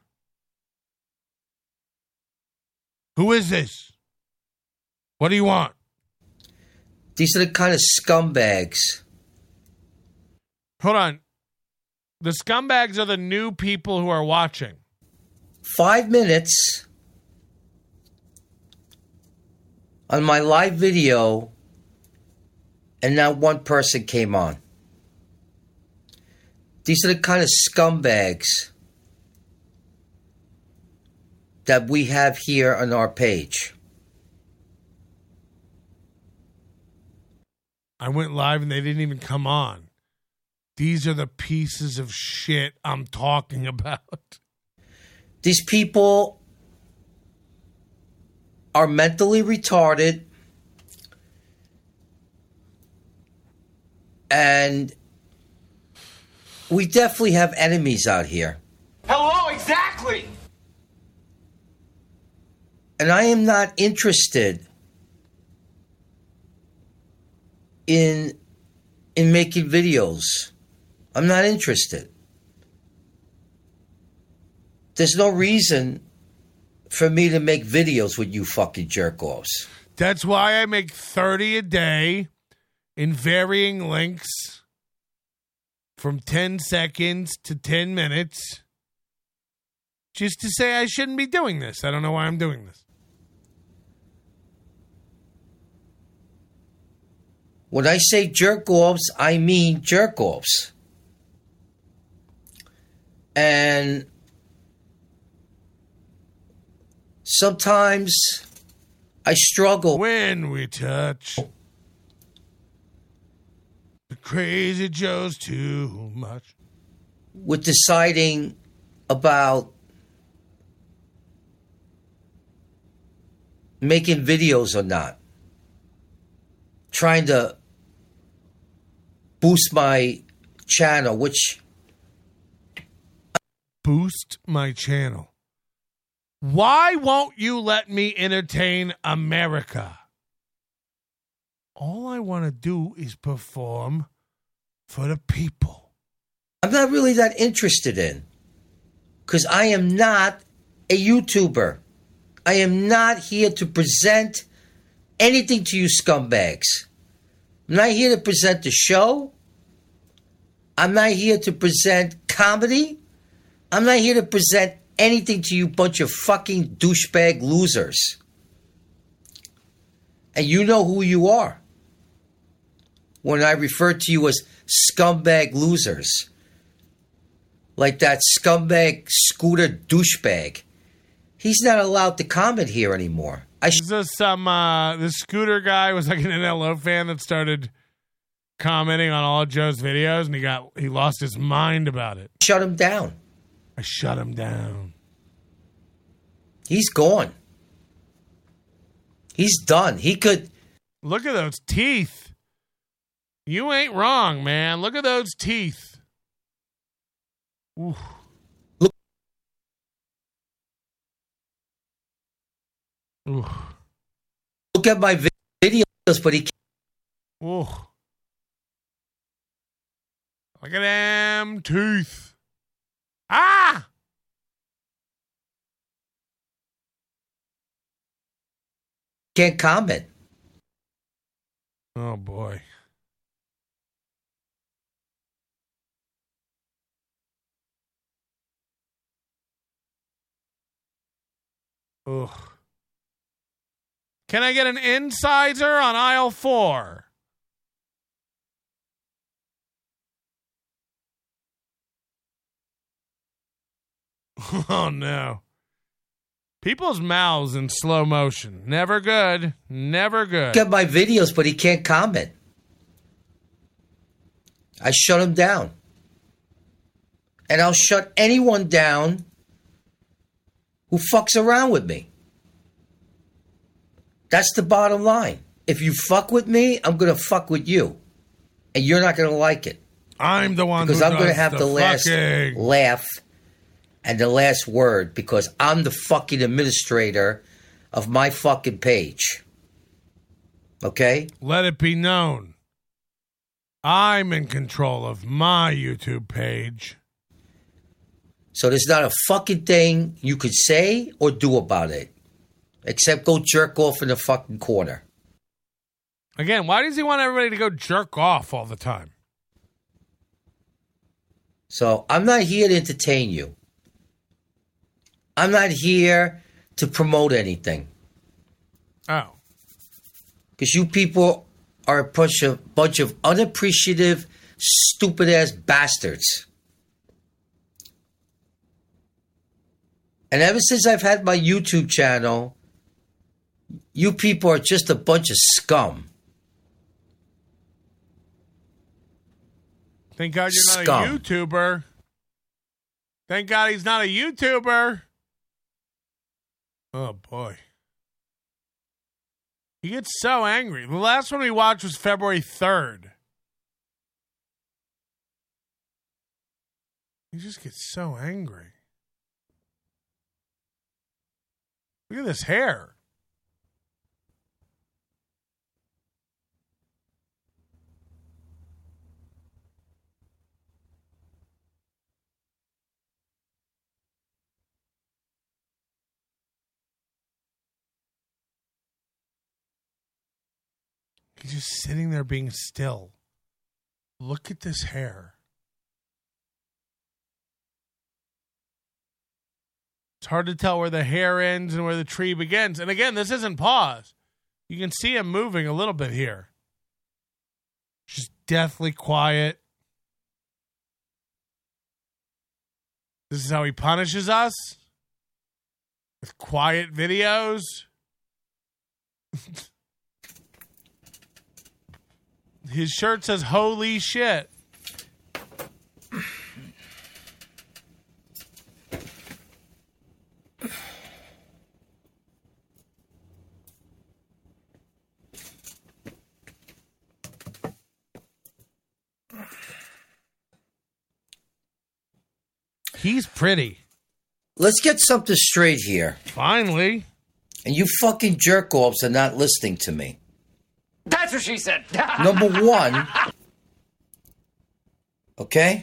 Speaker 1: Who is this? What do you want?
Speaker 4: These are the kind of scumbags.
Speaker 1: Hold on. The scumbags are the new people who are watching.
Speaker 4: 5 minutes on my live video, and now one person came on. These are the kind of scumbags that we have here on our page.
Speaker 1: I went live and they didn't even come on. These are the pieces of shit I'm talking about.
Speaker 4: These people are mentally retarded, and we definitely have enemies out here.
Speaker 22: Hello, exactly.
Speaker 4: And I am not interested in making videos. I'm not interested. There's no reason for me to make videos with you fucking jerk-offs.
Speaker 1: That's why I make 30 a day in varying lengths from 10 seconds to 10 minutes just to say I shouldn't be doing this. I don't know why I'm doing this.
Speaker 4: When I say jerk-offs, I mean jerk-offs. And sometimes I struggle.
Speaker 1: When we touch, the crazy Joe's too much.
Speaker 4: With deciding about making videos or not. Trying to boost my channel, which...
Speaker 1: Boost my channel. Why won't you let me entertain America? All I want to do is perform for the people.
Speaker 4: I'm not really that interested in. Because I am not a YouTuber. I am not here to present anything to you scumbags. I'm not here to present the show. I'm not here to present comedy. I'm not here to present anything to you bunch of fucking douchebag losers. And you know who you are when I refer to you as scumbag losers. Like that scumbag Scooter douchebag. He's not allowed to comment here anymore.
Speaker 1: This Scooter guy was like an NLO fan that started commenting on all of Joe's videos, and he lost his mind about it.
Speaker 4: Shut him down.
Speaker 1: I shut him down.
Speaker 4: He's gone. He's done. He could...
Speaker 1: Look at those teeth. You ain't wrong, man. Look at those teeth. Ooh.
Speaker 4: Look at my videos, but he can't.
Speaker 1: Ooh. Look at them teeth. Ah!
Speaker 4: Can't comment.
Speaker 1: Oh, boy. Ugh. Can I get an incisor on aisle 4? Oh, no. People's mouths in slow motion. Never good. Never good.
Speaker 4: Look at my videos, but he can't comment. I shut him down. And I'll shut anyone down who fucks around with me. That's the bottom line. If you fuck with me, I'm going to fuck with you. And you're not going to like it.
Speaker 1: I'm the one
Speaker 4: because
Speaker 1: who
Speaker 4: I'm going to
Speaker 1: does
Speaker 4: have the last
Speaker 1: fucking
Speaker 4: laugh and the last word because I'm the fucking administrator of my fucking page. Okay?
Speaker 1: Let it be known. I'm in control of my YouTube page.
Speaker 4: So there's not a fucking thing you could say or do about it. Except go jerk off in the fucking corner.
Speaker 1: Again, why does he want everybody to go jerk off all the time?
Speaker 4: So I'm not here to entertain you. I'm not here to promote anything.
Speaker 1: Oh.
Speaker 4: Because you people are a bunch of unappreciative, stupid-ass bastards. And ever since I've had my YouTube channel, you people are just a bunch of scum.
Speaker 1: Thank God you're not
Speaker 4: Scum.
Speaker 1: a YouTuber. Thank God he's not a YouTuber. Oh, boy. He gets so angry. The last one we watched was February 3rd. He just gets so angry. Look at this hair. He's just sitting there being still. Look at this hair. It's hard to tell where the hair ends and where the tree begins. And again, this isn't pause. You can see him moving a little bit here. Just deathly quiet. This is how he punishes us? With quiet videos? His shirt says, "Holy shit." He's pretty.
Speaker 4: Let's get something straight here.
Speaker 1: Finally.
Speaker 4: And you fucking jerk-offs are not listening to me.
Speaker 10: That's what she said.
Speaker 4: Number one, okay?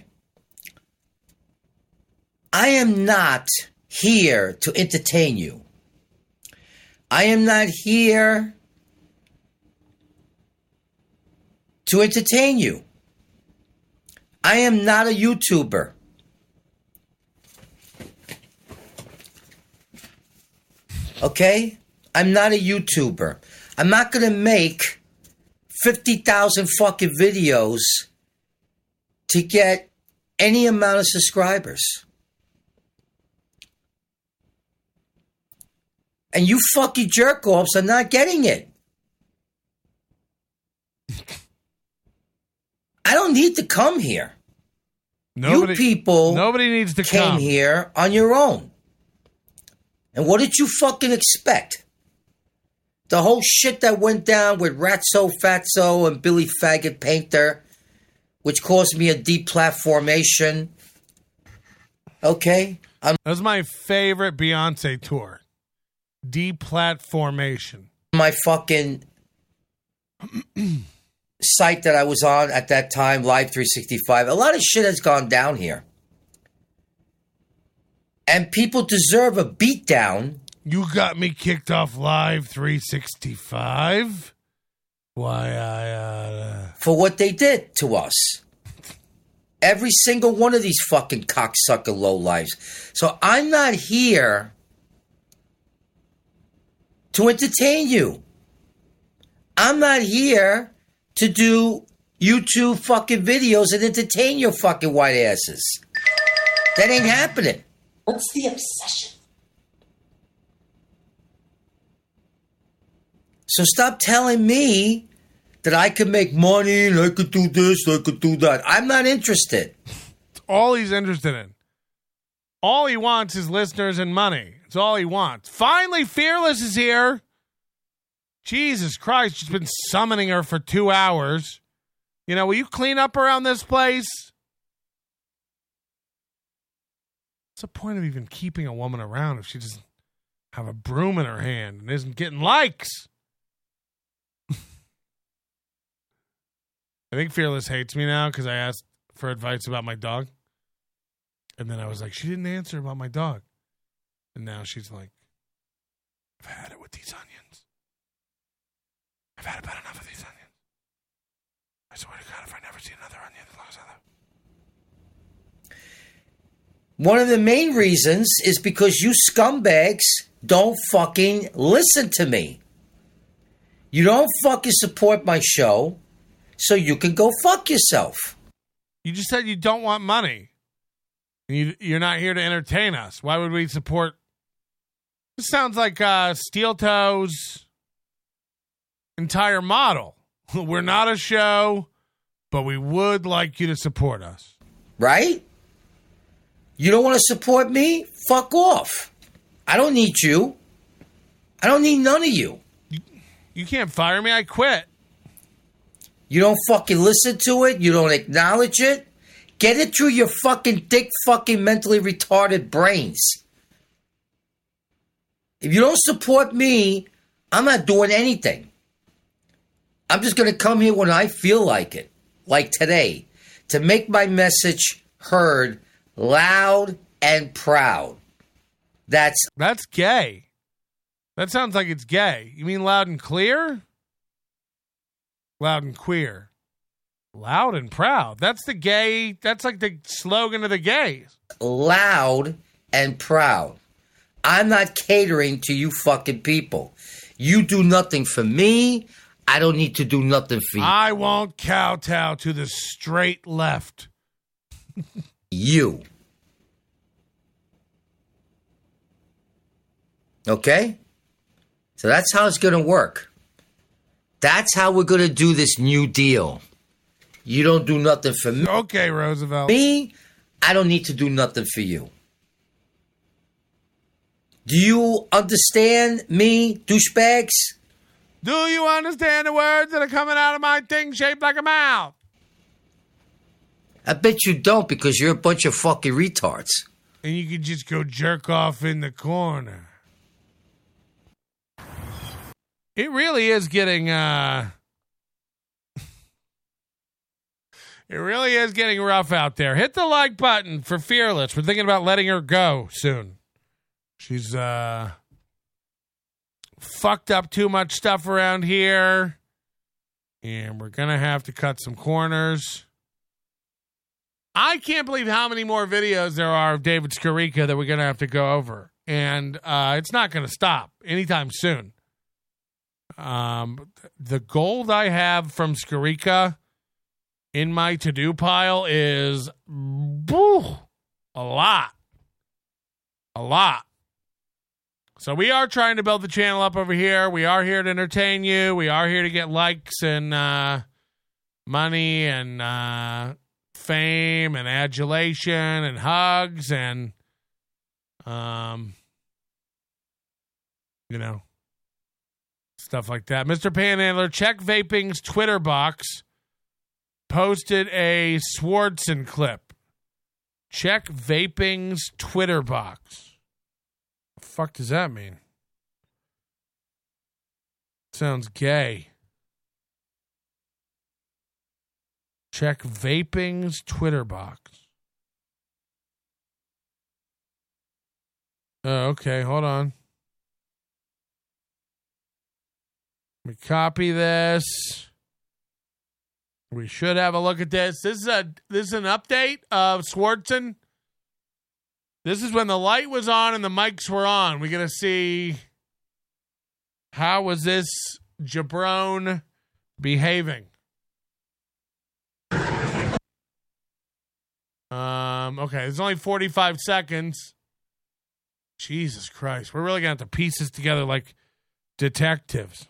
Speaker 4: I am not here to entertain you. I am not here to entertain you. I am not a YouTuber. Okay? I'm not a YouTuber. I'm not going to make 50,000 fucking videos to get any amount of subscribers. And you fucking jerk-offs are not getting it. I don't need to come here.
Speaker 1: Nobody,
Speaker 4: you people
Speaker 1: nobody needs to
Speaker 4: came
Speaker 1: come
Speaker 4: here on your own. And what did you fucking expect? The whole shit that went down with Ratso Fatso and Billy Faggot Painter, which caused me a deplatformation. Okay?
Speaker 1: That was my favorite Beyonce tour. Deplatformation.
Speaker 4: My fucking site that I was on at that time, Live 365. A lot of shit has gone down here. And people deserve a beatdown.
Speaker 1: You got me kicked off Live 365. Why
Speaker 4: for what they did to us. Every single one of these fucking cocksucker lowlives. So I'm not here to entertain you. I'm not here to do YouTube fucking videos and entertain your fucking white asses. That ain't happening.
Speaker 2: What's the obsession?
Speaker 4: So stop telling me that I could make money and I could do this, I could do that. I'm not interested.
Speaker 1: It's all he's interested in. All he wants is listeners and money. It's all he wants. Finally, Fearless is here. Jesus Christ, she's been summoning her for 2 hours. You know, will you clean up around this place? What's the point of even keeping a woman around if she doesn't have a broom in her hand and isn't getting likes? I think Fearless hates me now because I asked for advice about my dog. And then I was like, she didn't answer about my dog. And now she's like, I've had it with these onions. I've had about enough of these onions. I swear to God, if I never see another onion as long as I live.
Speaker 4: One of the main reasons is because you scumbags don't fucking listen to me. You don't fucking support my show, so you can go fuck yourself.
Speaker 1: You just said you don't want money. You're not here to entertain us. Why would we support? This sounds like Steel Toes' entire model. We're not a show, but we would like you to support us.
Speaker 4: Right? You don't want to support me? Fuck off. I don't need you. I don't need none of you.
Speaker 1: You can't fire me. I quit.
Speaker 4: You don't fucking listen to it. You don't acknowledge it. Get it through your fucking thick, fucking mentally retarded brains. If you don't support me, I'm not doing anything. I'm just going to come here when I feel like it, like today, to make my message heard loud and proud. That's
Speaker 1: gay. That sounds like it's gay. You mean loud and clear? Loud and queer. Loud and proud. That's the gay. That's like the slogan of the gays.
Speaker 4: Loud and proud. I'm not catering to you fucking people. You do nothing for me. I don't need to do nothing for you.
Speaker 1: I won't kowtow to the straight left.
Speaker 4: You. Okay? So that's how it's going to work. That's how we're going to do this new deal. You don't do nothing for me.
Speaker 1: Okay, Roosevelt.
Speaker 4: Me, I don't need to do nothing for you. Do you understand me, douchebags?
Speaker 1: Do you understand the words that are coming out of my thing shaped like a mouth?
Speaker 4: I bet you don't, because you're a bunch of fucking retards.
Speaker 1: And you can just go jerk off in the corner. It really is getting, it really is getting rough out there. Hit the like button for Fearless. We're thinking about letting her go soon. She's, fucked up too much stuff around here. And we're going to have to cut some corners. I can't believe how many more videos there are of David Skarica that we're going to have to go over. And it's not going to stop anytime soon. The gold I have from Skarica in my to-do pile is a lot. A lot. So we are trying to build the channel up over here. We are here to entertain you. We are here to get likes and money and fame and adulation and hugs and, stuff like that. Mr. Panhandler, Check Vaping's Twitter box posted a Swardson clip. Check Vaping's Twitter box. The fuck does that mean? Sounds gay. Check Vaping's Twitter box. Oh, okay, hold on. Let me copy this. We should have a look at this. This is an update of Swardson. This is when the light was on and the mics were on. We're gonna see how was this jabron behaving. Okay, it's only 45 seconds. Jesus Christ. We're really going to have to piece this together like detectives.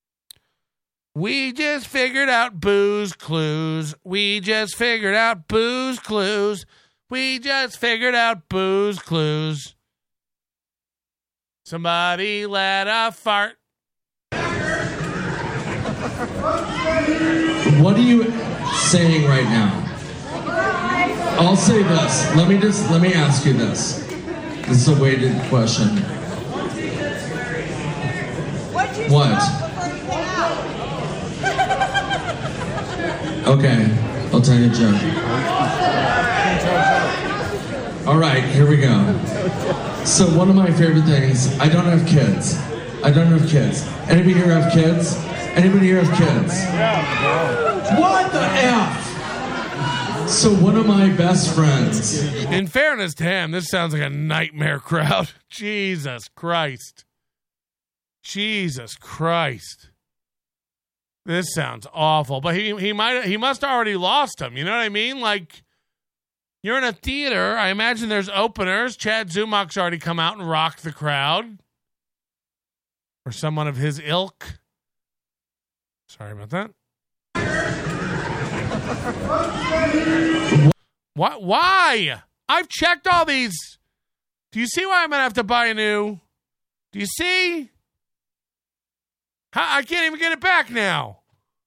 Speaker 1: We just figured out Booze Clues. We just figured out Booze Clues. We just figured out Booze Clues. Somebody let a fart.
Speaker 19: What are you saying right now? I'll say this. Let me ask you this. This is a weighted question. What? Okay, I'll tell you a joke. All right, here we go. So one of my favorite things, I don't have kids. Anybody here have kids? What the F? So one of my best friends.
Speaker 1: In fairness to him, this sounds like a nightmare crowd. Jesus Christ. This sounds awful. But he must have already lost him. You know what I mean? Like, you're in a theater. I imagine there's openers. Chad Zumach's already come out and rocked the crowd. Or someone of his ilk. Sorry about that. What? Why? I've checked all these. Do you see why I'm going to have to buy a new? Do you see? I can't even get it back now.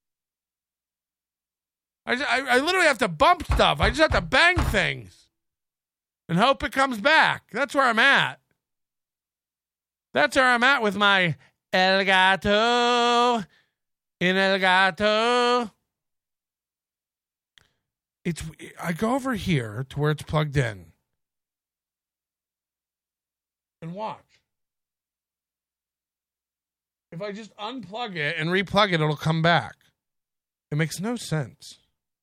Speaker 1: I literally have to bump stuff. I just have to bang things and hope it comes back. That's where I'm at. That's where I'm at with my Elgato. In Elgato. I go over here to where it's plugged in and watch. If I just unplug it and replug it, it'll come back. It makes no sense.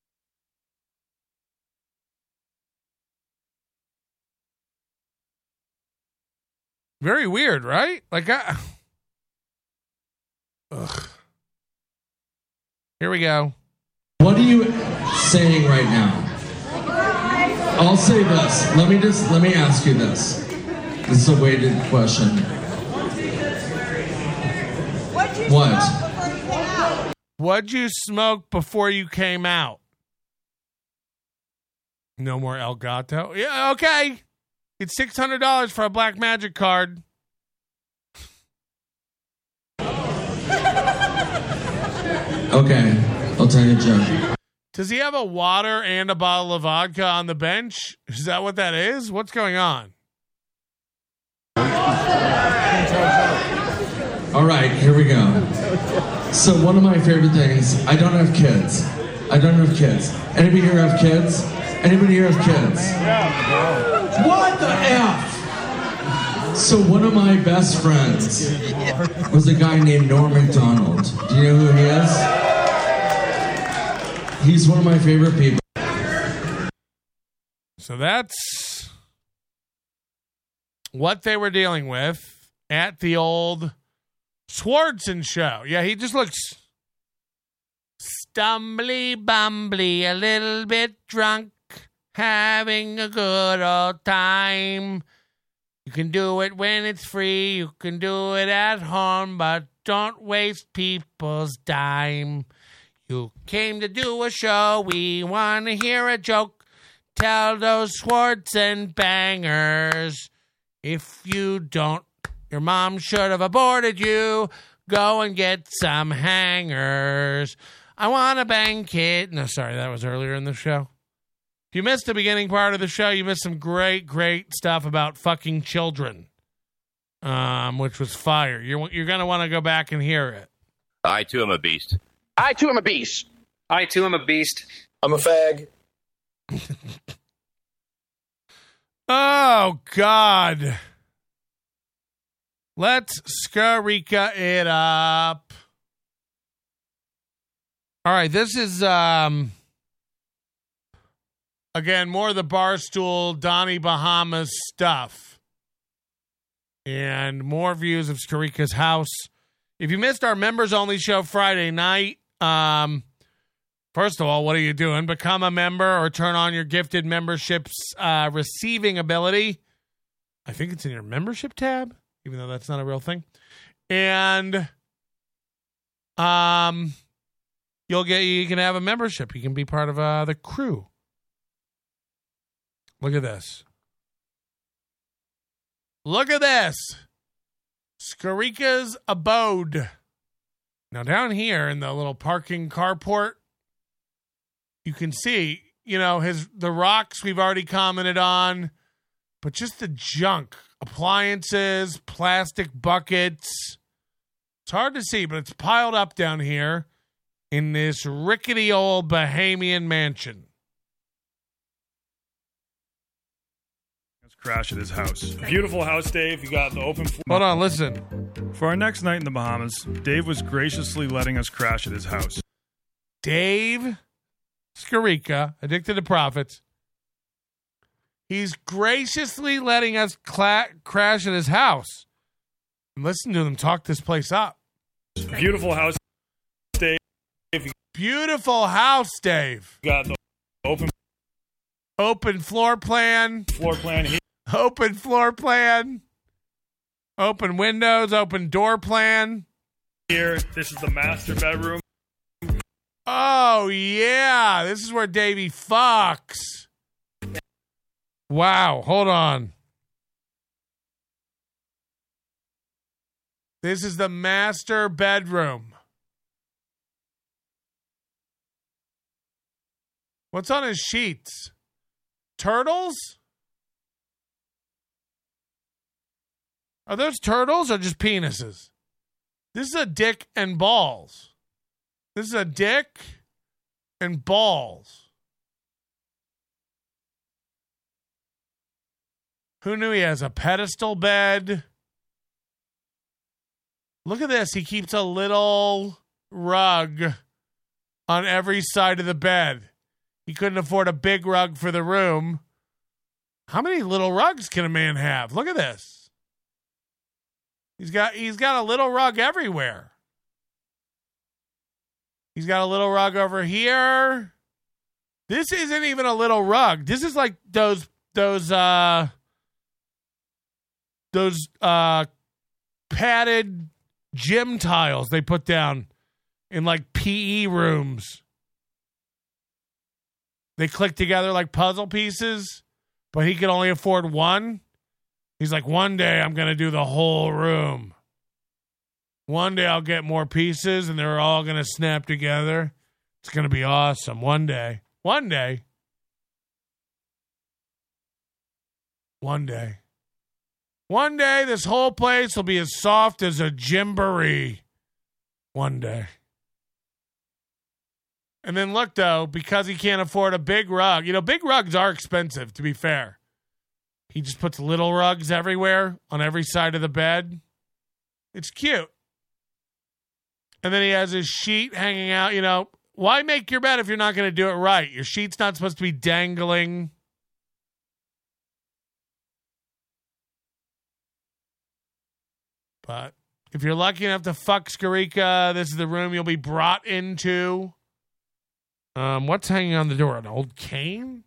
Speaker 1: Very weird, right? Like, ugh. Here we go.
Speaker 19: What are you saying right now? I'll say this. Let me ask you this. This is a weighted question. What?
Speaker 1: What'd you smoke before you came out? No more Elgato? Yeah, okay. It's $600 for a Black Magic card.
Speaker 19: Okay, I'll tell you a joke.
Speaker 1: Does he have a water and a bottle of vodka on the bench? Is that what that is? What's going on?
Speaker 19: All right, here we go. So one of my favorite things, I don't have kids. Anybody here have kids? What the F? So one of my best friends was a guy named Norm Macdonald. Do you know who he is? He's one of my favorite people.
Speaker 1: So that's what they were dealing with at the old Swardson show. Yeah, he just looks stumbly bumbly, a little bit drunk, having a good old time. You can do it when it's free. You can do it at home, but don't waste people's dime. You came to do a show. We want to hear a joke. Tell those Swardson bangers. If you don't, your mom should have aborted you. Go and get some hangers. I want to bang kid. No, sorry, that was earlier in the show. If you missed the beginning part of the show, you missed some great, great stuff about fucking children, which was fire. You're going to want to go back and hear it.
Speaker 11: I, too, am a beast.
Speaker 10: I too am a beast.
Speaker 12: I too am a beast.
Speaker 11: I'm a fag.
Speaker 1: Oh, God. Let's Skarika it up. All right, this is, again, more of the Barstool, Donnie Bahamas stuff. And more views of Skarika's house. If you missed our members-only show Friday night, first of all, what are you doing? Become a member or turn on your gifted membership's receiving ability. I think it's in your membership tab, even though that's not a real thing. And you can have a membership. You can be part of the crew. Look at this. Look at this. Skarika's abode. Now down here in the little parking carport, you can see, the rocks we've already commented on, but just the junk, appliances, plastic buckets. It's hard to see, but it's piled up down here in this rickety old Bahamian mansion.
Speaker 23: Crash at his house. Beautiful house, Dave. You got the open floor.
Speaker 1: Hold on, listen.
Speaker 23: For our next night in the Bahamas, Dave was graciously letting us crash at his house.
Speaker 1: Dave Skarika, addicted to profits. He's graciously letting us crash at his house. And listen to them talk this place up.
Speaker 23: Beautiful house, Dave.
Speaker 1: Beautiful house, Dave.
Speaker 23: You got the
Speaker 1: open floor plan. Open floor plan. Open windows, open door plan.
Speaker 23: Here, this is the master bedroom.
Speaker 1: Oh, yeah. This is where Davey fucks. Wow. Hold on. This is the master bedroom. What's on his sheets? Turtles? Are those turtles or just penises? This is a dick and balls. This is a dick and balls. Who knew he has a pedestal bed? Look at this. He keeps a little rug on every side of the bed. He couldn't afford a big rug for the room. How many little rugs can a man have? Look at this. He's got a little rug everywhere. He's got a little rug over here. This isn't even a little rug. This is like those padded gym tiles they put down in like PE rooms. They click together like puzzle pieces, but he could only afford one. He's like, one day I'm going to do the whole room. One day I'll get more pieces and they're all going to snap together. It's going to be awesome. One day. One day. One day. One day this whole place will be as soft as a gymboree. One day. And then look, though, because he can't afford a big rug. Big rugs are expensive, to be fair. He just puts little rugs everywhere on every side of the bed. It's cute. And then he has his sheet hanging out. Why make your bed if you're not going to do it right? Your sheet's not supposed to be dangling. But if you're lucky enough to fuck Skarika, this is the room you'll be brought into. What's hanging on the door? An old cane?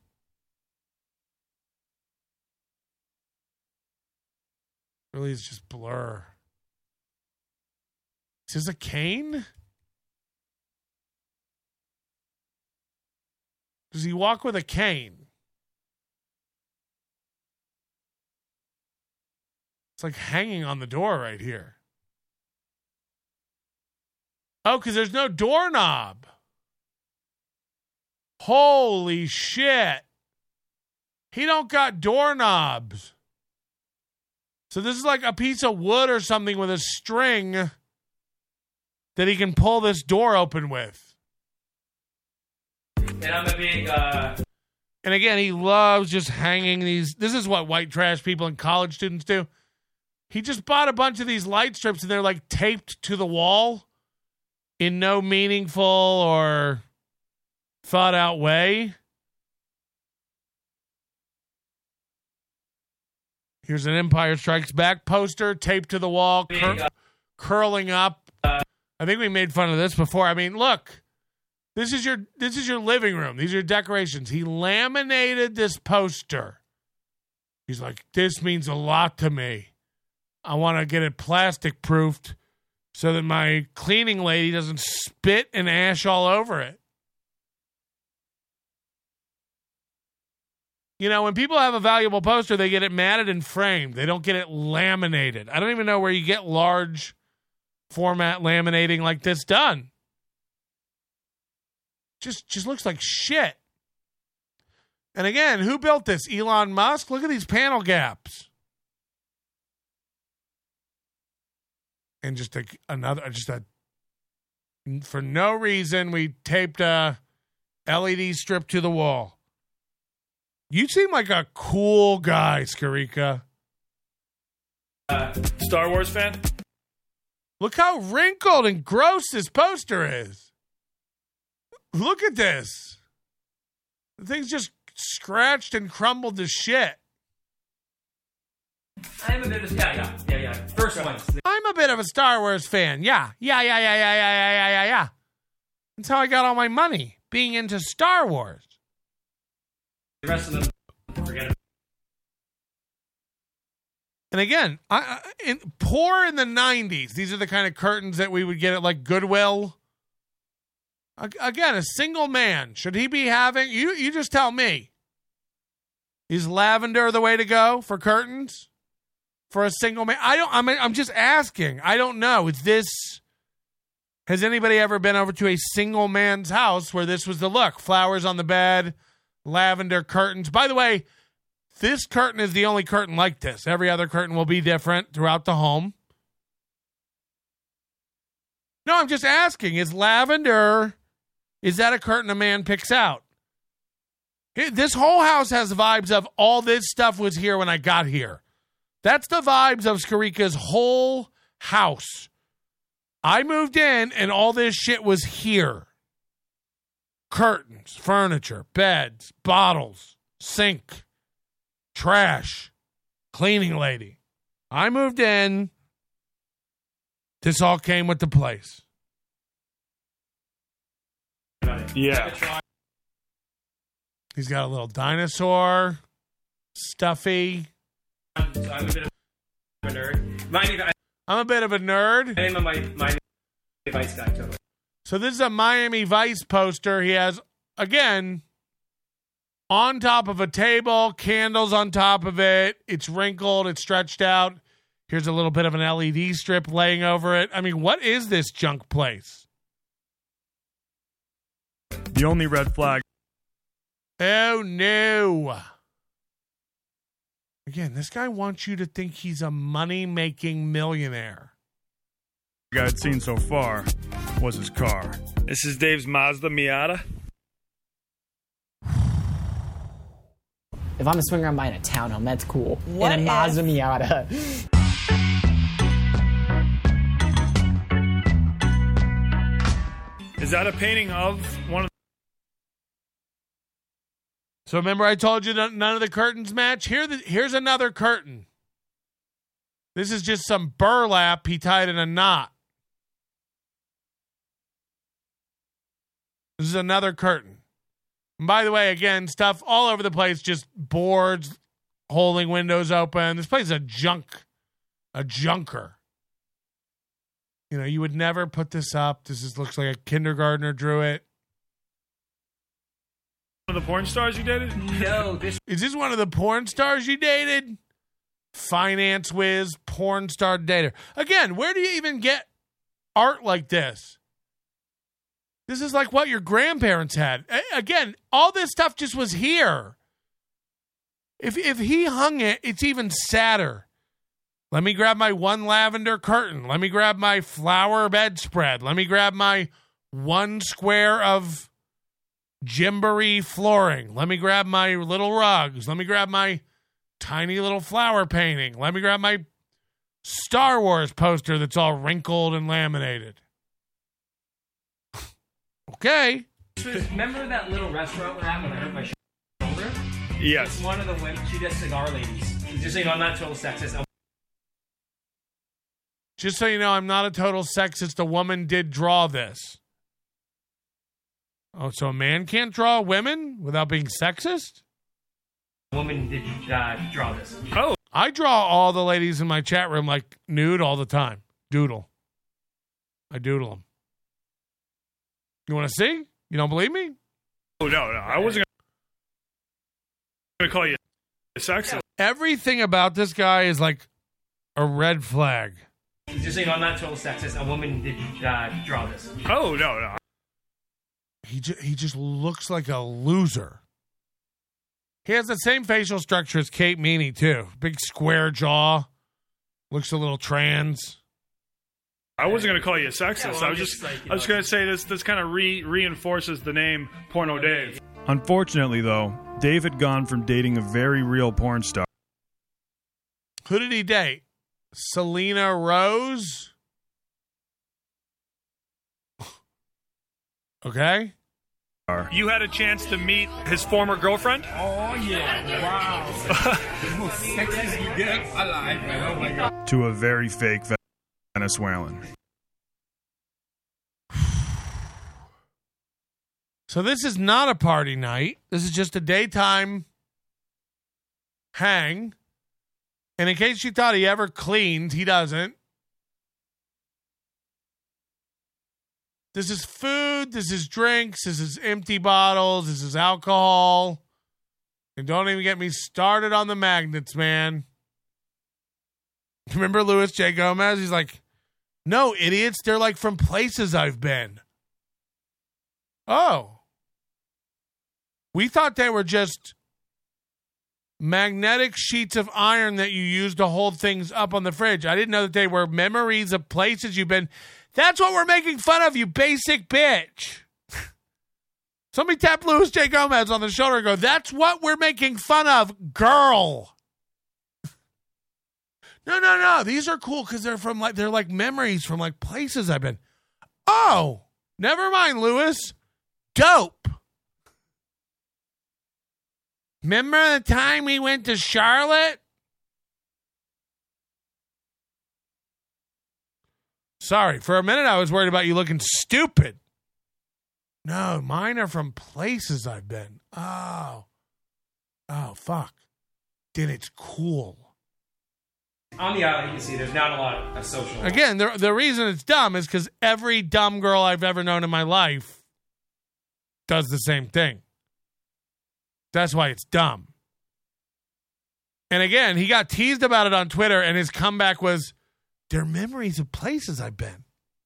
Speaker 1: Really, it's just blur. Is this a cane? Does he walk with a cane? It's like hanging on the door right here. Oh, because there's no doorknob. Holy shit. He don't got doorknobs. So this is like a piece of wood or something with a string that he can pull this door open with.
Speaker 10: And I'm a big...
Speaker 1: And again, he loves just hanging these. This is what white trash people and college students do. He just bought a bunch of these light strips and they're like taped to the wall in no meaningful or thought out way. Here's an Empire Strikes Back poster taped to the wall, curling up. I think we made fun of this before. I mean, look, this is your living room. These are your decorations. He laminated this poster. He's like, this means a lot to me. I want to get it plastic proofed so that my cleaning lady doesn't spit and ash all over it. You know, when people have a valuable poster, they get it matted and framed. They don't get it laminated. I don't even know where you get large format laminating like this done. Just looks like shit. And again, who built this? Elon Musk? Look at these panel gaps. And for no reason, we taped a LED strip to the wall. You seem like a cool guy, Skarika.
Speaker 23: Star Wars fan?
Speaker 1: Look how wrinkled and gross this poster is. Look at this. The thing's just scratched and crumbled to shit.
Speaker 10: I'm a bit of yeah. First one.
Speaker 1: I'm a bit of a Star Wars fan. Yeah. That's how I got all my money, being into Star Wars.
Speaker 10: The rest of them, forget it.
Speaker 1: And again, poor in the 90s. These are the kind of curtains that we would get at like Goodwill. Again, a single man. Should he be having... You just tell me. Is lavender the way to go for curtains? For a single man? I'm just asking. I don't know. Has anybody ever been over to a single man's house where this was the look? Flowers on the bed, lavender curtains. By the way, this curtain is the only curtain like this. Every other curtain will be different throughout the home. No, I'm just asking. Is lavender... Is that a curtain a man picks out? This whole house has vibes of all this stuff was here when I got here. That's the vibes of Skarika's whole house. I moved in and all this shit was here. Curtains, furniture, beds, bottles, sink, trash, cleaning lady. I moved in. This all came with the place.
Speaker 23: Yeah.
Speaker 1: He's got a little dinosaur, stuffy.
Speaker 10: I'm a bit of a nerd.
Speaker 1: I'm a bit of a nerd.
Speaker 10: I'm a Miami Vice guy, totally.
Speaker 1: So this is a Miami Vice poster. He has, again, on top of a table, candles on top of it. It's wrinkled. It's stretched out. Here's a little bit of an LED strip laying over it. I mean, what is this junk place?
Speaker 23: The only red flag.
Speaker 1: Oh, no. Again, this guy wants you to think he's a money-making millionaire.
Speaker 23: The I'd seen so far was his car. This is Dave's Mazda Miata.
Speaker 12: If I'm a swinger, I'm buying a townhome. That's cool.
Speaker 2: What
Speaker 12: and a Mazda Miata.
Speaker 23: Is that a painting of one of...
Speaker 1: So remember I told you that none of the curtains match? Here's another curtain. This is just some burlap he tied in a knot. This is another curtain. And by the way, again, stuff all over the place, just boards holding windows open. This place is a junker. You know, you would never put this up. This just looks like a kindergartner drew it.
Speaker 23: One of the porn stars you dated?
Speaker 10: No.
Speaker 1: Is this one of the porn stars you dated? Finance whiz, porn star dater. Again, where do you even get art like this? This is like what your grandparents had. Again, all this stuff just was here. If he hung it, it's even sadder. Let me grab my one lavender curtain. Let me grab my flower bedspread. Let me grab my one square of Gymboree flooring. Let me grab my little rugs. Let me grab my tiny little flower painting. Let me grab my Star Wars poster that's all wrinkled and laminated. Okay.
Speaker 10: Remember that little restaurant we're at when I hurt my shoulder?
Speaker 23: Yes.
Speaker 10: It's one of the women. She does cigar ladies. Just so you know, I'm not total sexist.
Speaker 1: Just so you know, I'm not a total sexist. A woman did draw this. Oh, so a man can't draw women without being sexist?
Speaker 10: A woman did draw this.
Speaker 23: Oh.
Speaker 1: I draw all the ladies in my chat room like nude all the time. Doodle. I doodle them. You want to see? You don't believe me?
Speaker 23: Oh, no. I wasn't going to call you sexist.
Speaker 1: Everything about this guy is like a red flag.
Speaker 10: Just so you know, I'm not total sexist. A woman did draw this.
Speaker 23: Oh, no.
Speaker 1: He just looks like a loser. He has the same facial structure as Kate Meany, too. Big square jaw. Looks a little trans.
Speaker 23: I wasn't going to call you a sexist.
Speaker 10: Yeah,
Speaker 23: I was just going to say this kind of reinforces the name Porno Dave. Unfortunately, though, Dave had gone from dating a very real porn star.
Speaker 1: Who did he date? Selena Rose? Okay.
Speaker 23: You had a chance to meet his former girlfriend?
Speaker 7: Oh, yeah. Wow. The most sexy you get alive, man. Oh, my God.
Speaker 23: To a very fake Venezuelan.
Speaker 1: So this is not a party night. This is just a daytime hang. And in case you thought he ever cleaned, he doesn't. This is food, this is drinks, this is empty bottles, this is alcohol. And don't even get me started on the magnets, man. Remember Louis J. Gomez? He's like, no, idiots, they're like from places I've been. Oh. We thought they were just magnetic sheets of iron that you use to hold things up on the fridge. I didn't know that they were memories of places you've been. That's what we're making fun of, you basic bitch. Somebody tap Louis J. Gomez on the shoulder and go, that's what we're making fun of, girl. No. These are cool because they're like memories from like places I've been. Oh, never mind, Louis. Dope. Remember the time we went to Charlotte? Sorry, for a minute I was worried about you looking stupid. No, mine are from places I've been. Oh, fuck. Then it's cool.
Speaker 10: On the island, you can see there's not a lot of social.
Speaker 1: Again, the reason it's dumb is because every dumb girl I've ever known in my life does the same thing. That's why it's dumb. And again, he got teased about it on Twitter, and his comeback was, they're memories of places I've been.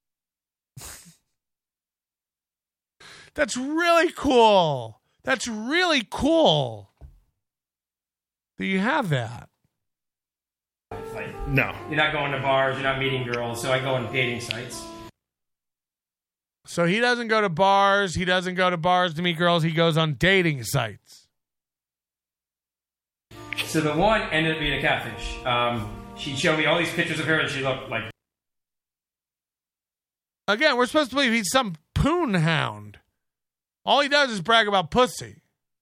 Speaker 1: That's really cool. That's really cool that you have that.
Speaker 10: Like,
Speaker 23: no.
Speaker 10: You're not going to bars, you're not meeting girls, so I go on dating sites.
Speaker 1: So he doesn't go to bars. He doesn't go to bars to meet girls. He goes on dating sites.
Speaker 10: So the one ended up being a catfish. She showed me all these pictures of her, and she looked like...
Speaker 1: Again, we're supposed to believe he's some poon hound. All he does is brag about pussy.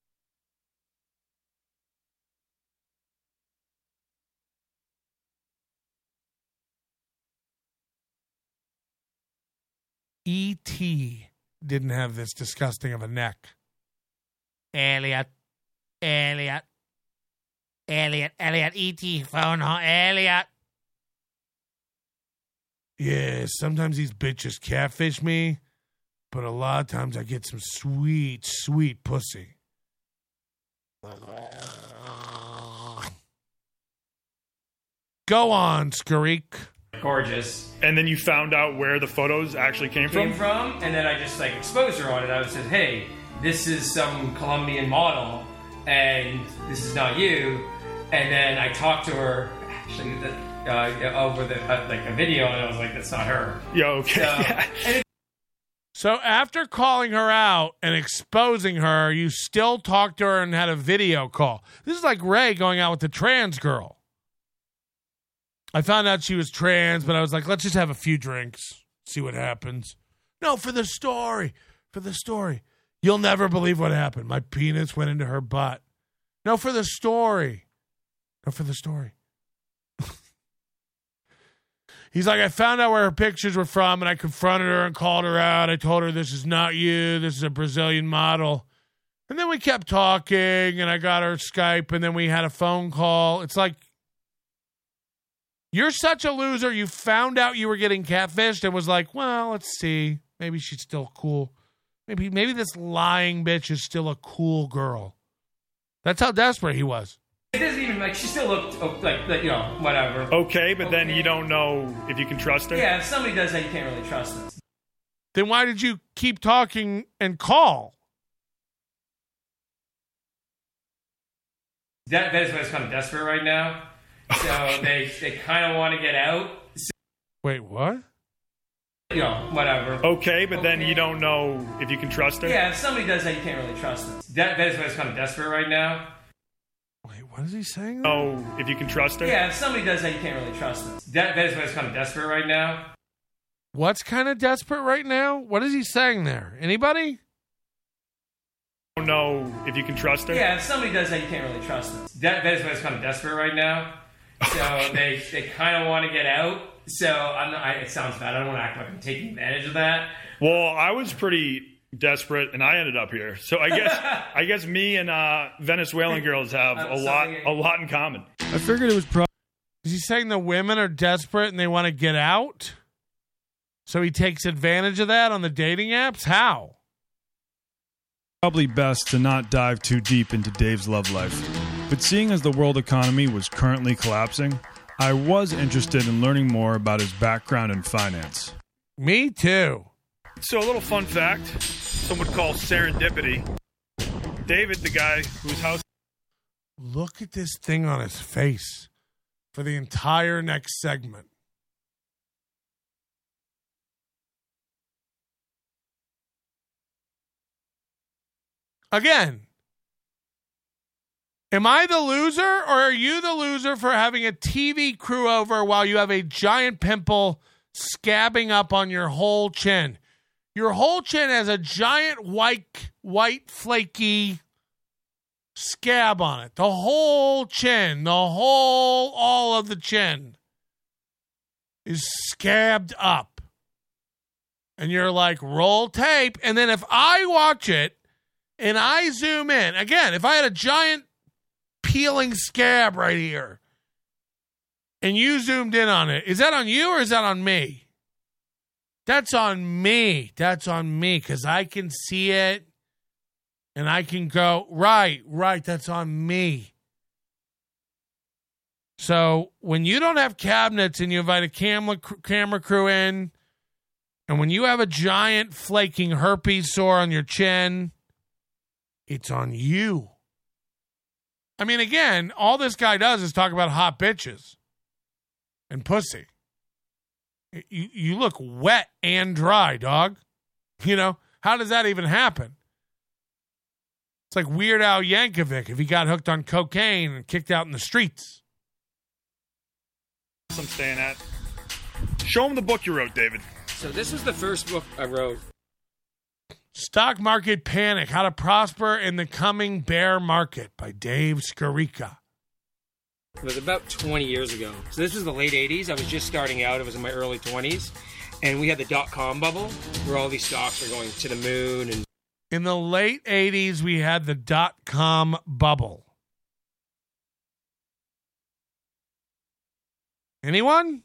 Speaker 1: E.T. didn't have this disgusting of a neck. Elliot, E.T. phone, huh? Elliot. Yeah, sometimes these bitches catfish me, but a lot of times I get some sweet, sweet pussy. Go on, Skarik.
Speaker 10: gorgeous.
Speaker 23: And then you found out where the photos actually came from?
Speaker 10: And then I just like exposed her on it. I said, hey, this is some Colombian model, and this is not you. And then I talked to her actually over the like a video, and I was like, that's not her.
Speaker 23: Yeah, okay.
Speaker 1: So after calling her out and exposing her, you still talked to her and had a video call. This is like Ray going out with the trans girl. I found out she was trans, but I was like, let's just have a few drinks, see what happens. No, for the story. For the story. You'll never believe what happened. My penis went into her butt. No, for the story. No, for the story. He's like, I found out where her pictures were from, and I confronted her and called her out. I told her, this is not you. This is a Brazilian model. And then we kept talking, and I got her Skype, and then we had a phone call. It's like, you're such a loser. You found out you were getting catfished and was like, well, let's see. Maybe she's still cool. Maybe this lying bitch is still a cool girl. That's how desperate he was.
Speaker 10: It doesn't even, like, she still looked like you know, whatever.
Speaker 23: Okay, but then you don't know if you can trust her?
Speaker 10: Yeah, if somebody does that, you can't really trust them.
Speaker 1: Then why did you keep talking and call?
Speaker 10: That is why it's kind of desperate right now. So they kind of want to get out.
Speaker 1: Wait, what?
Speaker 10: You know, whatever.
Speaker 23: Okay, but then you don't know if you can trust her?
Speaker 10: Yeah, if somebody does that, you can't really trust them. That is why it's kind of desperate right now.
Speaker 1: Wait, what is he saying?
Speaker 23: Oh, if you can trust her?
Speaker 10: Yeah, if somebody does that, you can't really trust them. That is why it's kind of desperate right now.
Speaker 1: What's kind of desperate right now? What is he saying there? Anybody?
Speaker 23: Don't know if you can trust her?
Speaker 10: Yeah, if somebody does that, you can't really trust them. That is why it's kind of desperate right now. So they kind of want to get out. So it sounds bad. I don't want to act like I'm taking advantage of that.
Speaker 23: Well, I was pretty desperate, and I ended up here. So I guess me and Venezuelan girls have a lot in common. I figured it was
Speaker 1: Is he saying the women are desperate and they want to get out? So he takes advantage of that on the dating apps? How?
Speaker 23: Probably best to not dive too deep into Dave's love life. But seeing as the world economy was currently collapsing, I was interested in learning more about his background in finance.
Speaker 1: Me too.
Speaker 23: So a little fun fact, some would call serendipity. David, the guy whose house...
Speaker 1: Look at this thing on his face for the entire next segment. Again, am I the loser, or are you the loser for having a TV crew over while you have a giant pimple scabbing up on your whole chin? Your whole chin has a giant white flaky scab on it. The whole chin, all of the chin is scabbed up. And you're like, roll tape. And then if I watch it and I zoom in, again, if I had a giant peeling scab right here and you zoomed in on it, is that on you or is that on me? That's on me. That's on me because I can see it and I can go, right, that's on me. So when you don't have cabinets and you invite a camera crew in, and when you have a giant flaking herpes sore on your chin, it's on you. I mean, again, all this guy does is talk about hot bitches and pussy. You look wet and dry, dog. You know, how does that even happen? It's like Weird Al Yankovic if he got hooked on cocaine and kicked out in the streets.
Speaker 23: I'm staying at. Show him the book you wrote, David.
Speaker 10: So this was the first book I wrote.
Speaker 1: Stock Market Panic, How to Prosper in the Coming Bear Market by Dave Skarica.
Speaker 10: It was about 20 years ago. So this was the late 80s. I was just starting out. It was in my early 20s. And we had the dot-com bubble where all these stocks were going to the moon. And
Speaker 1: in the late 80s, we had the dot-com bubble. Anyone?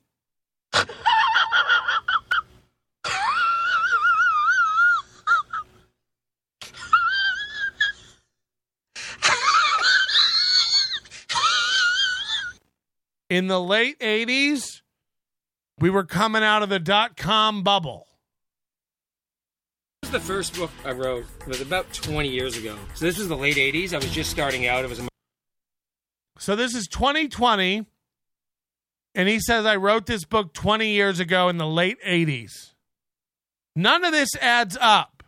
Speaker 1: In the late 80s, We were coming out of the .com bubble.
Speaker 10: This was the first book I wrote. It was about 20 years ago. So this was the late 80s. I was just starting out. It was
Speaker 1: So this is 2020, and he says, I wrote this book 20 years ago in the late 80s. None of this adds up.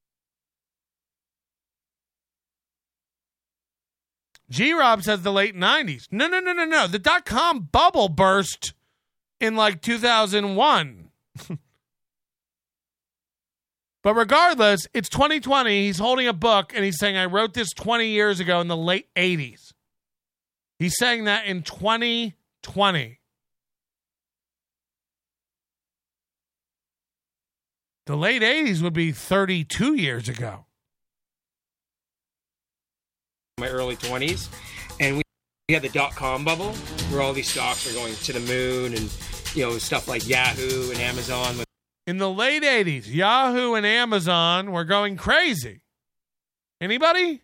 Speaker 1: G-Rob says the late 90s. No. The .com bubble burst in like 2001. But regardless, it's 2020. He's holding a book, and he's saying, I wrote this 20 years ago in the late 80s. He's saying that in 2020. The late 80s would be 32 years ago.
Speaker 10: my early 20s, and we had the .com bubble where all these stocks were going to the moon, and stuff like Yahoo and Amazon.
Speaker 1: In the late 80s, Yahoo and Amazon were going crazy. Anybody?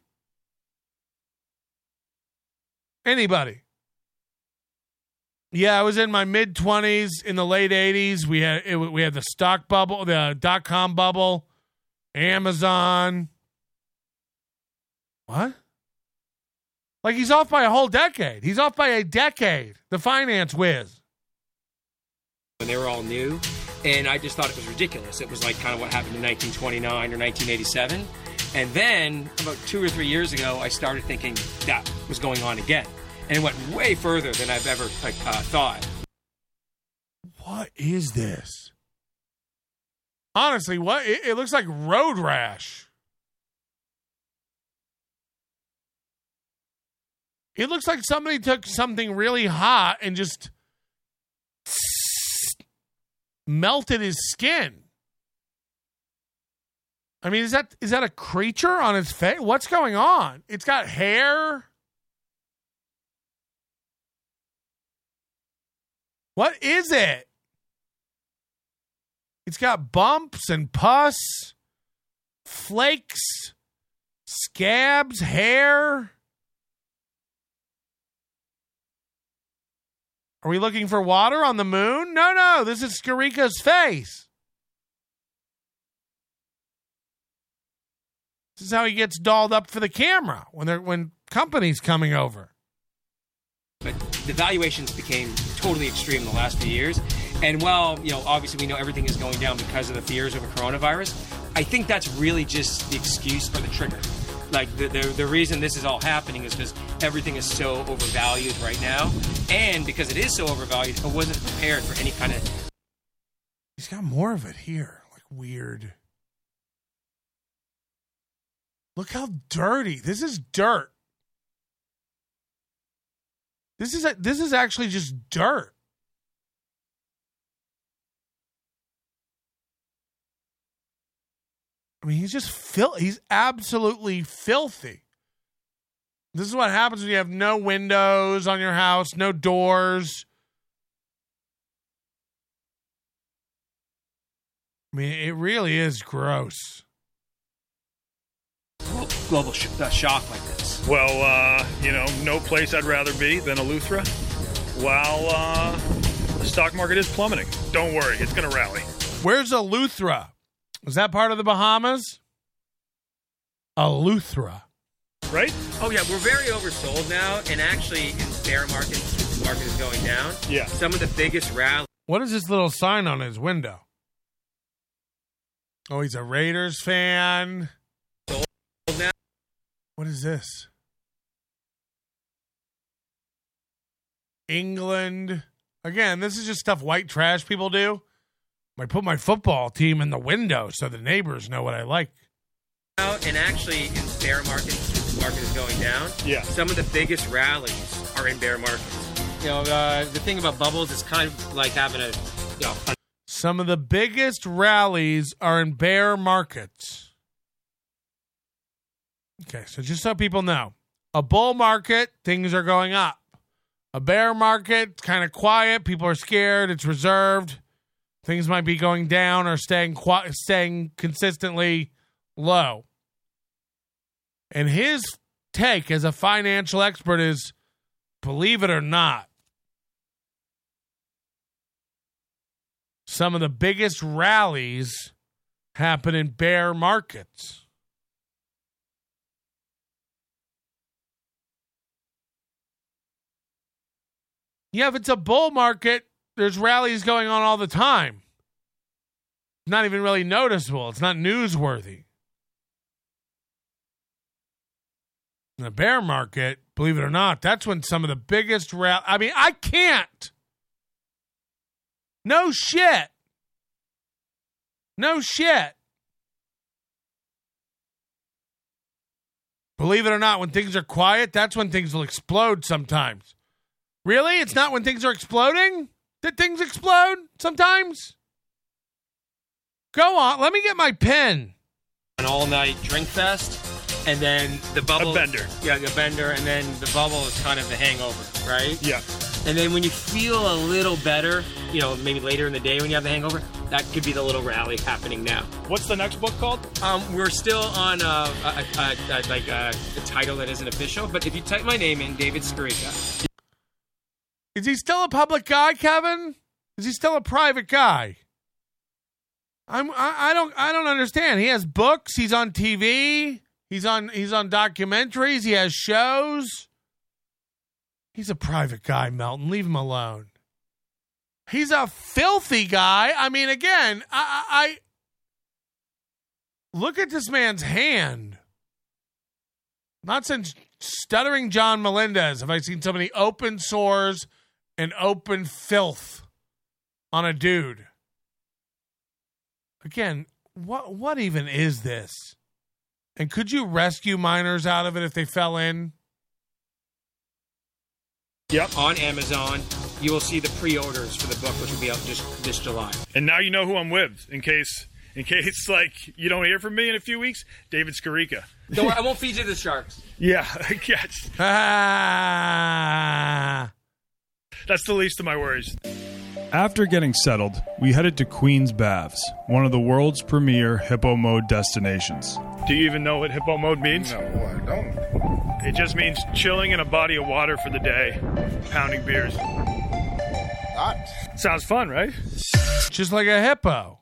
Speaker 1: Yeah, I was in my mid-20s in the late 80s. We had the stock bubble, the .com bubble, Amazon. What? Like, he's off by a whole decade. He's off by a decade. The finance whiz.
Speaker 10: When they were all new, and I just thought it was ridiculous. It was like kind of what happened in 1929 or 1987. And then, about 2 or 3 years ago, I started thinking that was going on again. And it went way further than I've ever thought.
Speaker 1: What is this? Honestly, what? It looks like road rash. It looks like somebody took something really hot and just melted his skin. I mean, is that a creature on his face? What's going on? It's got hair. What is it? It's got bumps and pus, flakes, scabs, hair. Are we looking for water on the moon? No, this is Skarika's face. This is how he gets dolled up for the camera when company's coming over.
Speaker 10: But the valuations became totally extreme in the last few years. And while, obviously we know everything is going down because of the fears of a coronavirus, I think that's really just the excuse for the trigger. Like, the reason this is all happening is because everything is so overvalued right now. And because it is so overvalued, I wasn't prepared for any kind of...
Speaker 1: He's got more of it here. Like, weird. Look how dirty. This is dirt. This is actually just dirt. I mean, he's absolutely filthy. This is what happens when you have no windows on your house, no doors. I mean, it really is gross.
Speaker 10: Global shock like this.
Speaker 6: Well, no place I'd rather be than Eleuthera while the stock market is plummeting. Don't worry, it's going to rally.
Speaker 1: Where's Eleuthera? Is that part of the Bahamas? Eleuthera.
Speaker 6: Right?
Speaker 10: Oh, yeah, we're very oversold now, and actually in bear markets, the market is going down.
Speaker 6: Yeah.
Speaker 10: Some of the biggest rallies.
Speaker 1: What is this little sign on his window? Oh, he's a Raiders fan.
Speaker 10: Now.
Speaker 1: What is this? England. Again, this is just stuff white trash people do. I put my football team in the window so the neighbors know what I like.
Speaker 10: And actually, in bear markets, the market is going down.
Speaker 6: Yeah.
Speaker 10: Some of the biggest rallies are in bear markets. The thing about bubbles is kind of like having a
Speaker 1: Some of the biggest rallies are in bear markets. Okay, so just so people know, a bull market, things are going up. A bear market, kind of quiet. People are scared. It's reserved. Things might be going down or staying consistently low. And his take as a financial expert is, believe it or not, some of the biggest rallies happen in bear markets. Yeah, if it's a bull market, there's rallies going on all the time. It's not even really noticeable. It's not newsworthy. In the bear market, believe it or not, that's when some of the biggest I mean, I can't. No shit. No shit. Believe it or not, when things are quiet, that's when things will explode sometimes. Really? It's not when things are exploding that things explode sometimes? Go on. Let me get my pen.
Speaker 10: An all-night drink fest, and then the bubble...
Speaker 6: A bender.
Speaker 10: Yeah, a bender, and then the bubble is kind of the hangover, right?
Speaker 6: Yeah.
Speaker 10: And then when you feel a little better, you know, maybe later in the day when you have the hangover, that could be the little rally happening now.
Speaker 6: What's the next book called?
Speaker 10: We're still on a title that isn't official, but if you type my name in, David Skarica.
Speaker 1: Is he still a public guy, Kevin? Is he still a private guy? I don't understand. He has books. He's on TV. He's on documentaries. He has shows. He's a private guy, Melton. Leave him alone. He's a filthy guy. I mean, again, I look at this man's hand. Not since Stuttering John Melendez have I seen so many open sores and open filth on a dude. Again, what even is this? And could you rescue minors out of it if they fell in?
Speaker 6: Yep.
Speaker 10: On Amazon, you will see the pre-orders for the book, which will be out just this July.
Speaker 6: And now you know who I'm with, in case like you don't hear from me in a few weeks. David Skarica.
Speaker 10: Don't worry, I won't feed you the sharks.
Speaker 6: Yeah, I guess. That's the least of my worries.
Speaker 23: After getting settled, we headed to Queen's Baths, one of the world's premier hippo mode destinations.
Speaker 6: Do you even know what hippo mode means?
Speaker 7: No, I don't.
Speaker 6: It just means chilling in a body of water for the day, pounding beers.
Speaker 7: What?
Speaker 6: Sounds fun, right?
Speaker 1: Just like a hippo.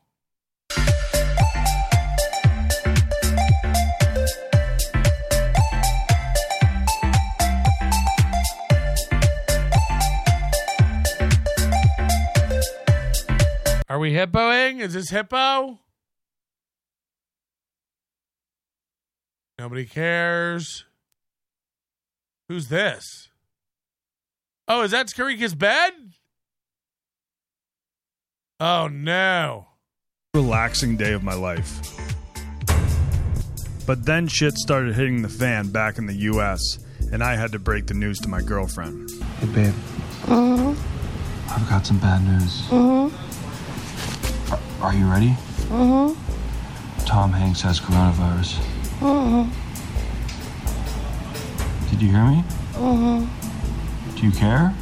Speaker 1: Are we hippoing? Is this hippo? Nobody cares. Who's this? Oh, is that Skarica's bed? Oh, no.
Speaker 23: Relaxing day of my life. But then shit started hitting the fan back in the U.S., and I had to break the news to my girlfriend.
Speaker 8: Hey, babe. I've got some bad news. Are you ready? Tom Hanks has coronavirus. Did you hear me? Do you care?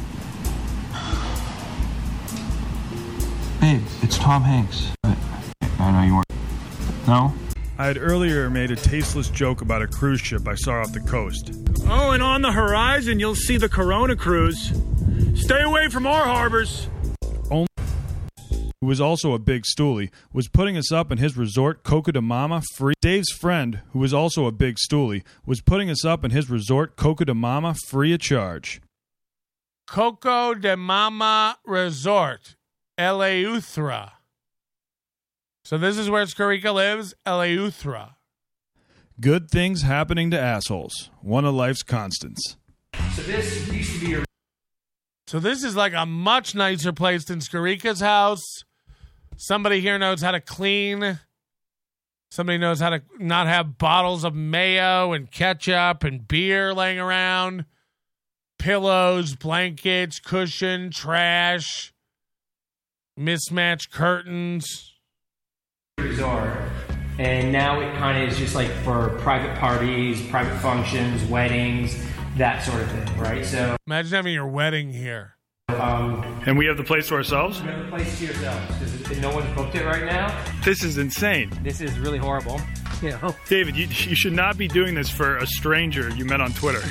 Speaker 8: Babe, it's Tom Hanks. I know you weren't. No?
Speaker 23: I had earlier made a tasteless joke about a cruise ship I saw off the coast.
Speaker 6: Oh, and on the horizon, you'll see the Corona cruise. Stay away from our harbors.
Speaker 23: Who was also a big stoolie, was putting us up in his resort Coco de Mama free. Dave's friend, who was also a big stoolie, was putting us up in his resort Coco de Mama free of charge.
Speaker 1: Coco de Mama Resort, Eleuthera. So this is where Skarica lives, Eleuthera.
Speaker 23: Good things happening to assholes. One of life's constants.
Speaker 10: So this used to be your...
Speaker 1: So this is like a much nicer place than Skarica's house. Somebody here knows how to clean. Somebody knows how to not have bottles of mayo and ketchup and beer laying around. Pillows, blankets, cushion, trash, mismatched curtains.
Speaker 10: Resort. And now it kind of is just like for private parties, private functions, weddings, that sort of thing, right? So
Speaker 1: imagine having your wedding here.
Speaker 6: And we have the place to ourselves?
Speaker 10: You have the place to yourselves because no one's booked it right now.
Speaker 6: This is insane.
Speaker 10: This is really horrible. You know,
Speaker 6: David, you should not be doing this for a stranger you met on Twitter.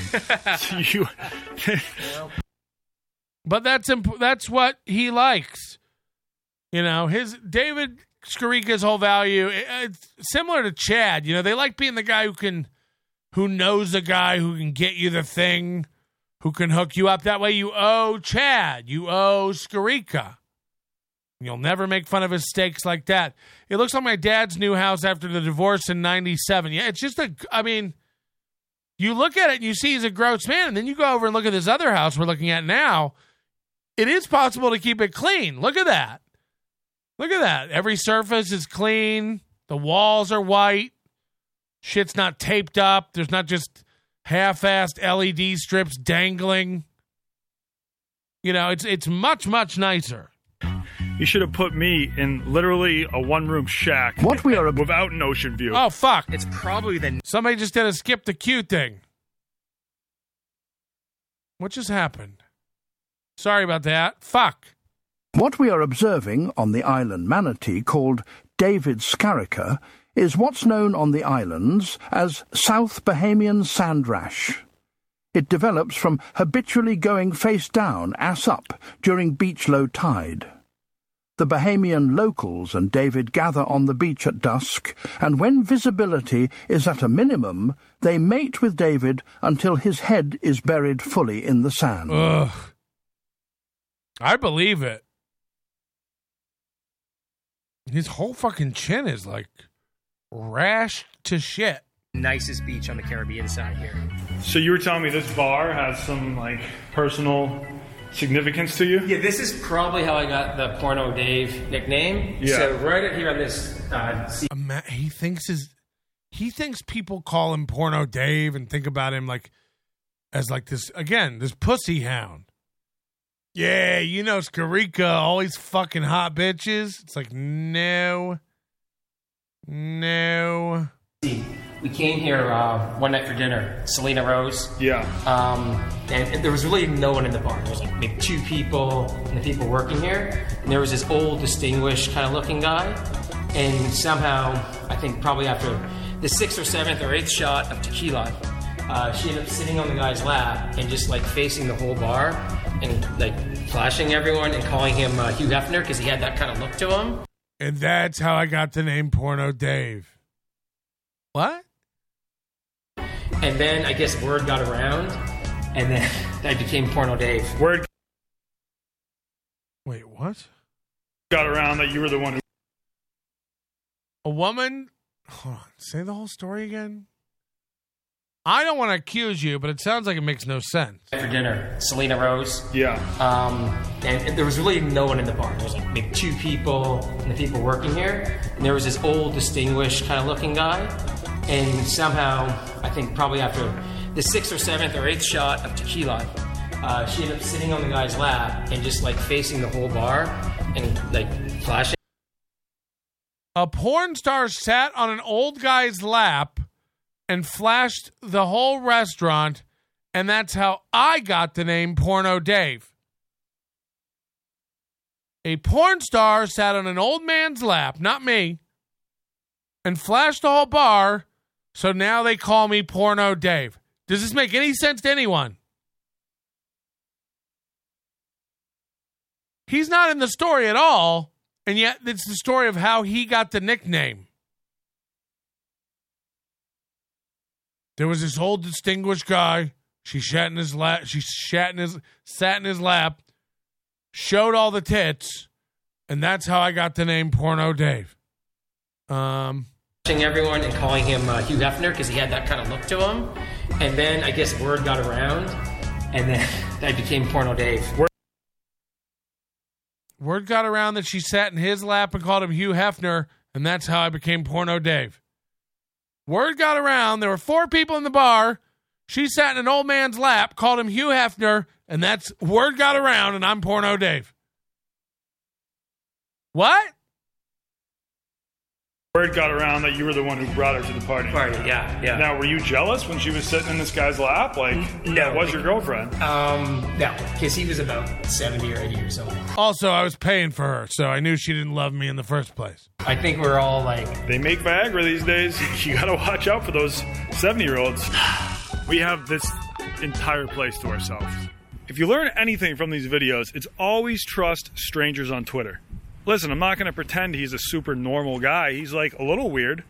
Speaker 1: But that's what he likes. You know, David Skarica's whole value, it's similar to Chad. You know, they like being the guy who knows the guy who can get you the thing, who can hook you up. That way you owe Chad. You owe Skarica. You'll never make fun of his steaks like that. It looks like my dad's new house after the divorce in 97. Yeah, it's just you look at it and you see he's a gross man, and then you go over and look at this other house we're looking at now. It is possible to keep it clean. Look at that. Look at that. Every surface is clean. The walls are white. Shit's not taped up. There's not just half-assed LED strips dangling. You know, it's much, much nicer.
Speaker 6: You should have put me in literally a one-room shack without an ocean view.
Speaker 1: Oh, fuck.
Speaker 10: It's probably
Speaker 1: Somebody just did a skip the queue thing. What just happened? Sorry about that. Fuck.
Speaker 17: What we are observing on the island manatee, called David Skarica, is what's known on the islands as South Bahamian sand rash. It develops from habitually going face down, ass up, during beach low tide. The Bahamian locals and David gather on the beach at dusk, and when visibility is at a minimum, they mate with David until his head is buried fully in the sand.
Speaker 1: Ugh. I believe it. His whole fucking chin is like rashed to shit.
Speaker 10: Nicest beach on the Caribbean side here.
Speaker 6: So you were telling me this bar has some, like, personal significance to you?
Speaker 10: Yeah, this is probably how I got the Porno Dave nickname.
Speaker 6: Yeah.
Speaker 10: So right here on this...
Speaker 1: He thinks people call him Porno Dave and think about him like as like this, again, this pussy hound. Yeah, you know Skarica, always fucking hot bitches. It's like, no.
Speaker 10: We came here one night for dinner, Selena Rose.
Speaker 6: Yeah.
Speaker 10: And there was really no one in the bar. There was like maybe two people and the people working here. And there was this old, distinguished kind of looking guy. And somehow, I think probably after the 6th or 7th or 8th shot of tequila, she ended up sitting on the guy's lap and just like facing the whole bar and like flashing everyone and calling him Hugh Hefner because he had that kind of look to him.
Speaker 1: And that's how I got the name Porno Dave. What?
Speaker 10: And then I guess word got around, and then I became Porno Dave.
Speaker 6: Word.
Speaker 1: Wait, what?
Speaker 6: Got around that you were the one who...
Speaker 1: A woman... Hold on. Say the whole story again? I don't want to accuse you, but it sounds like it makes no sense.
Speaker 10: For dinner, Selena Rose.
Speaker 6: Yeah.
Speaker 10: And there was really no one in the bar. There was like maybe two people and the people working here. And there was this old, distinguished kind of looking guy. And somehow, I think probably after the 6th or 7th or 8th shot of tequila, she ended up sitting on the guy's lap and just like facing the whole bar and like flashing.
Speaker 1: A porn star sat on an old guy's lap and flashed the whole restaurant, and that's how I got the name Porno Dave. A porn star sat on an old man's lap, not me, and flashed the whole bar, so now they call me Porno Dave. Does this make any sense to anyone? He's not in the story at all, and yet it's the story of how he got the nickname. There was this old distinguished guy. She sat in his lap. Sat in his lap, showed all the tits, and that's how I got the name Porno Dave.
Speaker 10: Everyone and calling him Hugh Hefner because he had that kind of look to him. And then I guess word got around, and then I became Porno Dave.
Speaker 1: Word got around that she sat in his lap and called him Hugh Hefner, and that's how I became Porno Dave. Word got around, there were 4 people in the bar. She sat in an old man's lap, called him Hugh Hefner, and that's word got around, and I'm Porno Dave. What?
Speaker 6: Word got around that you were the one who brought her to the party.
Speaker 10: Yeah.
Speaker 6: Now, were you jealous when she was sitting in this guy's lap? Like,
Speaker 10: no.
Speaker 6: That was your girlfriend?
Speaker 10: No, because he was about 70 or 80 years old.
Speaker 1: Also, I was paying for her, so I knew she didn't love me in the first place.
Speaker 10: I think we're all like...
Speaker 6: They make Viagra these days. You gotta watch out for those 70-year-olds. We have this entire place to ourselves. If you learn anything from these videos, it's always trust strangers on Twitter. Listen, I'm not going to pretend he's a super normal guy. He's like a little weird.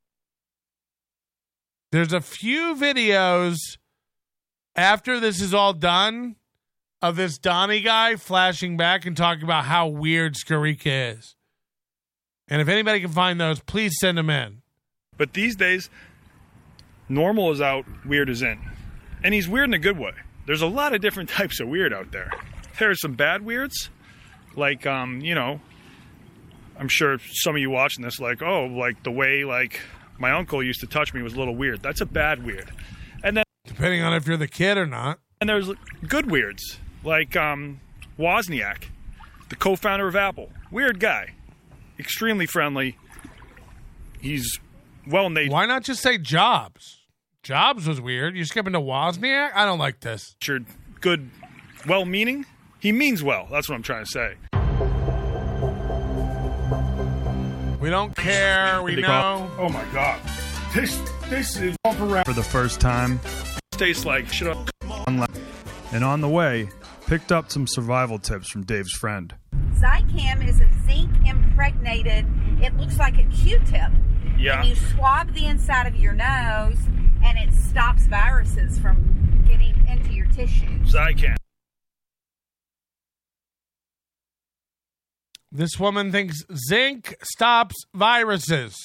Speaker 1: There's a few videos after this is all done of this Donnie guy flashing back and talking about how weird Skarika is. And if anybody can find those, please send them in.
Speaker 6: But these days, normal is out, weird is in. And he's weird in a good way. There's a lot of different types of weird out there. There's some bad weirds, like, you know, I'm sure some of you watching this like, oh, like the way like my uncle used to touch me was a little weird. That's a bad weird. And then
Speaker 1: depending on if you're the kid or not.
Speaker 6: And there's good weirds, like Wozniak, the co-founder of Apple. Weird guy. Extremely friendly. He's well-natured.
Speaker 1: Why not just say Jobs? Jobs was weird. You're skipping to Wozniak? I don't like this.
Speaker 6: Good, well-meaning. He means well. That's what I'm trying to say.
Speaker 1: We don't care. We know.
Speaker 6: Oh my God. This is
Speaker 23: for the first time.
Speaker 6: Tastes like shut up.
Speaker 23: And on the way, picked up some survival tips from Dave's friend.
Speaker 13: Zicam is a zinc impregnated, it looks like a Q-tip.
Speaker 6: Yeah.
Speaker 13: And you swab the inside of your nose and it stops viruses from getting into your tissues.
Speaker 6: Zicam.
Speaker 1: This woman thinks zinc stops viruses.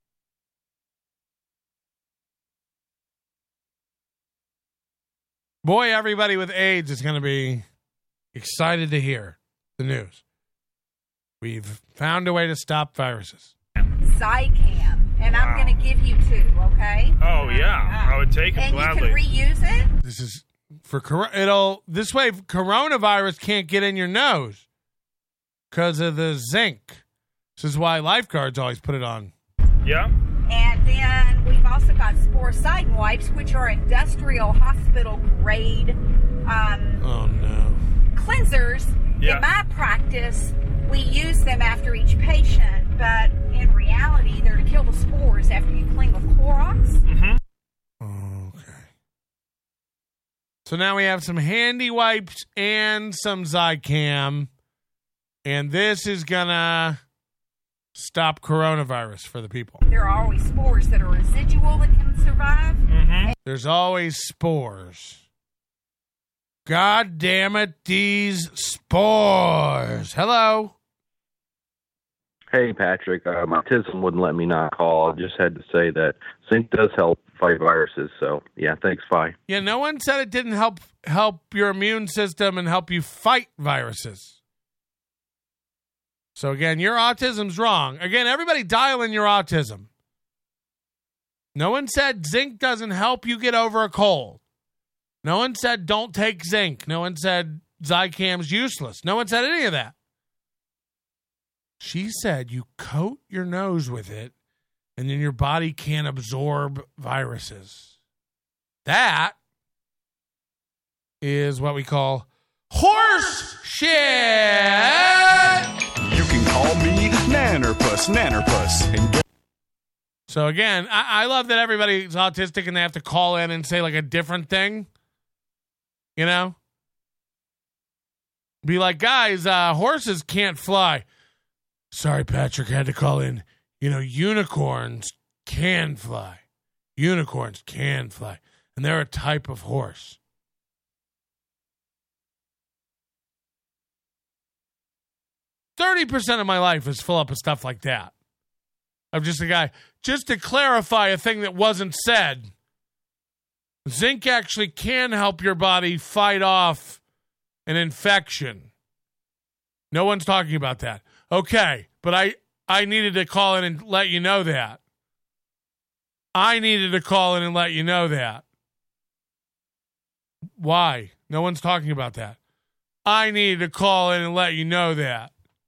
Speaker 1: Boy, everybody with AIDS is going to be excited to hear the news. We've found a way to stop viruses.
Speaker 13: Zicam. And I'm going to give you 2, okay?
Speaker 6: Oh, yeah. I would take it gladly.
Speaker 13: And you can reuse it?
Speaker 1: This is for this way coronavirus can't get in your nose because of the zinc. This is why lifeguards always put it on.
Speaker 6: Yeah.
Speaker 13: And then we've also got sporicidin wipes, which are industrial hospital grade cleansers.
Speaker 6: Yeah.
Speaker 13: In my practice, we use them after each patient, but in reality, they're to kill the spores after you clean with Clorox.
Speaker 6: Mm-hmm.
Speaker 1: Okay. So now we have some handy wipes and some Zicam, and this is gonna stop coronavirus for the people.
Speaker 13: There are always spores that are residual that can survive.
Speaker 6: Mm-hmm.
Speaker 1: There's always spores. God damn it, these spores. Hello.
Speaker 11: Hey, Patrick. My autism wouldn't let me not call. I just had to say that zinc does help fight viruses. So, yeah, thanks. Bye.
Speaker 1: Yeah, no one said it didn't help your immune system and help you fight viruses. So, again, your autism's wrong. Again, everybody dial in your autism. No one said zinc doesn't help you get over a cold. No one said don't take zinc. No one said Zicam's useless. No one said any of that. She said you coat your nose with it, and then your body can't absorb viruses. That is what we call horse shit.
Speaker 15: You can call me Nannerpuss.
Speaker 1: So again, I love that everybody's autistic and they have to call in and say like a different thing. You know? Be like, guys, horses can't fly. Sorry, Patrick, had to call in. You know, unicorns can fly. Unicorns can fly. And they're a type of horse. "30% of my life is full up of stuff like that. I'm just a guy. Just to clarify a thing that wasn't said, zinc actually can help your body fight off an infection. No one's talking about that. Okay, but I needed to call in and let you know that. I needed to call in and let you know that. Why? No one's talking about that. I needed to call in and let you know that.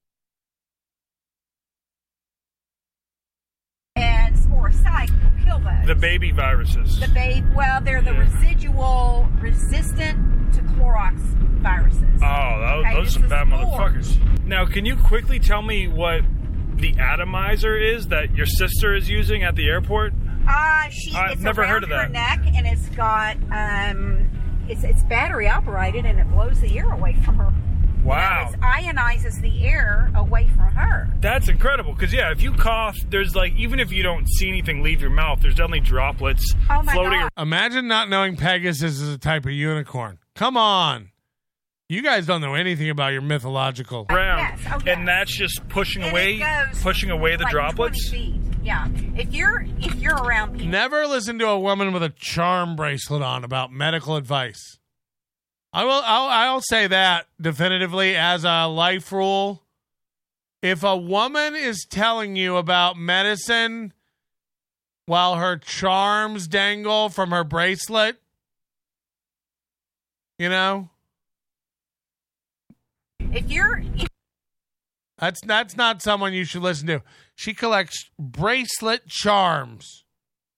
Speaker 13: And sporocyte will kill those.
Speaker 6: The baby viruses.
Speaker 13: They're the residual resistant to Clorox viruses.
Speaker 6: Oh, those are some bad motherfuckers. Now, can you quickly tell me what the atomizer is that your sister is using at the airport?
Speaker 13: I've
Speaker 6: never heard of that.
Speaker 13: Her neck, and it's got it's battery operated, and it blows the air away from her.
Speaker 6: Wow.
Speaker 13: You know, ionizes the air away from her.
Speaker 6: That's incredible, because, yeah, if you cough, there's, like, even if you don't see anything leave your mouth, there's definitely droplets floating around.
Speaker 1: Imagine not knowing Pegasus is a type of unicorn. Come on. You guys don't know anything about your mythological.
Speaker 6: Yes. And that's just pushing away the
Speaker 13: like
Speaker 6: droplets.
Speaker 13: 20 feet. Yeah. If you're around people.
Speaker 1: Never listen to a woman with a charm bracelet on about medical advice. I'll say that definitively as a life rule. If a woman is telling you about medicine while her charms dangle from her bracelet, you know, that's not someone you should listen to. She collects bracelet charms.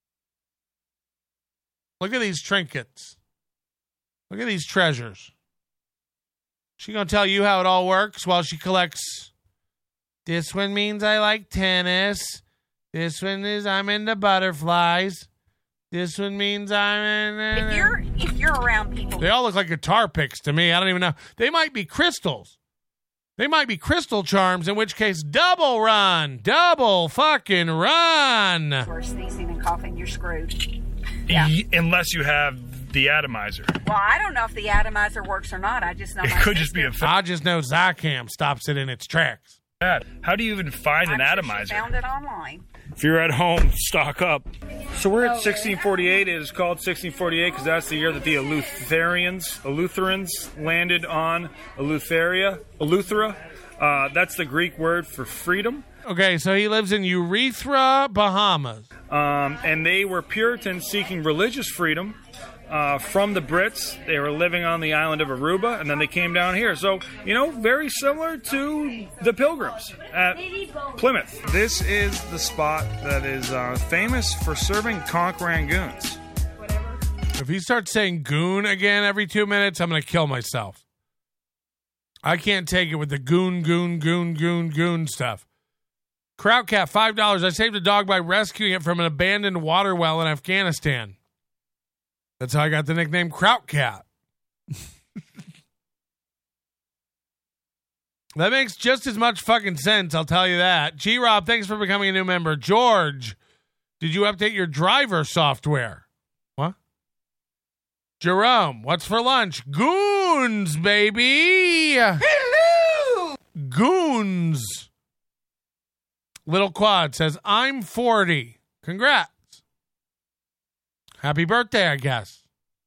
Speaker 1: Look at these trinkets. Look at these treasures. She gonna tell you how it all works while she collects. This one means I like tennis. This one is I'm into butterflies. This one means I'm in.
Speaker 13: If you're around people,
Speaker 1: they all look like guitar picks to me. I don't even know. They might be crystals. They might be crystal charms, in which case, double fucking run.
Speaker 13: We're sneezing and coughing, you're screwed.
Speaker 6: Yeah. Unless you have the atomizer.
Speaker 13: Well, I don't know if the atomizer works or not. I just know
Speaker 6: it could just be a.
Speaker 1: I just know Zicam stops it in its tracks.
Speaker 6: How do you even find an atomizer?
Speaker 13: Found it online.
Speaker 6: If you're at home, stock up. So we're at 1648. It is called 1648 because that's the year that the Eleutherians landed on Eleuthera. That's the Greek word for freedom.
Speaker 1: Okay, so he lives in Urethra, Bahamas.
Speaker 6: And they were Puritans seeking religious freedom from the Brits. They were living on the island of Aruba, and then they came down here. So, very similar to the Pilgrims at Plymouth.
Speaker 23: This is the spot that is famous for serving conch rangoons.
Speaker 1: If he starts saying goon again every 2 minutes, I'm going to kill myself. I can't take it with the goon stuff. Krautcat, $5. I saved a dog by rescuing it from an abandoned water well in Afghanistan. That's how I got the nickname Krautcat. That makes just as much fucking sense, I'll tell you that. G-Rob, thanks for becoming a new member. George, did you update your driver software? What? Jerome, what's for lunch? Goons, baby! Hello! Goons. Little Quad says, I'm 40. Congrats. Happy birthday, I guess.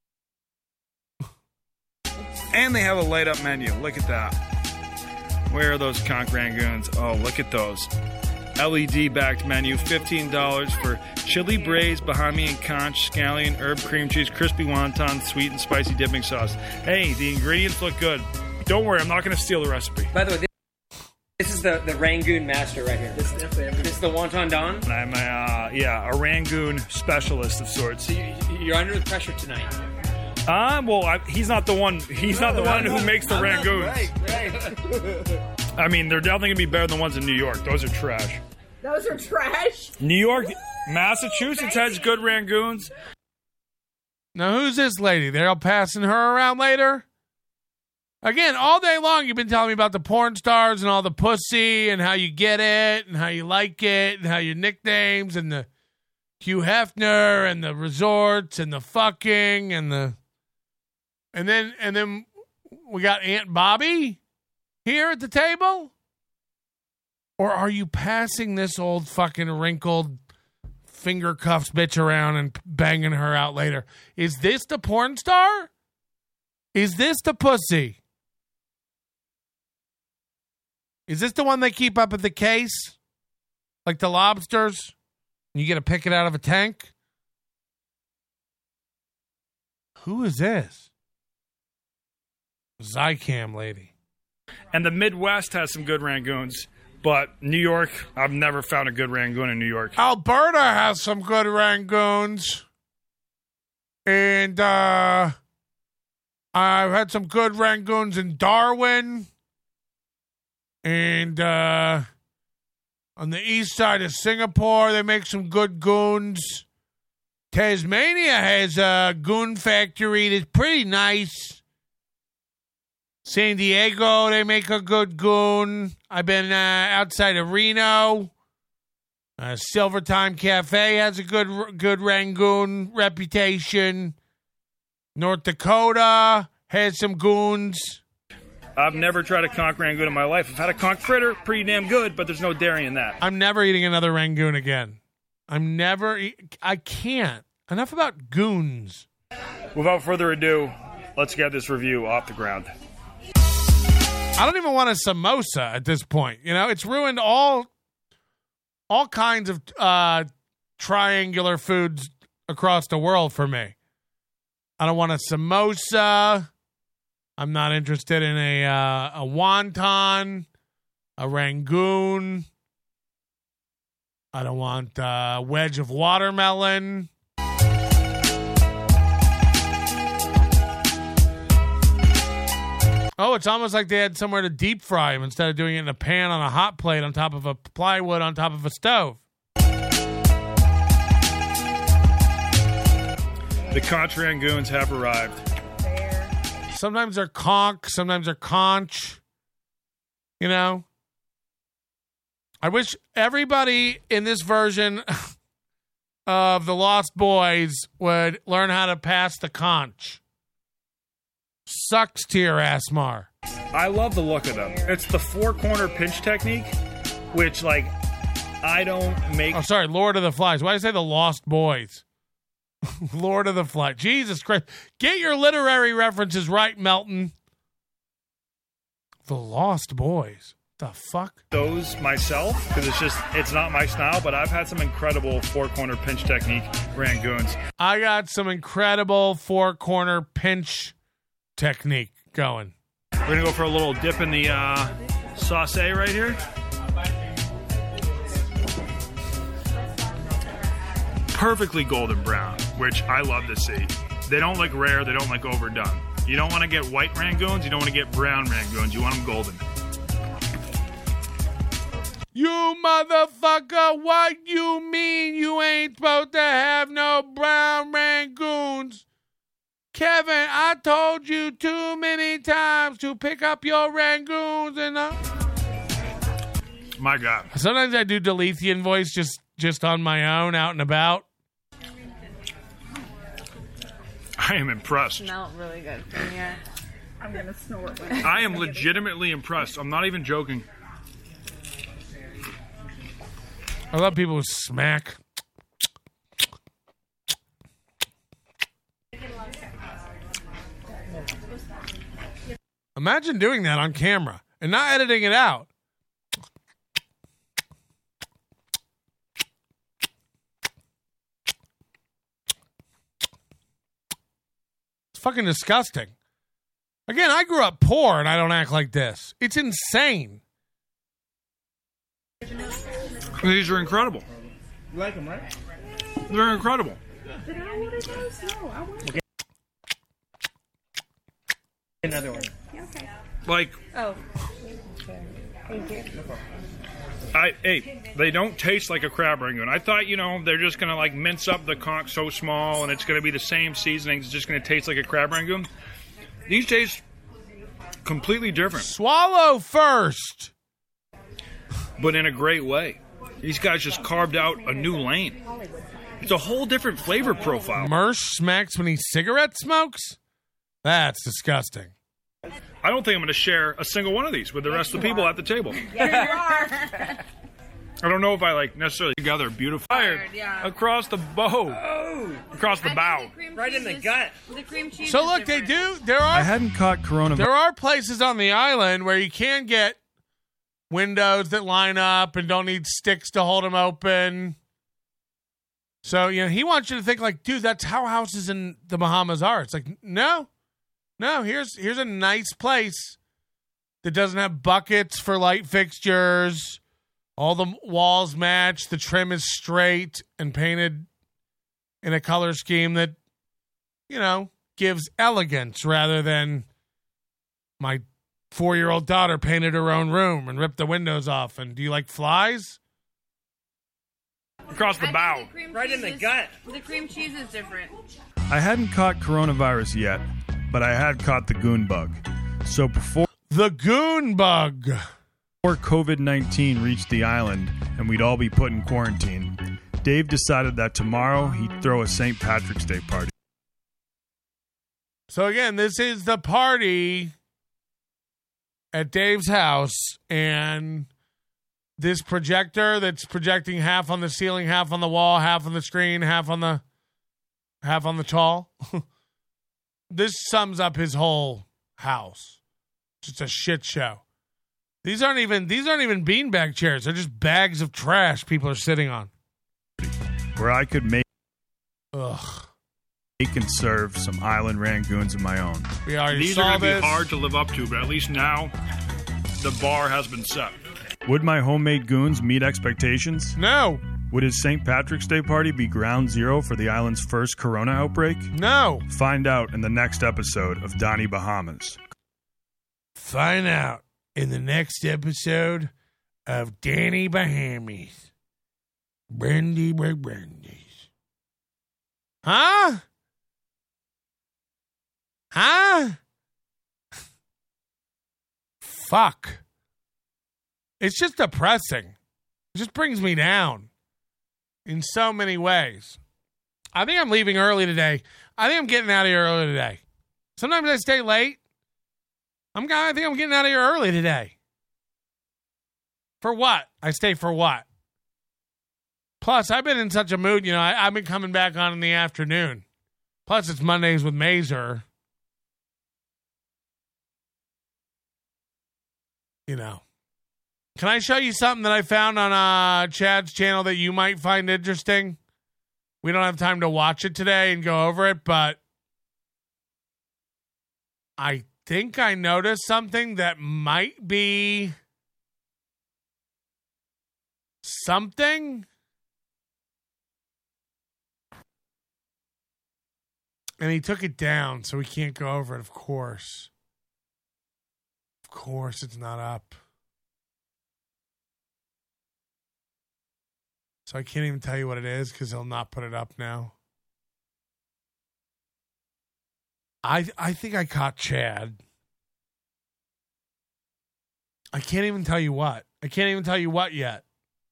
Speaker 23: And they have a light-up menu. Look at that. Where are those conch rangoons? Oh, look at those. LED-backed menu, $15 for chili braised Bahamian conch, scallion, herb cream cheese, crispy wonton, sweet and spicy dipping sauce. Hey, the ingredients look good. Don't worry, I'm not going to steal the recipe.
Speaker 10: By the way, this is the Rangoon master right here. This is the Wonton Don.
Speaker 23: I'm a Rangoon specialist of sorts.
Speaker 10: So you're under the pressure tonight.
Speaker 23: He's not the one. He's not the one who makes the Rangoons.
Speaker 10: Right.
Speaker 23: I mean, they're definitely gonna be better than the ones in New York. Those are trash.
Speaker 2: Those are trash.
Speaker 23: New York, Massachusetts has good Rangoons.
Speaker 1: Now, who's this lady? They're all passing her around later? Again, all day long you've been telling me about the porn stars and all the pussy and how you get it and how you like it and how your nicknames and the Hugh Hefner and the resorts and the fucking and then we got Aunt Bobby here at the table? Or are you passing this old fucking wrinkled finger cuffs bitch around and banging her out later? Is this the porn star? Is this the pussy? Is this the one they keep up at the case? Like the lobsters? You get to pick it out of a tank? Who is this? Zicam lady.
Speaker 23: And the Midwest has some good Rangoons, but New York, I've never found a good Rangoon in New York.
Speaker 1: Alberta has some good Rangoons. And I've had some good Rangoons in Darwin. And on the east side of Singapore, they make some good goons. Tasmania has a goon factory that's pretty nice. San Diego, they make a good goon. I've been outside of Reno. Silver Time Cafe has a good Rangoon reputation. North Dakota has some goons.
Speaker 6: I've never tried a conch Rangoon in my life. I've had a conch fritter, pretty damn good, but there's no dairy in that.
Speaker 1: I'm never eating another Rangoon again. I can't. Enough about goons.
Speaker 6: Without further ado, let's get this review off the ground.
Speaker 1: I don't even want a samosa at this point. You know, it's ruined all kinds of triangular foods across the world for me. I don't want a samosa. I'm not interested in a wonton, a Rangoon. I don't want a wedge of watermelon. Oh, it's almost like they had somewhere to deep fry them instead of doing it in a pan on a hot plate on top of a plywood on top of a stove.
Speaker 6: The conch Rangoons have arrived.
Speaker 1: Sometimes they're conch, sometimes they're conch. You know? I wish everybody in this version of The Lost Boys would learn how to pass the conch. Sucks to your ass, Mar.
Speaker 6: I love the look of them. It's the four-corner pinch technique, which, like, I don't make...
Speaker 1: Oh, sorry, Lord of the Flies. Why did I say The Lost Boys? Lord of the Flies. Jesus Christ. Get your literary references right, Melton. The Lost Boys. The fuck?
Speaker 6: Those myself, because it's not my style, but I've had some incredible four-corner pinch technique Rangoons.
Speaker 1: I got some incredible four-corner pinch technique going.
Speaker 6: We're going to go for a little dip in the sauce right here. Perfectly golden brown, which I love to see. They don't look rare. They don't look overdone. You don't want to get white Rangoons. You don't want to get brown Rangoons. You want them golden.
Speaker 1: You motherfucker, what you mean you ain't supposed to have no brown Rangoons? Kevin, I told you too many times to pick up your Rangoons and
Speaker 6: My God.
Speaker 1: Sometimes I do Delethean voice just on my own, out and about.
Speaker 6: I am impressed.
Speaker 15: Smell really good from here. I'm gonna snort.
Speaker 6: I am legitimately impressed. I'm not even joking.
Speaker 1: I love people who smack. Imagine doing that on camera and not editing it out. It's fucking disgusting. Again, I grew up poor and I don't act like this. It's insane.
Speaker 6: These are incredible.
Speaker 7: You like them, right?
Speaker 6: They're incredible.
Speaker 7: Did I want to taste? No, I want to. Another one.
Speaker 15: Okay.
Speaker 6: Like,
Speaker 15: Oh. Thank you.
Speaker 6: they don't taste like a crab Rangoon. I thought, they're just going to like mince up the conch so small and it's going to be the same seasonings. It's just going to taste like a crab Rangoon. These taste completely different.
Speaker 1: Swallow first.
Speaker 6: But in a great way. These guys just carved out a new lane. It's a whole different flavor profile.
Speaker 1: Mersh smacks when he cigarette smokes? That's disgusting.
Speaker 6: I don't think I'm going to share a single one of these with the rest of the people at the table.
Speaker 15: Yeah,
Speaker 6: I don't know if I necessarily together. Beautiful. Fired across the bow.
Speaker 7: Oh.
Speaker 6: Across the bow.
Speaker 7: Right in the gut.
Speaker 15: The cream cheese.
Speaker 1: So look, they do.
Speaker 23: I hadn't caught coronavirus.
Speaker 1: There are places on the island where you can get windows that line up and don't need sticks to hold them open. So, he wants you to think like, dude, that's how houses in the Bahamas are. It's like, no, here's a nice place that doesn't have buckets for light fixtures. All the walls match. The trim is straight and painted in a color scheme that, gives elegance rather than my 4-year-old daughter painted her own room and ripped the windows off. And do you like flies?
Speaker 6: Across the bow.
Speaker 7: Right in the gut.
Speaker 15: The cream cheese is different.
Speaker 23: I hadn't caught coronavirus yet, but I had caught the goon bug. So before
Speaker 1: the goon bug,
Speaker 23: before COVID-19 reached the island and we'd all be put in quarantine, Dave decided that tomorrow he'd throw a St. Patrick's Day party.
Speaker 1: So again, this is the party at Dave's house, and this projector that's projecting half on the ceiling, half on the wall, half on the screen, half on the tall. This sums up his whole house. Just a shit show. These aren't even beanbag chairs. They're just bags of trash people are sitting on.
Speaker 23: Where I could make
Speaker 1: and
Speaker 23: serve some island rangoons of my own.
Speaker 1: We already
Speaker 6: These
Speaker 1: saw
Speaker 6: are going to
Speaker 1: this.
Speaker 6: be hard to live up to, but at least now the bar has been set.
Speaker 23: Would my homemade goons meet expectations?
Speaker 1: No.
Speaker 23: Would his St. Patrick's Day party be ground zero for the island's first corona outbreak?
Speaker 1: No.
Speaker 23: Find out in the next episode of Donnie Bahamas.
Speaker 1: Find out in the next episode of Danny Bahamas. Brandy Brandy's. Huh? Fuck. It's just depressing. It just brings me down in so many ways. I think I'm leaving early today. I think I'm getting out of here early today. Sometimes I stay late. I think I'm getting out of here early today. For what? I stay for what? Plus, I've been in such a mood, I've been coming back on in the afternoon. Plus, it's Mondays with Mazer. Can I show you something that I found on Chad's channel that you might find interesting? We don't have time to watch it today and go over it, but I think I noticed something that might be something. And he took it down, so we can't go over it, of course. Of course, it's not up. So I can't even tell you what it is because he'll not put it up now. I think I caught Chad. I can't even tell you what. I can't even tell you what yet.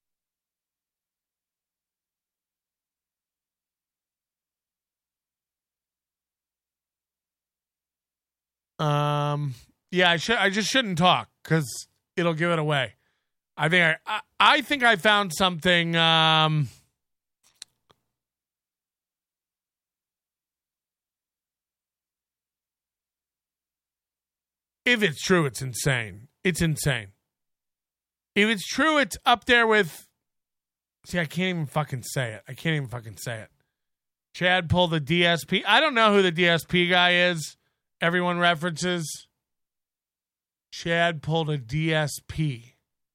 Speaker 1: Yeah, I just shouldn't talk because it'll give it away. I think I found something. If it's true, it's insane. It's insane. If it's true, it's up there with. See, I can't even fucking say it. Chad pulled the DSP. I don't know who the DSP guy is. Everyone references. Chad pulled a DSP.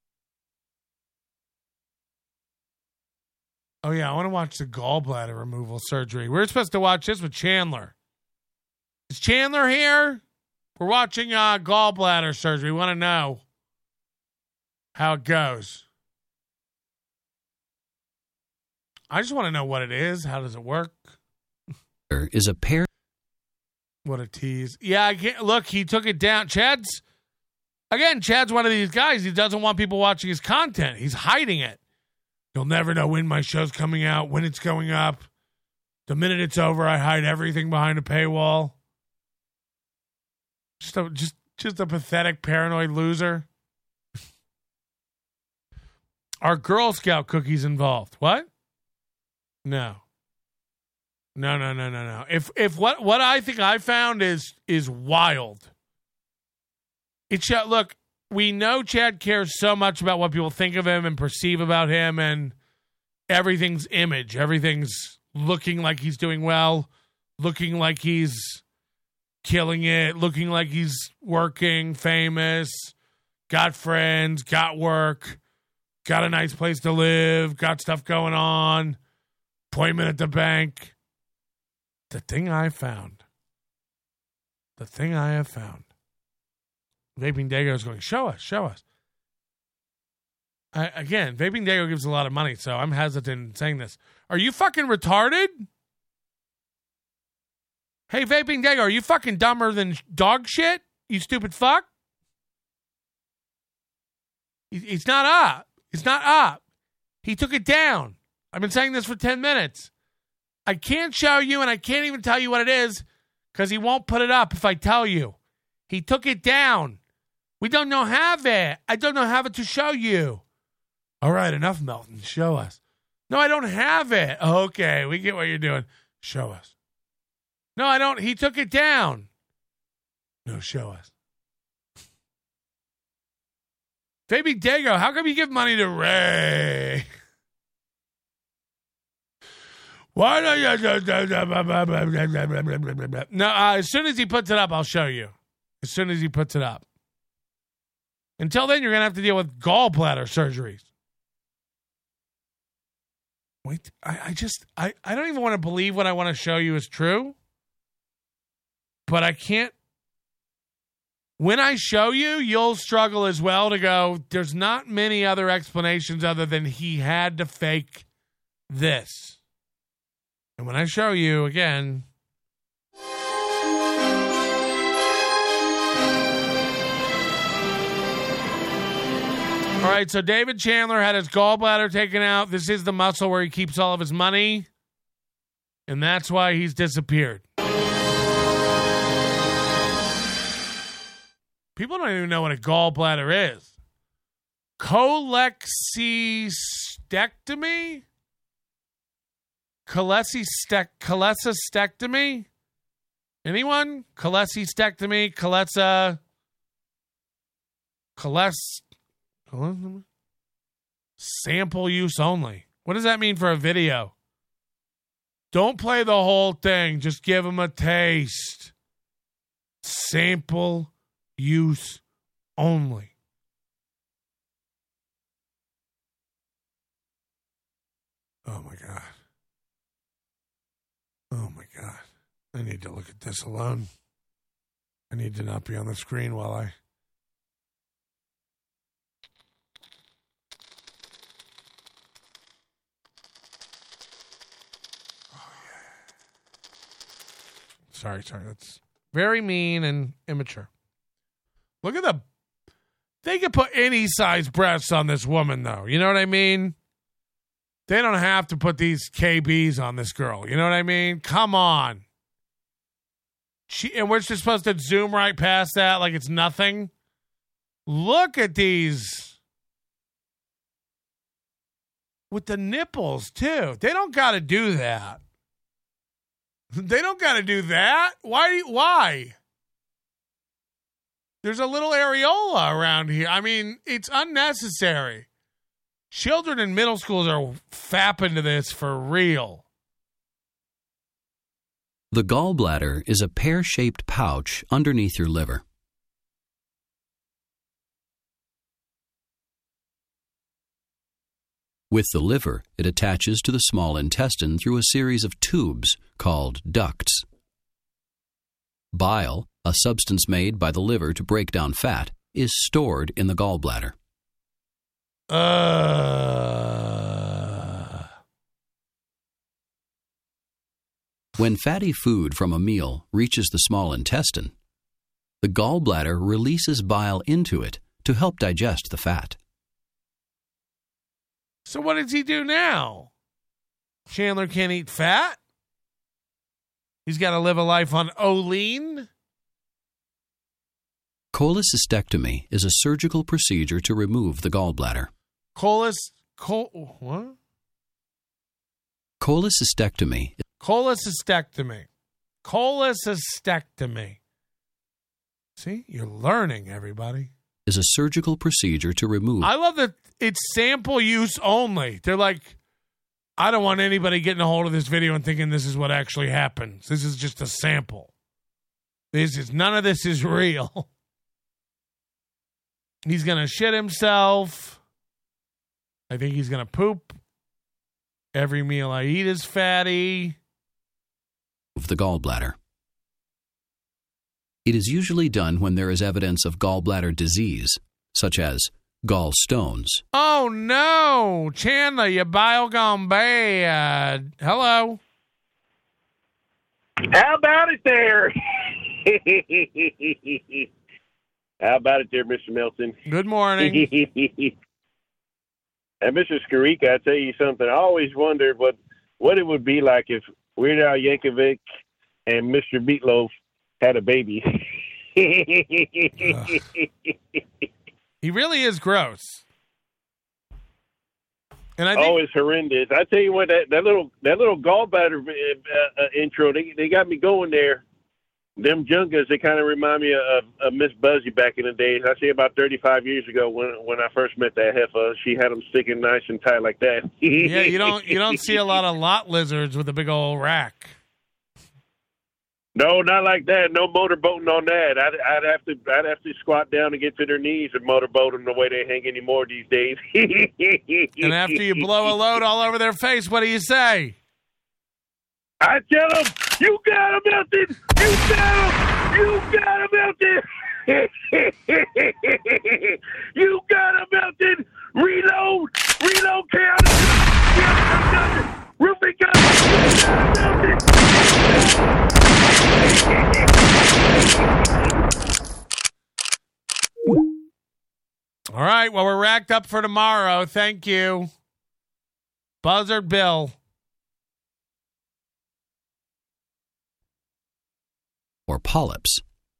Speaker 1: Oh, yeah, I want to watch the gallbladder removal surgery. We're supposed to watch this with Chandler. Is Chandler here? We're watching gallbladder surgery. We want to know how it goes. I just want to know what it is. How does it work?
Speaker 5: Is a pair.
Speaker 1: What a tease. Yeah, I can't. Look, he took it down. Chad's one of these guys. He doesn't want people watching his content. He's hiding it. You'll never know when my show's coming out, when it's going up. The minute it's over, I hide everything behind a paywall. Just a pathetic, paranoid loser. Are Girl Scout cookies involved? What? No. If what I think I found is wild. Look, we know Chad cares so much about what people think of him and perceive about him, and everything's image. Everything's looking like he's doing well, looking like he's killing it, looking like he's working, famous, got friends, got work, got a nice place to live, got stuff going on, appointment at the bank. The thing I have found. Vaping Dago is going, show us. Again, Vaping Dago gives a lot of money, so I'm hesitant in saying this. Are you fucking retarded? Hey, Vaping Dago, are you fucking dumber than dog shit? you stupid fuck? It's not up. It's not up. He took it down. I've been saying this for 10 minutes. I can't show you, and I can't even tell you what it is because he won't put it up if I tell you. He took it down. We don't know have it. I don't know have it to show you. All right, enough, Melton. Show us. No, I don't have it. Okay, we get what you're doing. Show us. No, I don't. He took it down. No, show us. Baby Dago, how come you give money to Ray? Why don't you? No, as soon as he puts it up, I'll show you. As soon as he puts it up. Until then, you're going to have to deal with gallbladder surgeries. Wait, I don't even want to believe what I want to show you is true. But I can't. When I show you, you'll struggle as well to go, there's not many other explanations other than he had to fake this. And when I show you, again. All right, so David Chandler had his gallbladder taken out. This is the muscle where he keeps all of his money. And that's why he's disappeared. People don't even know what a gallbladder is. Cholecystectomy? Cholecystectomy? Anyone? Cholecystectomy? Sample use only. What does that mean for a video? Don't play the whole thing. Just give them a taste. Sample use only. Oh my God. Oh my God. I need to look at this alone. I need to not be on the screen while I. Oh, yeah. Sorry. That's very mean and immature. Look at they could put any size breasts on this woman, though. You know what I mean? They don't have to put these KBs on this girl. You know what I mean? Come on. And we're just supposed to zoom right past that like it's nothing. Look at these. With the nipples, too. They don't got to do that. They don't got to do that. Why? There's a little areola around here. I mean, it's unnecessary. Children in middle schools are fapping to this for real.
Speaker 5: The gallbladder is a pear-shaped pouch underneath your liver. With the liver, it attaches to the small intestine through a series of tubes called ducts. Bile, a substance made by the liver to break down fat, is stored in the gallbladder. When fatty food from a meal reaches the small intestine, the gallbladder releases bile into it to help digest the fat.
Speaker 1: So what does he do now? Chandler can't eat fat? He's got to live a life on Olean?
Speaker 5: Cholecystectomy is a surgical procedure to remove the gallbladder.
Speaker 1: What?
Speaker 5: Cholecystectomy.
Speaker 1: Cholecystectomy. See, you're learning, everybody.
Speaker 5: Is a surgical procedure to remove.
Speaker 1: I love that it's sample use only. They're like, I don't want anybody getting a hold of this video and thinking this is what actually happens. This is just a sample. None of this is real. He's going to shit himself. I think he's going to poop. Every meal I eat is fatty.
Speaker 5: Of the gallbladder. It is usually done when there is evidence of gallbladder disease, such as gallstones.
Speaker 1: Oh, no. Chandler, your bile gone bad. Hello.
Speaker 16: How about it there? How about it there, Mr. Milton?
Speaker 1: Good morning.
Speaker 16: And Mr. Skarika, I tell you something. I always wondered what it would be like if Weird Al Yankovic and Mr. Meatloaf had a baby.
Speaker 1: He really is gross. And I
Speaker 16: think, it's horrendous. I tell you what, that little gallbladder intro, they got me going there. Them Jungas, they kind of remind me of Miss Buzzy back in the days. I say about 35 years ago when I first met that heifer. She had them sticking nice and tight like that.
Speaker 1: Yeah, you don't see a lot of lot lizards with a big old rack.
Speaker 16: No, not like that. No motorboating on that. I'd have to squat down and get to their knees and motorboat them the way they hang anymore these days.
Speaker 1: And after you blow a load all over their face, what do you say?
Speaker 16: I tell them, you got him, Milton. You got him. You got him, Milton. You got him, Milton. Reload. Reload, count. Roofing gun. Milton.
Speaker 1: All right, well, we're racked up for tomorrow. Thank you. Buzzard Bill.
Speaker 5: Or polyps.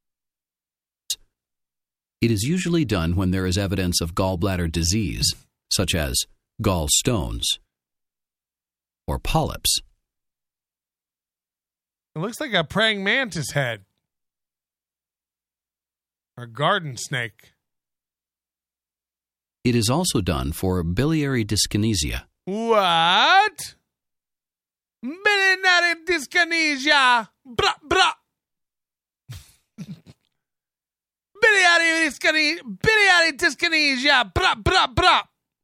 Speaker 5: It is usually done when there is evidence of gallbladder disease, such as gallstones or polyps.
Speaker 1: It looks like a praying mantis head. Or a garden snake.
Speaker 5: It is also done for biliary dyskinesia.
Speaker 1: What? Biliary dyskinesia. Brah, brah. Biliary dyskinesia. Brah, brah, brah.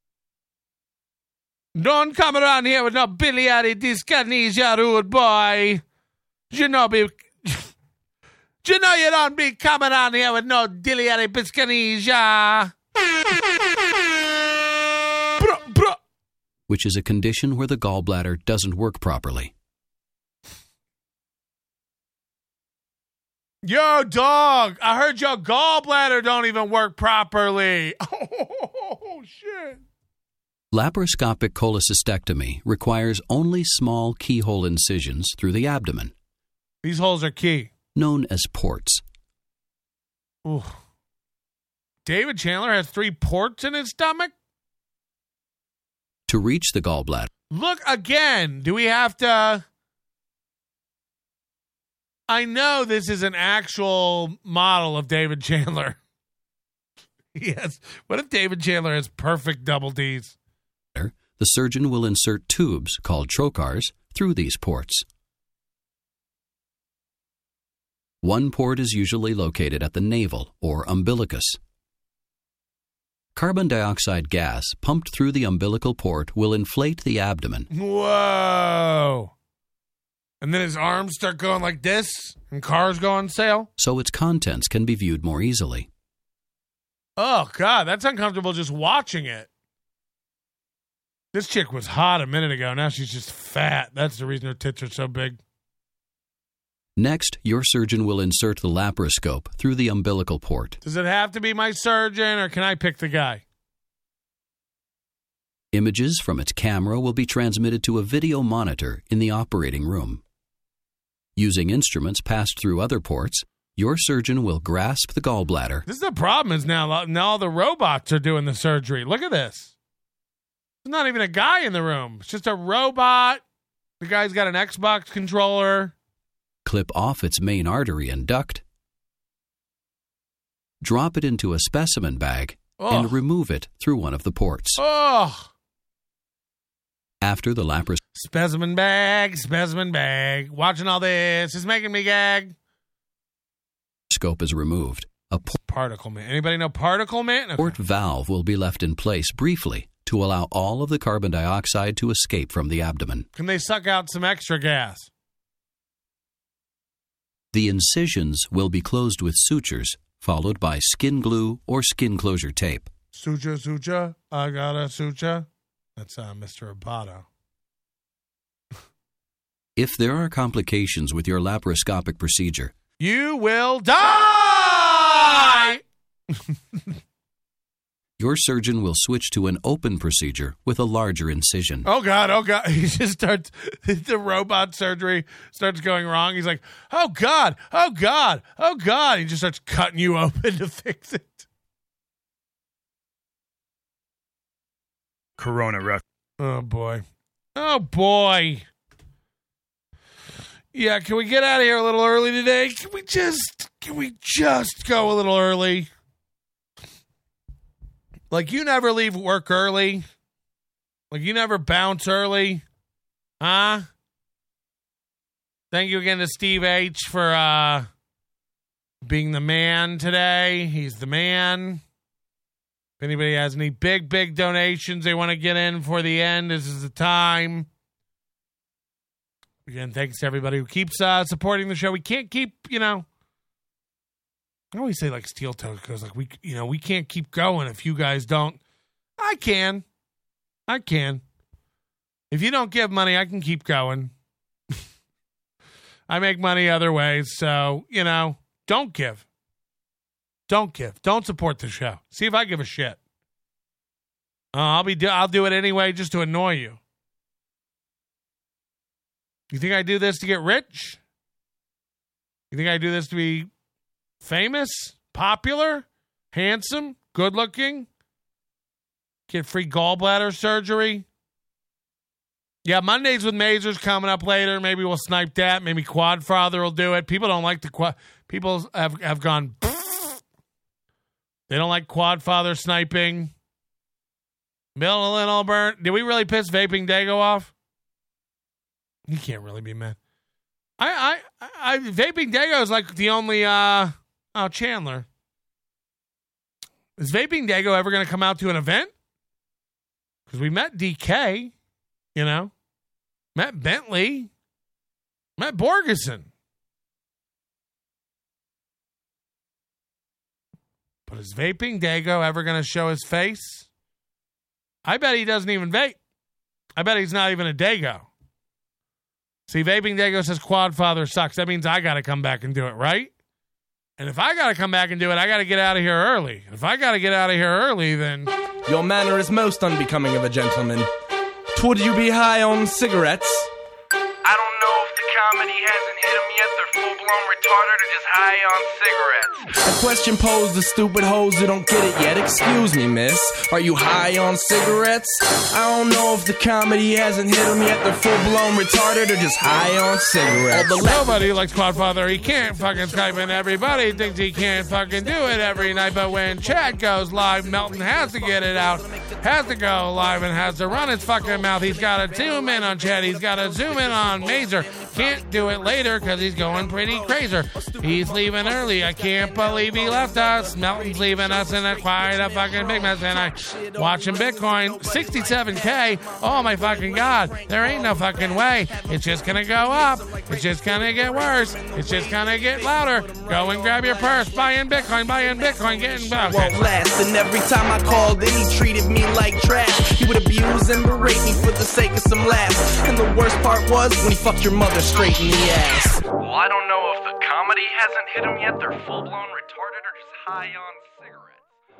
Speaker 1: Don't come around here with no biliary dyskinesia, rude boy. You know you don't be coming on here with no biliary dyskinesia.
Speaker 5: Which is a condition where the gallbladder doesn't work properly.
Speaker 1: Yo, dog, I heard your gallbladder don't even work properly. Oh, shit.
Speaker 5: Laparoscopic cholecystectomy requires only small keyhole incisions through the abdomen.
Speaker 1: These holes are key.
Speaker 5: Known as ports.
Speaker 1: Ooh. David Chandler has 3 ports in his stomach?
Speaker 5: To reach the gallbladder.
Speaker 1: Look again. Do we have to... I know this is an actual model of David Chandler. Yes. What if David Chandler has perfect double Ds?
Speaker 5: The surgeon will insert tubes called trocars through these ports. One port is usually located at the navel or umbilicus. Carbon dioxide gas pumped through the umbilical port will inflate the abdomen.
Speaker 1: Whoa! And then his arms start going like this, and cars go on sale?
Speaker 5: So its contents can be viewed more easily.
Speaker 1: Oh, God, that's uncomfortable just watching it. This chick was hot a minute ago. Now she's just fat. That's the reason her tits are so big.
Speaker 5: Next, your surgeon will insert the laparoscope through the umbilical port.
Speaker 1: Does it have to be my surgeon, or can I pick the guy?
Speaker 5: Images from its camera will be transmitted to a video monitor in the operating room. Using instruments passed through other ports, your surgeon will grasp the gallbladder.
Speaker 1: This is the problem is now all the robots are doing the surgery. Look at this. There's not even a guy in the room. It's just a robot. The guy's got an Xbox controller.
Speaker 5: Clip off its main artery and duct. Drop it into a specimen bag and remove it through one of the ports.
Speaker 1: Oh!
Speaker 5: After the laparoscope.
Speaker 1: Specimen bag. Watching all this is making me gag.
Speaker 5: Scope is removed. A
Speaker 1: particle man. Anybody know particle man? Okay.
Speaker 5: Port valve will be left in place briefly to allow all of the carbon dioxide to escape from the abdomen.
Speaker 1: Can they suck out some extra gas?
Speaker 5: The incisions will be closed with sutures, followed by skin glue or skin closure tape.
Speaker 1: Suture, I got a suture. That's Mr. Abato.
Speaker 5: If there are complications with your laparoscopic procedure,
Speaker 1: you will die!
Speaker 5: Your surgeon will switch to an open procedure with a larger incision.
Speaker 1: Oh, God. He just starts, the robot surgery starts going wrong. He's like, oh, God. He just starts cutting you open to fix it.
Speaker 23: Corona ref.
Speaker 1: Oh, boy. Yeah, can we get out of here a little early today? Can we just go a little early? Like, you never leave work early? Like, you never bounce early? Huh? Thank you again to Steve H. for being the man today. He's the man. If anybody has any big donations they want to get in for the end, this is the time. Again, thanks to everybody who keeps supporting the show. We can't keep, I always say like steel toe because like we can't keep going if you guys don't. I can. If you don't give money, I can keep going. I make money other ways, so don't give. Don't support the show. See if I give a shit. I'll do it anyway just to annoy you. You think I do this to get rich? You think I do this to be famous, popular, handsome, good looking? Get free gallbladder surgery? Yeah, Mondays with Mazur's coming up later. Maybe we'll snipe that. Maybe Quadfather will do it. People don't like the quad. People have gone. They don't like Quadfather sniping. Bill and Alburn. Did we really piss Vaping Dago off? He can't really be mad. Vaping Dago is like the only. Chandler. Is Vaping Dago ever going to come out to an event? Because we met DK. Met Bentley, met Borgeson. But is Vaping Dago ever going to show his face? I bet he doesn't even vape. I bet he's not even a Dago. See, Vaping Dago says Quadfather sucks. That means I got to come back and do it, right? And if I got to come back and do it, I got to get out of here early. If I got to get out of here early, then...
Speaker 18: Your manner is most unbecoming of a gentleman. Would you be high on cigarettes?
Speaker 20: I don't know if the comedy hasn't hit them yet. They're full-blown retarded or just high on cigarettes.
Speaker 18: A question posed to stupid hoes who don't get it yet. Excuse me, miss. Are you high on cigarettes? I don't know if the comedy hasn't hit them yet. They're full-blown retarded or just high on cigarettes.
Speaker 1: Nobody likes Quadfather. He can't fucking Skype in. Everybody thinks he can't fucking do it every night. But when Chad goes live, Melton has to get it out. Has to go live and has to run his fucking mouth. He's got to zoom in on Chad. He's got to zoom in on Mazur. Can't do it later because he's going pretty crazy. He's leaving early. I can't believe he left us. Melton's leaving us in quite a fucking big mess. And I watching Bitcoin, 67K. Oh my fucking God. There ain't no fucking way. It's just going to go up. It's just going to get worse. It's just going to get louder. Go and grab your purse. Buy in Bitcoin, getting back.
Speaker 18: Won't last. And every time I called in, he treated me like trash. He would abuse and berate me for the sake of some laughs. And the worst part was when he fucked your mother straight in the ass.
Speaker 20: Well, I don't know if the comedy hasn't hit them yet. They're full-blown retarded or just high on cigarettes.